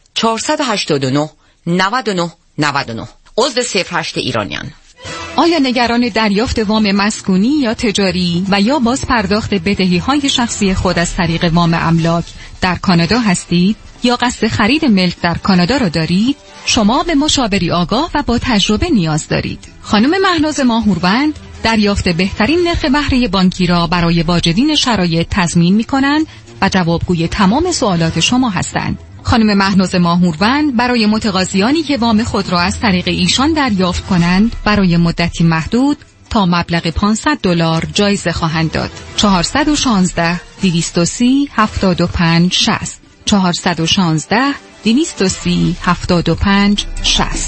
O: 489 99 99. عضو 08 ایرانیان.
E: آیا نگران دریافت وام مسکونی یا تجاری و یا باز پرداخت بدهی‌های شخصی خود از طریق وام املاک در کانادا هستید یا قصد خرید ملک در کانادا را دارید؟ شما به مشاوری آگاه و با تجربه نیاز دارید. خانم مهناز ماهوروند دریافت بهترین نرخ بهره بانکی را برای واجدین شرایط تضمین می‌کنند و جوابگوی تمام سوالات شما هستند. خانم مهناز ماهوروند برای متقاضیانی که وام خود را از طریق ایشان دریافت کنند برای مدتی محدود تا مبلغ $500 جایزه خواهند داد. 416 230 75 60 416 230 75 60.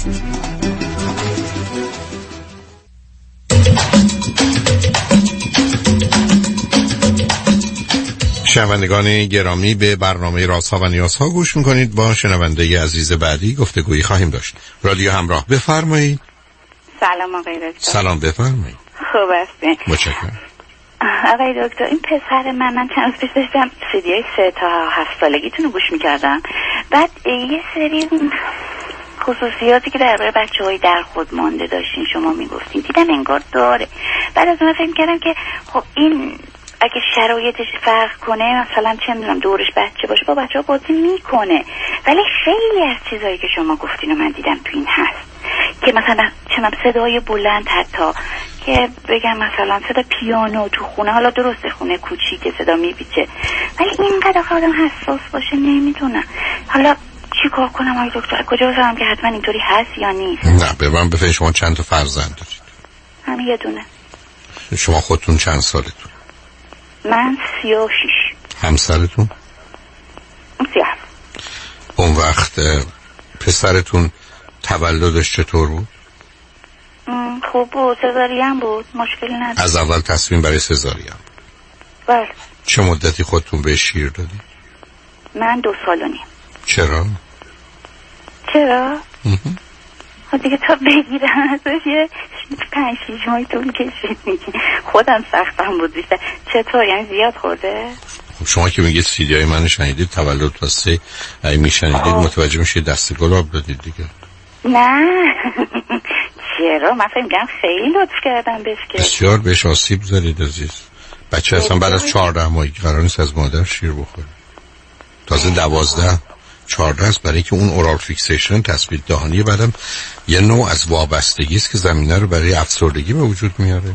A: شنوندگان گرامی، به برنامه رازها و نیازها گوش میکنید. با شنونده عزیز بعدی گفتگویی خواهیم داشت. رادیو همراه، بفرمایید.
H: سلام آقای دکتر.
A: سلام، بفرمایید.
H: خوب هستین؟
A: متشکرم.
H: آقای دکتر، این پسر من چند روز پیش داشتم سیدیای 3 تا 7 سالگیتون رو گوش میکردم. بعد یه سری خصوصیاتی که درباره بچه‌های در خود مانده داشتین شما میگفتین دیدم انگار داره. بعد از اون فکر کردم که خب این اگه شرایطش فرق کنه، مثلا چه میدونم دورش بچه باشه، با بچه‌ها بازی میکنه. ولی خیلی از چیزایی که شما گفتین و من دیدم تو این هست که مثلا چنم صدای بلند، حتی که بگم مثلا صدا پیانو تو خونه، حالا درسته خونه کوچیکه صدا میپیچه، ولی اینقدر آدم حساس باشه نمیدونم. حالا چی کار کنم آقای دکتر؟ کجا بذارم که حتما اینطوری هست یا نیست؟
A: نه، به من بفرمایید شما چند تا فرزند دارید؟
H: همین یه دونه.
A: شما خودتون چند سالتون؟
H: من 36.
A: همسرتون؟
H: 37.
A: اون وقت پسرتون تولدش چطور بود؟
H: خوب بود، سزارین بود، مشکلی نداشت.
A: از اول تصمیم برای سزارین؟
H: بله.
A: چه مدتی خودتون به شیر دادی؟
H: من 2 سال و نیم.
A: چرا؟
H: خب دیگه تا بگیرم ازش یه 5-6 ماه طول کشید. خودم سختم بود بیشتر. چطور؟ یعنی زیاد خورده؟
A: خب شما که میگید سیدیای من شنیدید، تولد واسه ای میشنیدید، متوجه میشید دست گل آب دادید دیگه.
H: نه چرا؟ من فکر می‌کنم خیلی لطف کردم بهش که
A: بسیار بهش آسیب زدید عزیز. بچه اصلا بعد از 14 ماهی قرار نیست از مادر شیر بخوره. تازه 12-14 است، برای که اون اورال فیکسیشن تثبیت دهانی بعدم یه نوع از وابستگی است که زمینه رو برای افسردگی به وجود میاره.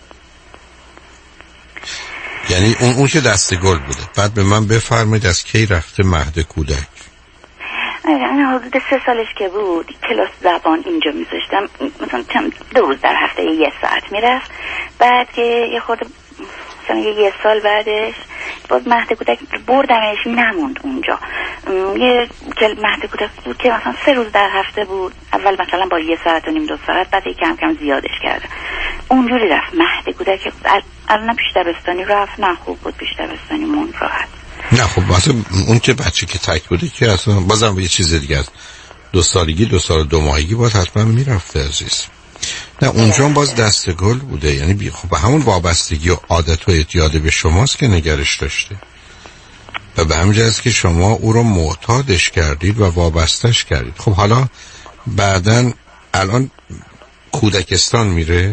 A: یعنی اون که دست گل بوده. بعد به من بفرمایید از کی رفته مهد کودک؟
H: من حدود 3 سالش که بود کلاس زبان اینجا میذاشتم، مثلا 2 روز در هفته 1 ساعت میرفت. بعد که یه خورده مثلا 1 سال بعدش باز مهد کودک بردمش، نموند اونجا. یه مهد کودک بود که مثلا 3 روز در هفته بود، اول مثلا با 1 ساعت و نیم 2 ساعت، بعد کم کم زیادش کرده. اونجوری رفت مهد کودک. الان پیش دبستانی رفت، نه خوب بود، پیش دبستانی موند راحت.
A: نه خب واسه اون که بچه که تک بوده که اصلا بازم یه چیز دیگه است. 2 سالگی 2 سال و 2 ماهگی باید حتما میرفته عزیز. نه اونجا باز دستگل بوده، یعنی خب همون وابستگی و عادت و اعتیاد به شماست که نگرش داشته و به همین جهت که شما او رو معتادش کردید و وابستش کردید. خب حالا بعدن الان کودکستان میره؟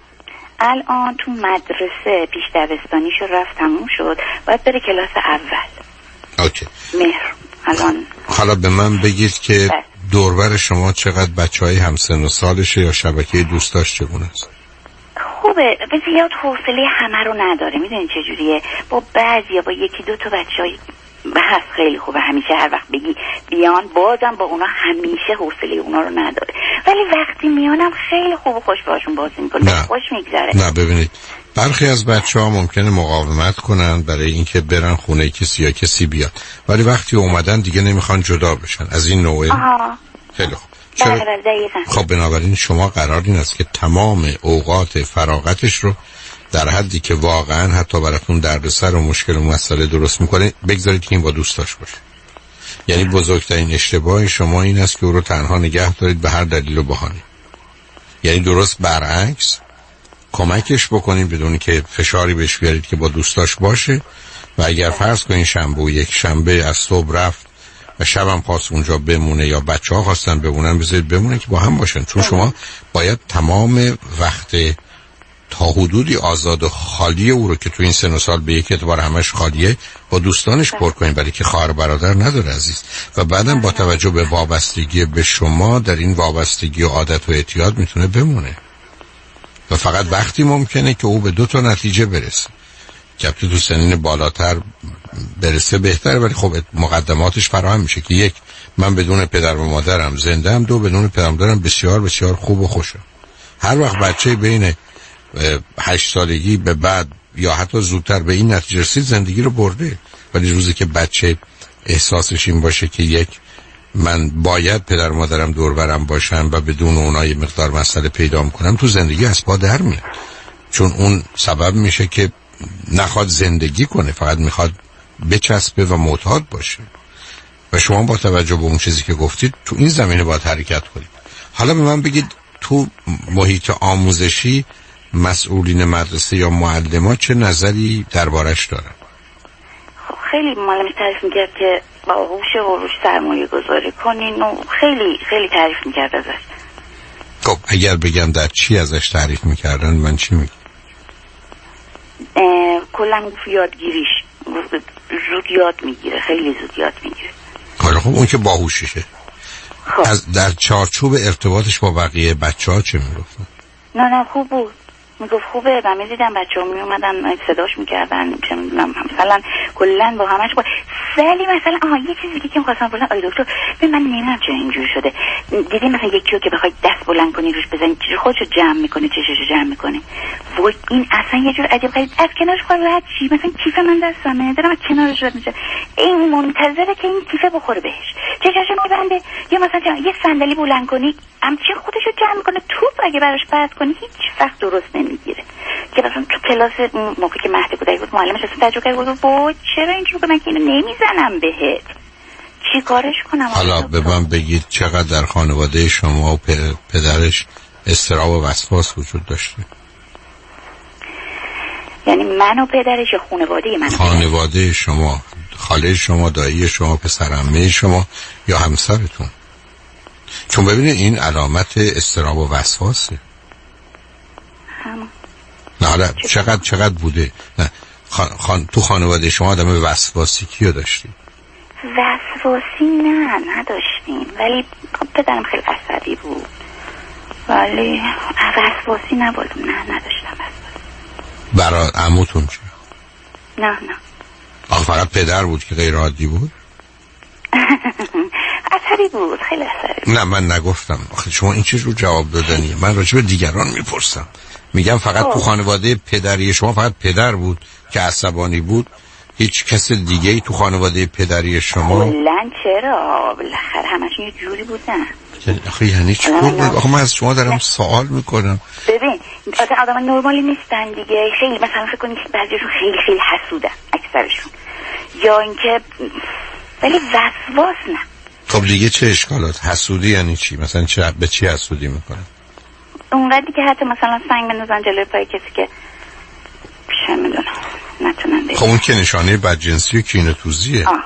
H: الان تو مدرسه پیش دبستانیشو رفت، تموم شد، باید بره کلاس اول.
A: اوکی.
H: مهر الان.
A: حالا به من بگید که دوربر شما چقدر بچهای همسن و سالشه یا شبکه دوستاش چگونه است؟
H: خوبه، به زیاد حوصله همه رو نداره. میدونی چه جوریه؟ با بعضیا با 1-2 تا بچهای هست خیلی خوبه، همیشه هر وقت بگی بیان بازم با اونا همیشه حوصله اونا رو نداره، ولی وقتی میانم خیلی خوب و خوش باشون بازی میکنه، خوش میگذره.
A: نه ببینید برخی از بچه‌ها ممکنه مقاومت کنن برای اینکه برن خونه کسی یا کسی بیاد، ولی وقتی اومدن دیگه نمیخوان جدا بشن. از این نوعه؟ خیلی خوب. چرا؟ خب بنابراین شما قرار این است که تمام اوقات فراغتش رو در حدی که واقعا حتی براتون دردسر و مشکل و مسئله درست میکنه بگذارید که این با دوستاش باشه. یعنی بزرگترین اشتباه شما این است که او رو تنها نگه دارید به هر دلیل و بهانه. یعنی درست برعکس کمکش بکنید بدون که فشاری بهش بیارید که با دوستاش باشه و اگر فرض کنین شنبه و یک شنبه از صبح رفت و شبم خواست اونجا بمونه یا بچه‌ها خواستن بمونن بذارید بمونه که با هم باشن، چون شما باید تمام وقت تا حدودی آزاد و خالی او رو که تو این سن و سال به یک اعتبار همش خالیه با دوستانش پر کنید، برای که خواهر برادر نداره عزیز. و بعدم با توجه به وابستگی به شما در این وابستگی و عادت و اعتیاد میتونه بمونه و فقط وقتی ممکنه که او به 2 تا نتیجه برسه که تو سنین بالاتر برسه بهتر، ولی خب مقدماتش فراهم میشه که 1 من بدون پدر و مادرم زنده ام، 2 بدون پدر و مادرم بسیار بسیار خوب و خوشم. هر وقت بچه بین 8 سالگی به بعد یا حتی زودتر به این نتیجه رسید زندگی رو برده، ولی روزی که بچه احساسش این باشه که 1 من باید پدر و مادرم دور برم باشم و بدون اونها یه مقدار مسئله پیدا میکنم، تو زندگی از پا در میاد، چون اون سبب میشه که نخواد زندگی کنه، فقط میخواد بچسبه و معتاد باشه. و شما با توجه به اون چیزی که گفتید تو این زمینه باید حرکت کنید. حالا به من بگید تو محیط آموزشی مسئولین مدرسه یا معلم‌ها چه نظری دربارش دارن؟
H: خب خیلی معلم تعریف میکرد که با هوش و روش سرمایه گذاری کنین و خیلی خیلی تعریف میکرد ازش.
A: خب اگر بگم در چی ازش تعریف میکردن من چی میگم؟
H: کلا یادگیریش زود یاد میگیره، خیلی زود یاد میگیره.
A: حالا خب اون که باهوششه. خب. از در چارچوب ارتباطش با بقیه بچه‌ها چه میگفتن؟
H: نه خوب بود، میگفت خوبه و میدیدم بچه‌ها میومدن صداش میکردن، چه میدونم مثلا کلا با همش با. ولی مثلا یه چیزی که می‌خواستم بگم آی دکتر، من نمیدونم چرا اینجوری شده. دیدی مثلا یکی رو که بخوای دست بلند کنی روش بزنی چه خودشو جمع میکنه، چششو جمع میکنه. وای این اصلا یه جور عجیب غریب. از کنارش خود راحت چی مثلا کیف من دستمه دارم کنارش رد میشه، این منتظره که این کیفه بخوره بهش، چششو میبنده. یا مثلا یه صندلی بلند کنی همچین خودشو جمع میکنه، توپ اگه براش پرت کنی هیچ وقت درست نمیگیره. که مثلا تو کلاس موقعی که مهد کودک بود معلمش اصلا تجربه کرد، بود چرا اینجوری که من که اینو نمیزنم بهت، چی کارش کنم؟
A: حالا به من بگید چقدر در خانواده شما و پدرش اضطراب و وسواس وجود داشته؟
H: یعنی من و پدرش یا خانواده من؟
A: خانواده شما، خاله شما، دایی شما، پسرعمه شما یا همسرتون؟ چون ببینید این علامت اضطراب و وسواسه. نه حالا چقدر بوده؟ نه تو خانواده شما آدم وسواسی کیو داشتی؟
H: وسواسی نداشتیم، ولی پدرم خیلی عصبی بود، ولی وسواسی نبودم. نداشتم وسواسی.
A: برای عموتون چه؟
H: نه
A: آخه فقط پدر بود که غیر عادی بود؟
H: عصبی بود، خیلی عصبی.
A: نه من نگفتم، آخه شما این چیز رو جواب دادنیه، من راجع به دیگران میپرسم. میگم فقط تو خانواده پدری شما فقط پدر بود که عصبانی بود هیچ کس دیگه ای تو خانواده پدری شما؟
H: کلاً چرا؟ بالاخره همشون یه جوری بودن.
A: آخه یعنی چی بود؟ آخه من از شما دارم سوال میکنم.
H: ببین آدم نرمالی نیستن دیگه. خیلی مثلا فکر کنید که بعضیشون خیلی خیلی حسودن اکثرشون، یا اینکه ولی وسواس نه.
A: خب دیگه چه اشکالات؟ حسودی یعنی چی؟ مثلا به چی حسودی میکنن؟
H: اونقدری که حتی مثلا سنگ بندازن جلوی پای کسی که چه میدونم نتونن بگن.
A: خب اون که نشانه بدجنسی و کینه‌توزیه.
H: آها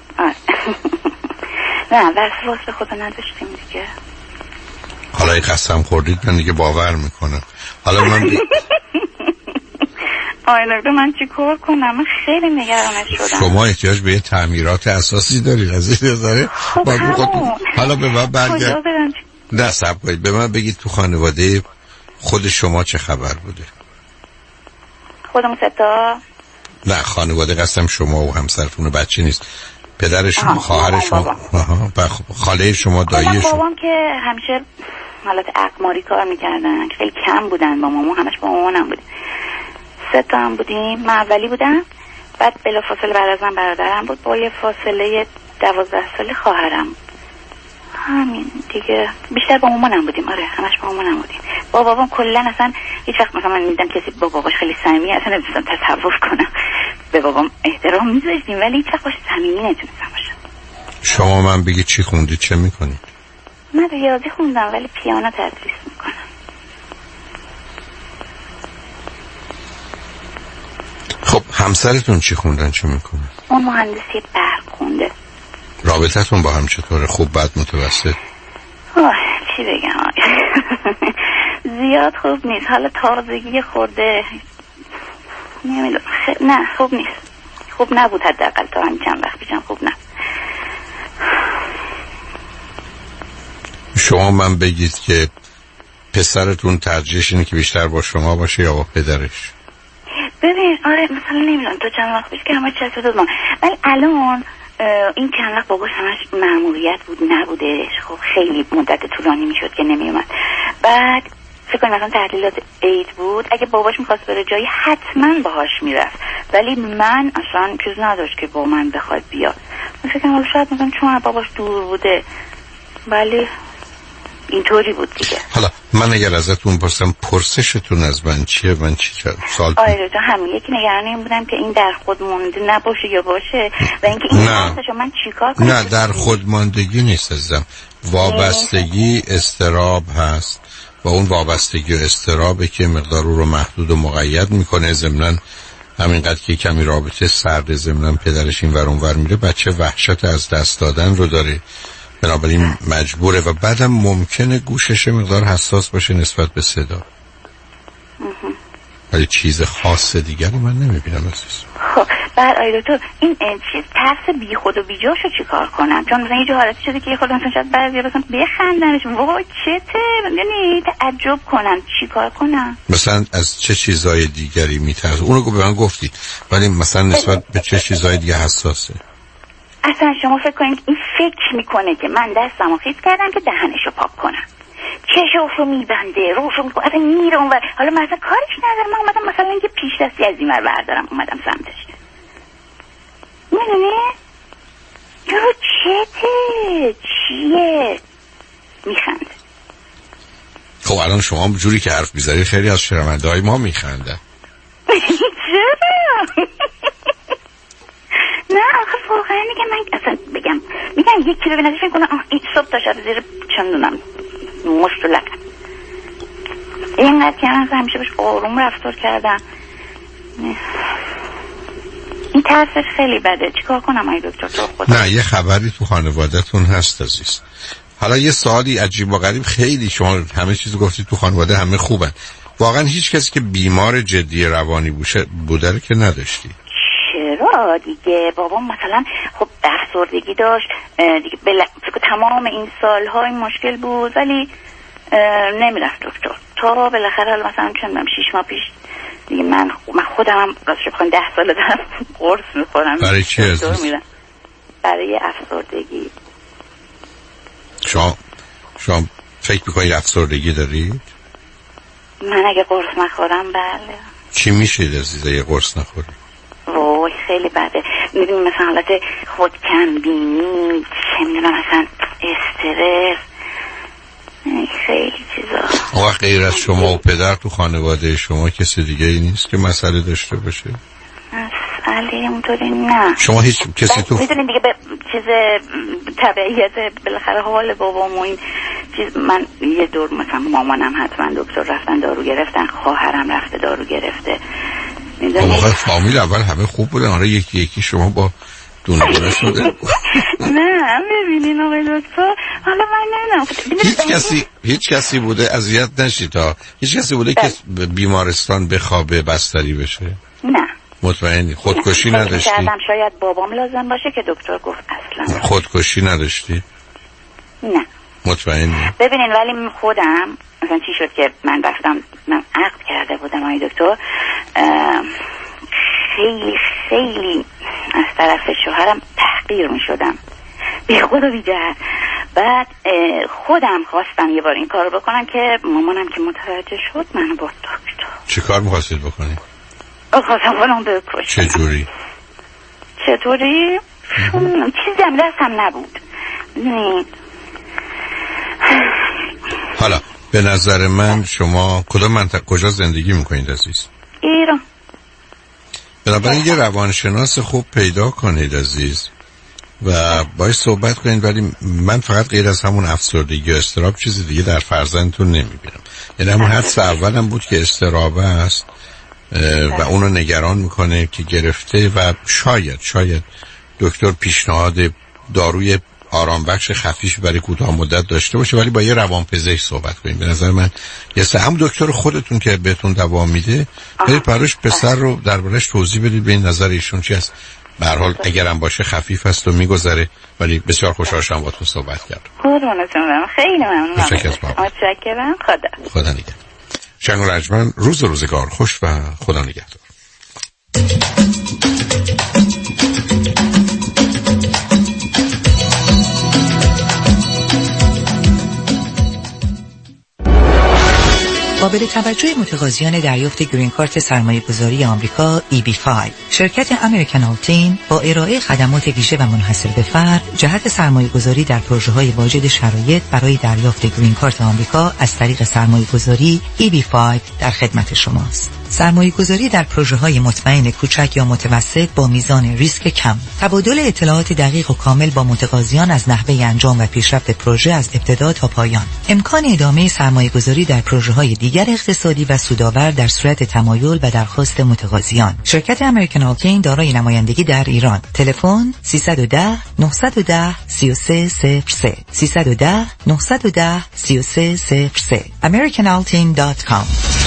H: نه وسواس به خدا نداشتیم دیگه.
A: حالا این قسم خوردید من دیگه باور میکنم. حالا من
H: دکتر من چی کار کنم؟ من خیلی نگرانش شدم.
A: شما احتیاج به تعمیرات اساسی دارید عزیز داره. حالا به من برگرد. نه صبر کنید به من بگید تو خانواده خود شما چه خبر بوده؟
H: خودمون ستا؟
A: نه خانواده قسم شما و همسرتون و بچه نیست. پدر شما، خواهر شما، خاله شما، دایی شما.
H: بابام که همیشه حالت اقماری کار میکردن، خیلی کم بودن با مامان، همش با مامانم بودیم. 3 تا هم بودیم. من اولی بودم، بعد بلافاصله بعد از من برادرم بود با یه فاصله 12 ساله خواهرم. همین دیگه. بیشتر با مامانم بودیم. آره همش با مامانم بودیم. با بابام کلا اصلا هیچ وقت مثلا من میدیدم کسی با باباش خیلی صمیمی اصلا نمی‌تونستم تصور کنم. به بابام احترام می‌ذاشتیم ولی هیچ وقت باش صمیمی نمی‌تونستم باشم.
A: شما من بگید چی خوندید چه می‌کنید؟
H: من ریاضی خوندم ولی پیانو تدریس می‌کنم.
A: خب همسرتون چی خوندن چه می‌کنه؟
H: اون مهندسی برق خونده.
A: رابطتون با هم چطوره؟ خوب بد متوسط؟
H: چی بگم زیاد خوب نیست. حالا تازگی خورده نمیدونم. نه خوب نیست. خوب نبود حداقل تا همین چند وقت پیشم خوب نه.
A: شما من بگید که پسرتون ترجیحش اینه که بیشتر با شما باشه یا با پدرش؟
H: ببین آره مثلا نمیدونم تو چند وقت پیش که همه چیز بود ولی الان این چند وقت باباش همش مأموریت بود نبودش. خب خیلی مدت طولانی میشد که نمیومد. بعد فکر کنم مثلا تعطیلات عید بود، اگه باباش میخواست بره جایی حتما باهاش میرفت ولی من اصلا چیز نداشت که با من بخواد بیاد. من فکر کنم شاید مثلا چون باباش دور بوده ولی اینطوری بود دیگه.
A: حالا من اگر ازتون پرسم پرسشتون از من چیه؟ من چی سال
H: آره همین یکی نگران این بودم که این در خود مونده نباشه یا باشه و اینکه این هستشو من چیکار کنم.
A: نه در خود ماندگی نیست عزیزم. وابستگی اضطراب هست و اون وابستگی و اضطرابه که مقدار رو محدود و مقید میکنه. ضمناً همینقدر که کمی رابطه سرد ضمناً پدرش این ور اون ور میره بچه وحشت از دست دادن رو داره بنابراین مجبوره و بعدم ممکنه گوشش مقدار حساس باشه نسبت به صدا ولی چیز خاص دیگری من نمیبینم عزیز.
H: خب بعد دکتر این چیز ترس بی خود و بی جاشو چیکار کنم؟ چون مثلا یه جا حالتی شده که خود مثلا شاید بعضیا مثلا بخندنش وای چته یعنی تعجب کنم چیکار کنم؟
A: مثلا از چه چیزای دیگری میترسه؟ اونو به من گفتید ولی مثلا نسبت به چه چیزای دیگه حساسه؟
H: اصلا شما فکر کنید این فکر میکنه که من دستمو خیس کردم که دهنشو پاک کنم، چشمشو میبنده، روشو میکنه، اصلا میره اون ور. حالا من اصلا کارش ندارم، من اومدم مثلا اینکه پیش دستی از این ور بردارم اومدم سمتش. میدونی؟ یارو چته؟ چیه؟ میخنده.
A: خب الان شما جوری که حرف میزنید خیلی از شنونده های ما میخنده.
H: چرا؟ نه آخه واقعا میگم من اصلا میگم یکی ببینه فکر کنم این صبح تا شب زیر چندونم مشت و لکن اینقدر که من همیشه بهش آروم رفتار کردم. این ترسش خیلی بده. چیکار کنم ای دکتر تو خدا؟
A: نه یه خبری تو خانواده‌تون هست عزیز. حالا یه سوالی عجیب و غریب، خیلی شما همه چیز گفتید تو خانواده همه خوبن، واقعا هیچ کسی که بیمار جدی روانی بوده رو که نداشتی؟
H: چرا دیگه؟ بابام مثلا خب افسردگی داشت دیگه تمام این سال‌ها این مشکل بود ولی نمیرفت دکتر تا بالاخره مثلا چندم 6 ماه پیش دیگه من خودم هم راستش بخوام 10 سال دارم قرص میخورم.
A: برای چی عزیز؟
H: برای افسردگی.
A: شما فکر میکنید افسردگی دارید؟
H: من اگه قرص نخورم بله.
A: چی میشه عزیزه یه قرص نخورید؟
H: وای خیلی بده. میدونی مثلا حالت خودکم بینی، چه میدونم مثلا استرس، خیلی چیزا.
A: وقت غیر از شما و پدر تو خانواده شما کسی دیگه ای نیست که مسئله داشته باشه؟
H: مسئله اونطوری نه.
A: شما هیچ کسی تو
H: میدونین دیگه به چیز طبیعیت بالاخره حال بابام و این چیز. من یه دور مثلا مامانم حتما دکتر رفتن دارو گرفتن، خواهرم رفته دارو گرفته.
A: میدونین فامیل اول همه خوب بودن، آره یکی یکی شما با دونه شده.
H: نه ببینین آقای دکتر، حالا من نمیدونم
A: هیچ کسی بوده اذیت نشی تا هیچ کسی بوده که بیمارستان بخوابه بستری بشه؟
H: نه.
A: مطمئنی؟ خودکشی نداشتی؟
H: شاید بابام لازم باشه که دکتر گفت اصلا.
A: خودکشی نداشتی؟
H: نه.
A: مطمئنی؟
H: ببینین ولی خودم مثلا چی شد که من رفتم، من عقد کرده بودم آقای دکتر، خیلی خیلی از طرف شوهرم تحقیر می شدم بی خود و بی جهت. بعد خودم خواستم یه بار این کار رو بکنم که مامانم که متوجه شد منو برد دکتر.
A: چه کار می‌خواستید بکنی؟
H: خواستم خودم بکشم.
A: چطوری؟
H: چیزی هم دستم نبود.
A: حالا به نظر من شما کدام منطقه کجا زندگی میکنید عزیز؟
H: ایران.
A: بنابراین یه روانشناس خوب پیدا کنید عزیز و باید صحبت کنید. ولی من فقط غیر از همون افسردگی و اضطراب چیزی دیگه در فرزندتون نمیبینم. یعنی همون حدس اولم بود که اضطراب است و اونو نگران میکنه که گرفته و شاید دکتر پیشنهاد داروی آرام بخش خفیف برای کوتاه مدت داشته باشه، ولی با یه روانپزشک صحبت کنید. به نظر من هم دکتر خودتون که بهتون دوا میده برید براش پسر رو دربارش توضیح بدید، به این نظر ایشون چی است. به هر حال اگرم باشه خفیف است و میگذره، ولی بسیار خوشحال شدم باهاتون صحبت کردم.
H: خیلی ممنونم.
A: متشکرم. خدا نگهدار. شنگ و رجمن، روزگار خوش و خدا نگهدار.
I: قابل توجه متقاضیان دریافت گرین کارت سرمایه‌گذاری آمریکا EB5 شرکت امریکن آلتین با ارائه خدمات ویژه و منحصر به فرد جهت سرمایه‌گذاری در پروژه‌های واجد شرایط برای دریافت گرین کارت آمریکا از طریق سرمایه‌گذاری EB5 در خدمت شماست. سرمایه‌گذاری در پروژه‌های مطمئن کوچک یا متوسط با میزان ریسک کم، تبادل اطلاعات دقیق و کامل با متقاضیان از نحوه انجام و پیشرفت پروژه از ابتدا تا پایان، امکان ادامه سرمایه‌گذاری در پروژه‌های دیگر اقتصادی و سودآور در صورت تمایل و درخواست متقاضیان. شرکت امریکن آلتین دارای نمایندگی در ایران. تلفن 310 910 3303 310 910 3303 americanaltin.com.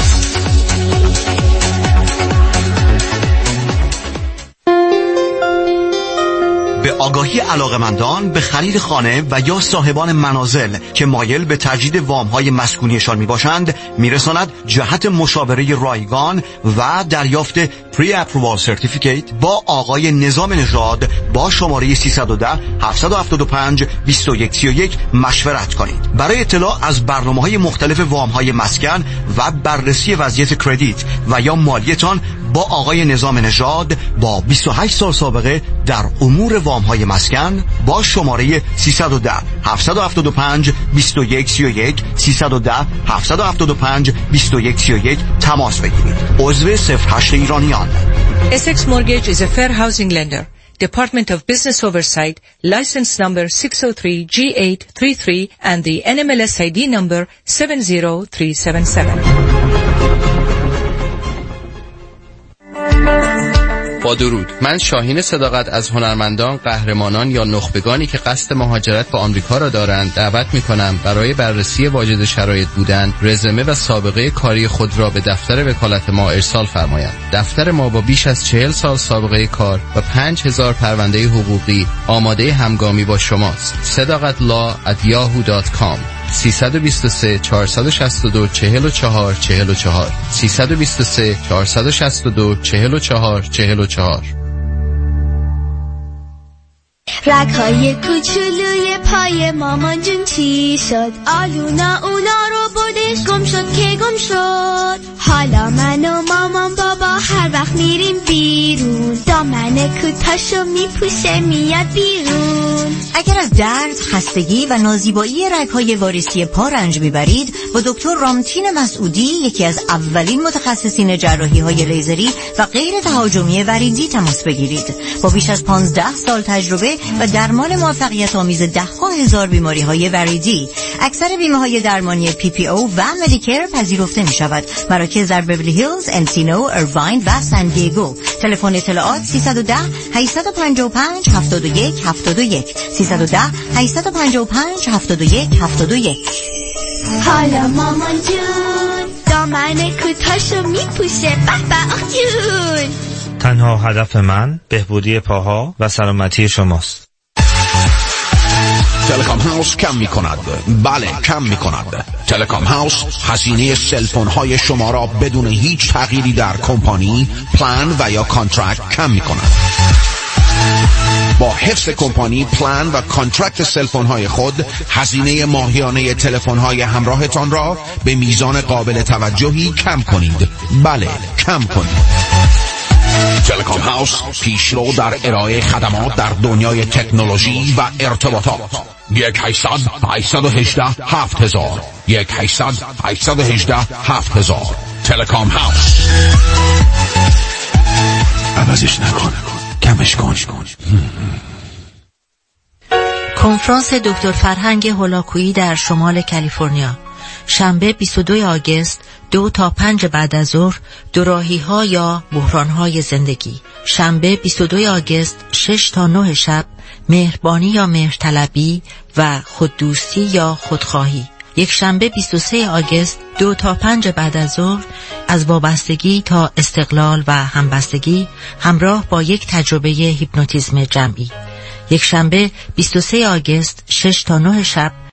C: به آگاهی علاقمندان به خرید خانه و یا صاحبان منازل که مایل به تجدید وام‌های مسکونیشان میباشند میرساند جهت مشاوره رایگان و دریافت پری اپرووال سرتیفیکیت با آقای نظام نژاد با شماره 310 775 2131 مشورت کنید. برای اطلاع از برنامه‌های مختلف وام‌های مسکن و بررسی وضعیت کردیت و یا مالیتان با آقای نظام نژاد با 28 سال سابقه در امور وام‌های مسکن با شماره 310 775 2131 310 775 2131 تماس بگیرید. عضو 08 ایرانیان.
J: Essex Mortgage is a fair housing lender. Department of Business Oversight, license number 603G833 and the NMLS ID number 70377.
K: با درود، من شاهین صداقت از هنرمندان، قهرمانان یا نخبگانی که قصد مهاجرت به آمریکا را دارند دعوت می‌کنم برای بررسی واجد شرایط بودن، رزومه و سابقه کاری خود را به دفتر وکالت ما ارسال فرمایند. دفتر ما با بیش از 40 سال سابقه کار و 5000 پرونده حقوقی آماده همگامی با شماست. sadaqatlaw@yahoo.com 323 462 44 44 323 462 44 44.
L: رگ‌های کوچولوی
F: پای مامان جون چی شد؟ آلونا اونا رو بردش گم شد که گم شد. حالا من و مامان بابا هر وقت میریم بیرون دامن کوتاشو میپوشه میاد بیرون.
L: اگر از درد، خستگی و نازیبایی رگ‌های واریسی پا رنج میبرید با دکتر رامتین مسعودی، یکی از اولین متخصصین جراحی‌های لیزری و غیر تهاجمی وریدی تماس بگیرید. با بیش از 15 سال تجربه و درمان موفقیت آمیز ده‌ها هزار بیماری‌های وریدی، اکثر بیمه‌های درمانی PPO و مدیکر پذیرفته می‌شود. مراکز در بیولی هیلز، انسینو، ایرواین و سان دیگو. تلفن اطلاعات 310 855 71 71 310 855 71 71.
F: حالا مامان جون دامن کوتاشو میپوشه بابا جون.
P: تنها هدف من بهبودی پاها و سلامتی شماست.
C: تلکام هاوس کم می کند. بله کم می کند. تلکام هاوس هزینه سلفون های شما را بدون هیچ تغییری در کمپانی، پلان و یا کانترکت کم می کند. با حفظ کمپانی، پلان و کانترکت سلفون های خود هزینه ماهیانه تلفن های همراهتان را به میزان قابل توجهی کم کنید. بله کم کنید. تلکام هاوس پیشرو در ارائه خدمات در دنیای تکنولوژی و ارتباطات. 1-800-818-7000 1-800-818-7000. تلکام هاوس.
N: عوضش نکن، کمش کن.
L: کنفرانس دکتر فرهنگ هولاکویی در شمال کالیفرنیا، شنبه 22 آگوست 2 تا 5 بعد از ظهر، دوراهی‌ها یا بحران‌های زندگی. شنبه 22 آگوست 6 تا 9 شب، مهربانی یا مهرطلبی و خوددوستی یا خودخواهی. یک شنبه 23 آگوست 2 تا 5 بعد از ظهر، از وابستگی تا استقلال و همبستگی همراه با یک تجربه هیپنوتیزم جمعی. یک شنبه 23 آگوست 6 تا 9 شب،